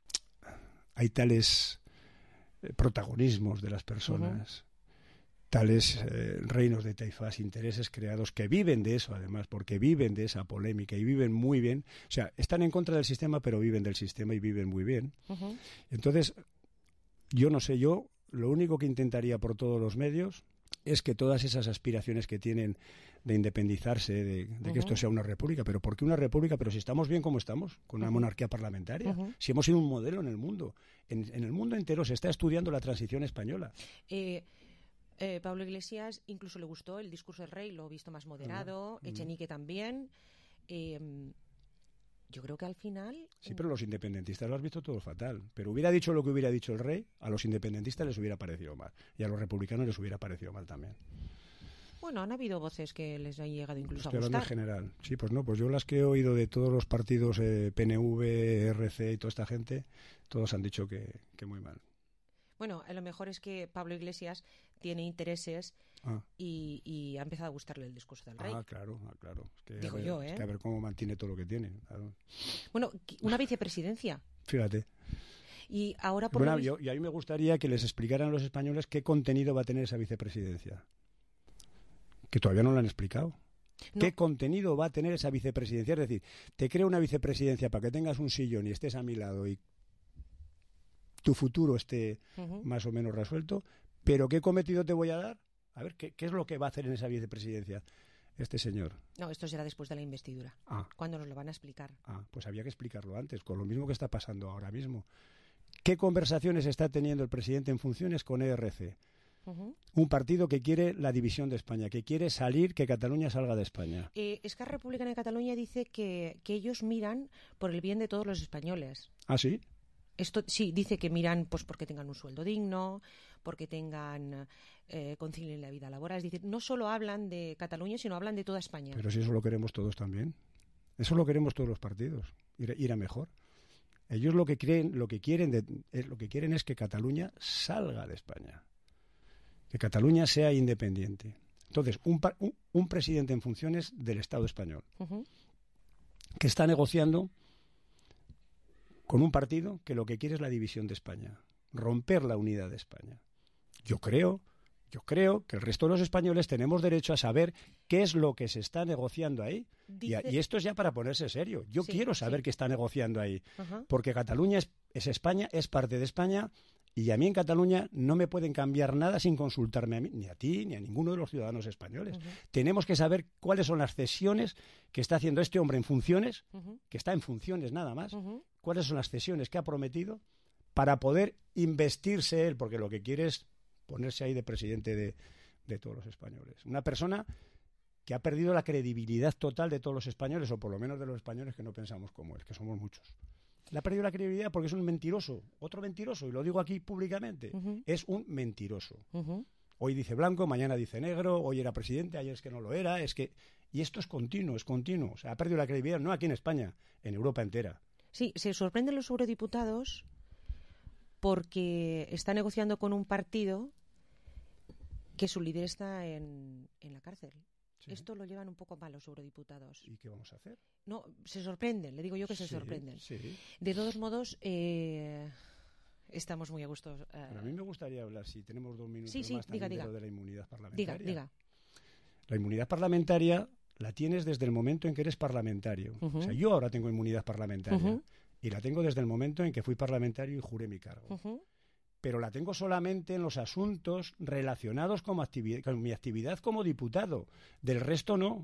tales protagonismos de las personas, tales reinos de taifas, intereses creados que viven de eso, además, porque viven de esa polémica y viven muy bien. O sea, están en contra del sistema, pero viven del sistema y viven muy bien. Entonces, yo no sé, yo lo único que intentaría por todos los medios es que todas esas aspiraciones que tienen de independizarse, de que esto sea una república, pero ¿por qué una república? Pero si estamos bien como estamos, con una monarquía parlamentaria, si hemos sido un modelo en el mundo. En el mundo entero se está estudiando la transición española. Pablo Iglesias incluso le gustó el discurso del rey, lo he visto más moderado, Echenique también. Yo creo que al final... Sí, pero los independentistas lo has visto todo fatal. Pero hubiera dicho lo que hubiera dicho el rey, a los independentistas les hubiera parecido mal. Y a los republicanos les hubiera parecido mal también. Bueno, han habido voces que les han llegado incluso a gustar. Estoy hablando en general. Sí, pues no, pues yo las que he oído de todos los partidos PNV, RC y toda esta gente, todos han dicho que muy mal. Bueno, a lo mejor es que Pablo Iglesias tiene intereses y ha empezado a gustarle el discurso del rey. Claro. Es que digo yo, ¿eh? Es que a ver cómo mantiene todo lo que tiene. Claro. Bueno, una vicepresidencia. Fíjate. Y ahora y a mí me gustaría que les explicaran a los españoles qué contenido va a tener esa vicepresidencia. Que todavía no lo han explicado. No. ¿Qué contenido va a tener esa vicepresidencia? Es decir, te creo una vicepresidencia para que tengas un sillón y estés a mi lado y tu futuro esté más o menos resuelto, pero ¿qué cometido te voy a dar? A ver, ¿qué es lo que va a hacer en esa vicepresidencia este señor? No, esto será después de la investidura. ¿Cuándo nos lo van a explicar? Pues había que explicarlo antes, con lo mismo que está pasando ahora mismo. ¿Qué conversaciones está teniendo el presidente en funciones con ERC? Un partido que quiere la división de España, que quiere que Cataluña salga de España. Esquerra Republicana de Cataluña dice que ellos miran por el bien de todos los españoles. ¿Ah, sí? Esto sí, dice que miran pues porque tengan un sueldo digno, porque concilien la vida laboral. Es decir, no solo hablan de Cataluña, sino hablan de toda España. Pero si eso lo queremos todos también. Eso lo queremos todos los partidos, ir a mejor. Ellos lo que quieren es que Cataluña salga de España. Que Cataluña sea independiente. Entonces, un presidente en funciones del Estado español que está negociando con un partido que lo que quiere es la división de España, romper la unidad de España. Yo creo que el resto de los españoles tenemos derecho a saber qué es lo que se está negociando ahí. Y esto es ya para ponerse serio. Yo quiero saber qué está negociando ahí. Porque Cataluña es España, es parte de España, y a mí en Cataluña no me pueden cambiar nada sin consultarme a mí, ni a ti, ni a ninguno de los ciudadanos españoles. Tenemos que saber cuáles son las cesiones que está haciendo este hombre en funciones, que está en funciones nada más, cuáles son las cesiones que ha prometido para poder investirse él, porque lo que quiere es ponerse ahí de presidente de todos los españoles. Una persona que ha perdido la credibilidad total de todos los españoles, o por lo menos de los españoles que no pensamos como él, que somos muchos. Le ha perdido la credibilidad porque es un mentiroso, otro mentiroso, y lo digo aquí públicamente, es un mentiroso. Hoy dice blanco, mañana dice negro, hoy era presidente, ayer es que no lo era, y esto es continuo. O sea, ha perdido la credibilidad no aquí en España, en Europa entera. Sí, se sorprenden los eurodiputados porque está negociando con un partido que su líder está en la cárcel. Sí. Esto lo llevan un poco mal los eurodiputados. ¿Y qué vamos a hacer? No, se sorprenden, le digo yo que se sorprenden. Sí. De todos modos, estamos muy a gusto. Pero a mí me gustaría hablar, si tenemos 2 minutos más, diga. de lo de la inmunidad parlamentaria. Diga. La inmunidad parlamentaria la tienes desde el momento en que eres parlamentario. O sea, yo ahora tengo inmunidad parlamentaria y la tengo desde el momento en que fui parlamentario y juré mi cargo. Pero la tengo solamente en los asuntos relacionados con mi actividad como diputado. Del resto no.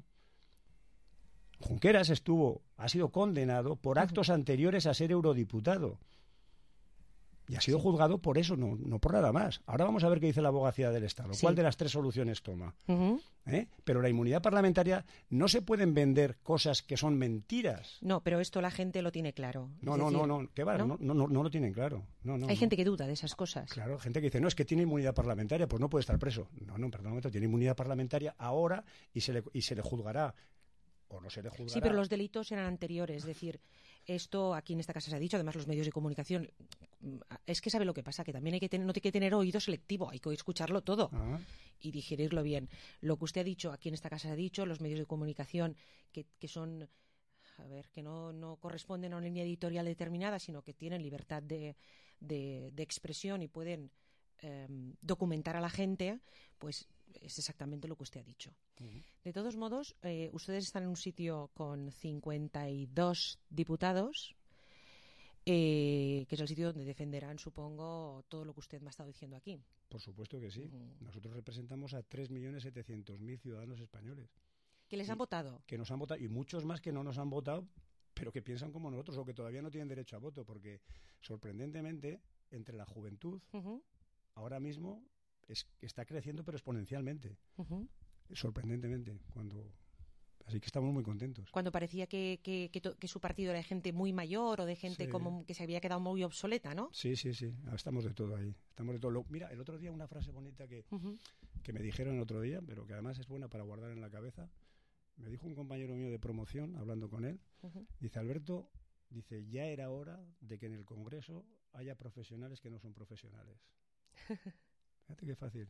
Junqueras ha sido condenado por actos anteriores a ser eurodiputado. Y ha sido juzgado por eso, no por nada más. Ahora vamos a ver qué dice la abogacía del Estado. Sí. ¿Cuál de las tres soluciones toma? Pero la inmunidad parlamentaria, no se pueden vender cosas que son mentiras. No, pero esto la gente lo tiene claro. No, ¿qué va? ¿no? No lo tienen claro. Hay gente que duda de esas cosas. Claro, gente que dice, no, es que tiene inmunidad parlamentaria, pues no puede estar preso. No, perdón un momento, tiene inmunidad parlamentaria ahora y se le juzgará. O no se le juzgará. Sí, pero los delitos eran anteriores, es decir, esto aquí en esta casa se ha dicho, además los medios de comunicación, es que sabe lo que pasa, que también no hay que tener oído selectivo, hay que escucharlo todo y digerirlo bien. Lo que usted ha dicho, aquí en esta casa se ha dicho, los medios de comunicación que son, a ver, que no corresponden a una línea editorial determinada, sino que tienen libertad de expresión y pueden documentar a la gente, pues es exactamente lo que usted ha dicho. De todos modos, ustedes están en un sitio con 52 diputados, que es el sitio donde defenderán, supongo, todo lo que usted me ha estado diciendo aquí. Por supuesto que sí. Nosotros representamos a 3.700.000 ciudadanos españoles. ¿Que les han votado? Que nos han votado, y muchos más que no nos han votado, pero que piensan como nosotros o que todavía no tienen derecho a voto, porque sorprendentemente, entre la juventud, ahora mismo está creciendo, pero exponencialmente. Sorprendentemente. Así que estamos muy contentos. Cuando parecía que su partido era de gente muy mayor o de gente como que se había quedado muy obsoleta, ¿no? Sí. Estamos de todo ahí. Mira, el otro día una frase bonita que me dijeron el otro día, pero que además es buena para guardar en la cabeza. Me dijo un compañero mío de promoción, hablando con él, dice, Alberto, ya era hora de que en el Congreso haya profesionales que no son profesionales. Fíjate qué fácil.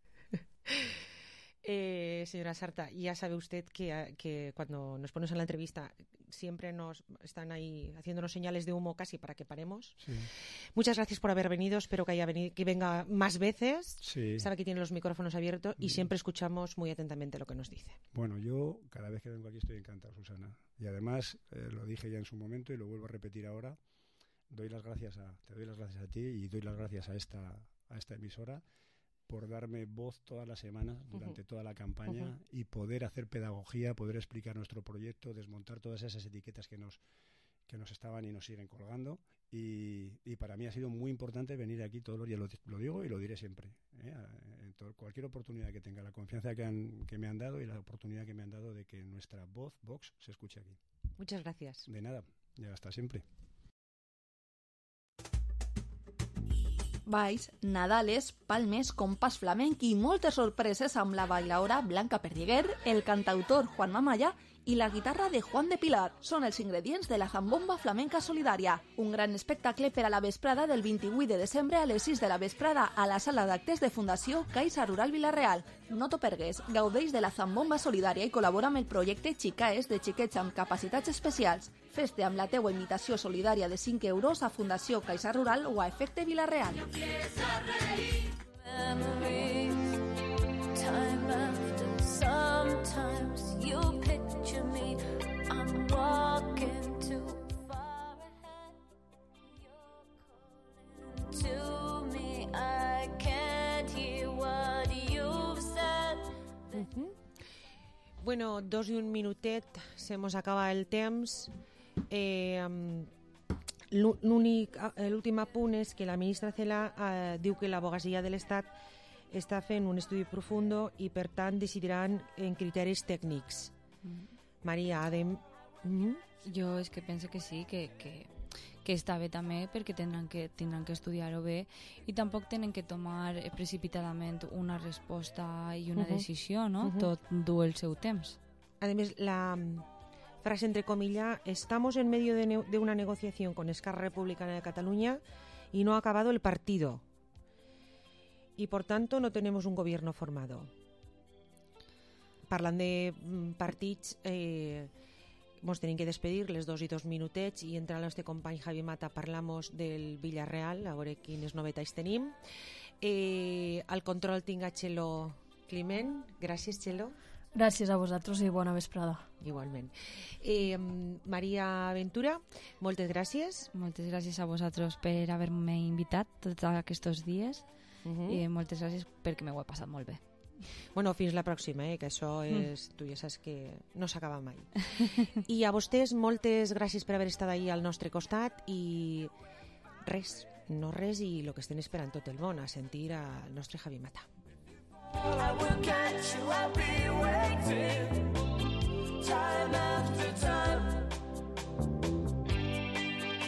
Señora Sarta, ya sabe usted que cuando nos ponemos en la entrevista siempre nos están ahí haciéndonos señales de humo casi para que paremos. Sí. Muchas gracias por haber venido, espero que venga más veces. Sí. Sabe que tiene los micrófonos abiertos y siempre escuchamos muy atentamente lo que nos dice. Bueno, yo cada vez que vengo aquí estoy encantado, Susana. Y además, lo dije ya en su momento y lo vuelvo a repetir ahora, te doy las gracias a ti y doy las gracias a esta emisora por darme voz todas las semanas durante toda la campaña y poder hacer pedagogía, poder explicar nuestro proyecto, desmontar todas esas etiquetas que nos estaban y nos siguen colgando. Y para mí ha sido muy importante venir aquí todos los días, lo digo y lo diré siempre, en cualquier oportunidad que tenga, la confianza que me han dado y la oportunidad que me han dado de que nuestra voz, Vox, se escuche aquí. Muchas gracias. De nada, ya hasta siempre. Balls, Nadales, palmes, compàs flamenc i moltes sorpreses amb la bailaora Blanca Perdiguer, el cantautor Juan Mamaya i la guitarra de Juan de Pilar. Són els ingredients de la Zambomba Flamenca Solidària, un gran espectacle per a la vesprada del 28 de desembre a les 6 de la vesprada a la sala d'actes de Fundació Caixa Rural Vila-real. No t'ho pergues, gaudeix de la Zambomba Solidària i col·labora amb el projecte Xicaes de xiquets amb capacitats especials. Fes-te amb la teua invitació solidària de 5 euros a Fundació Caixa Rural o a Efecte Vila-real. Bueno, 2 i un minutet, se mos acaba el temps. L'últim apunt és que la ministra Cela diu que l'advocacia de l'Estat està fent un estudi profundo i per tant decidiran en criteris tècnics. Maria, Adem... Jo és que penso que sí, que està bé també perquè tindran que estudiar-ho bé i tampoc tenen que tomar precipitadament una resposta i una decisió, no? Tot du el seu temps. Además, la frase entre comillas, estamos en medio de una negociación con Esquerra Republicana de Cataluña y no ha acabado el partido. Y por tanto no tenemos un gobierno formado. Parlant de partits, mos tenim que despedir les 2 i 2 minutets i entre el nostre company Javi Mata parlamos del Villarreal, a veure quines novetats tenim. Al control tinc a Txelo Climent. Gràcies, Txelo. Gràcies a vosaltres i bona vesprada. Igualment. Maria Ventura, moltes gràcies. Moltes gràcies a vosaltres per haver-me invitat tots aquests dies i moltes gràcies perquè m'ho he passat molt bé. Bueno, fins la pròxima, que això és, tu ja saps que no s'acaba mai. I a vostès moltes gràcies per haver estat ahí al nostre costat i res, no res i el que estem esperant tot el món, a sentir al nostre Javi Mata. I will catch you, I'll be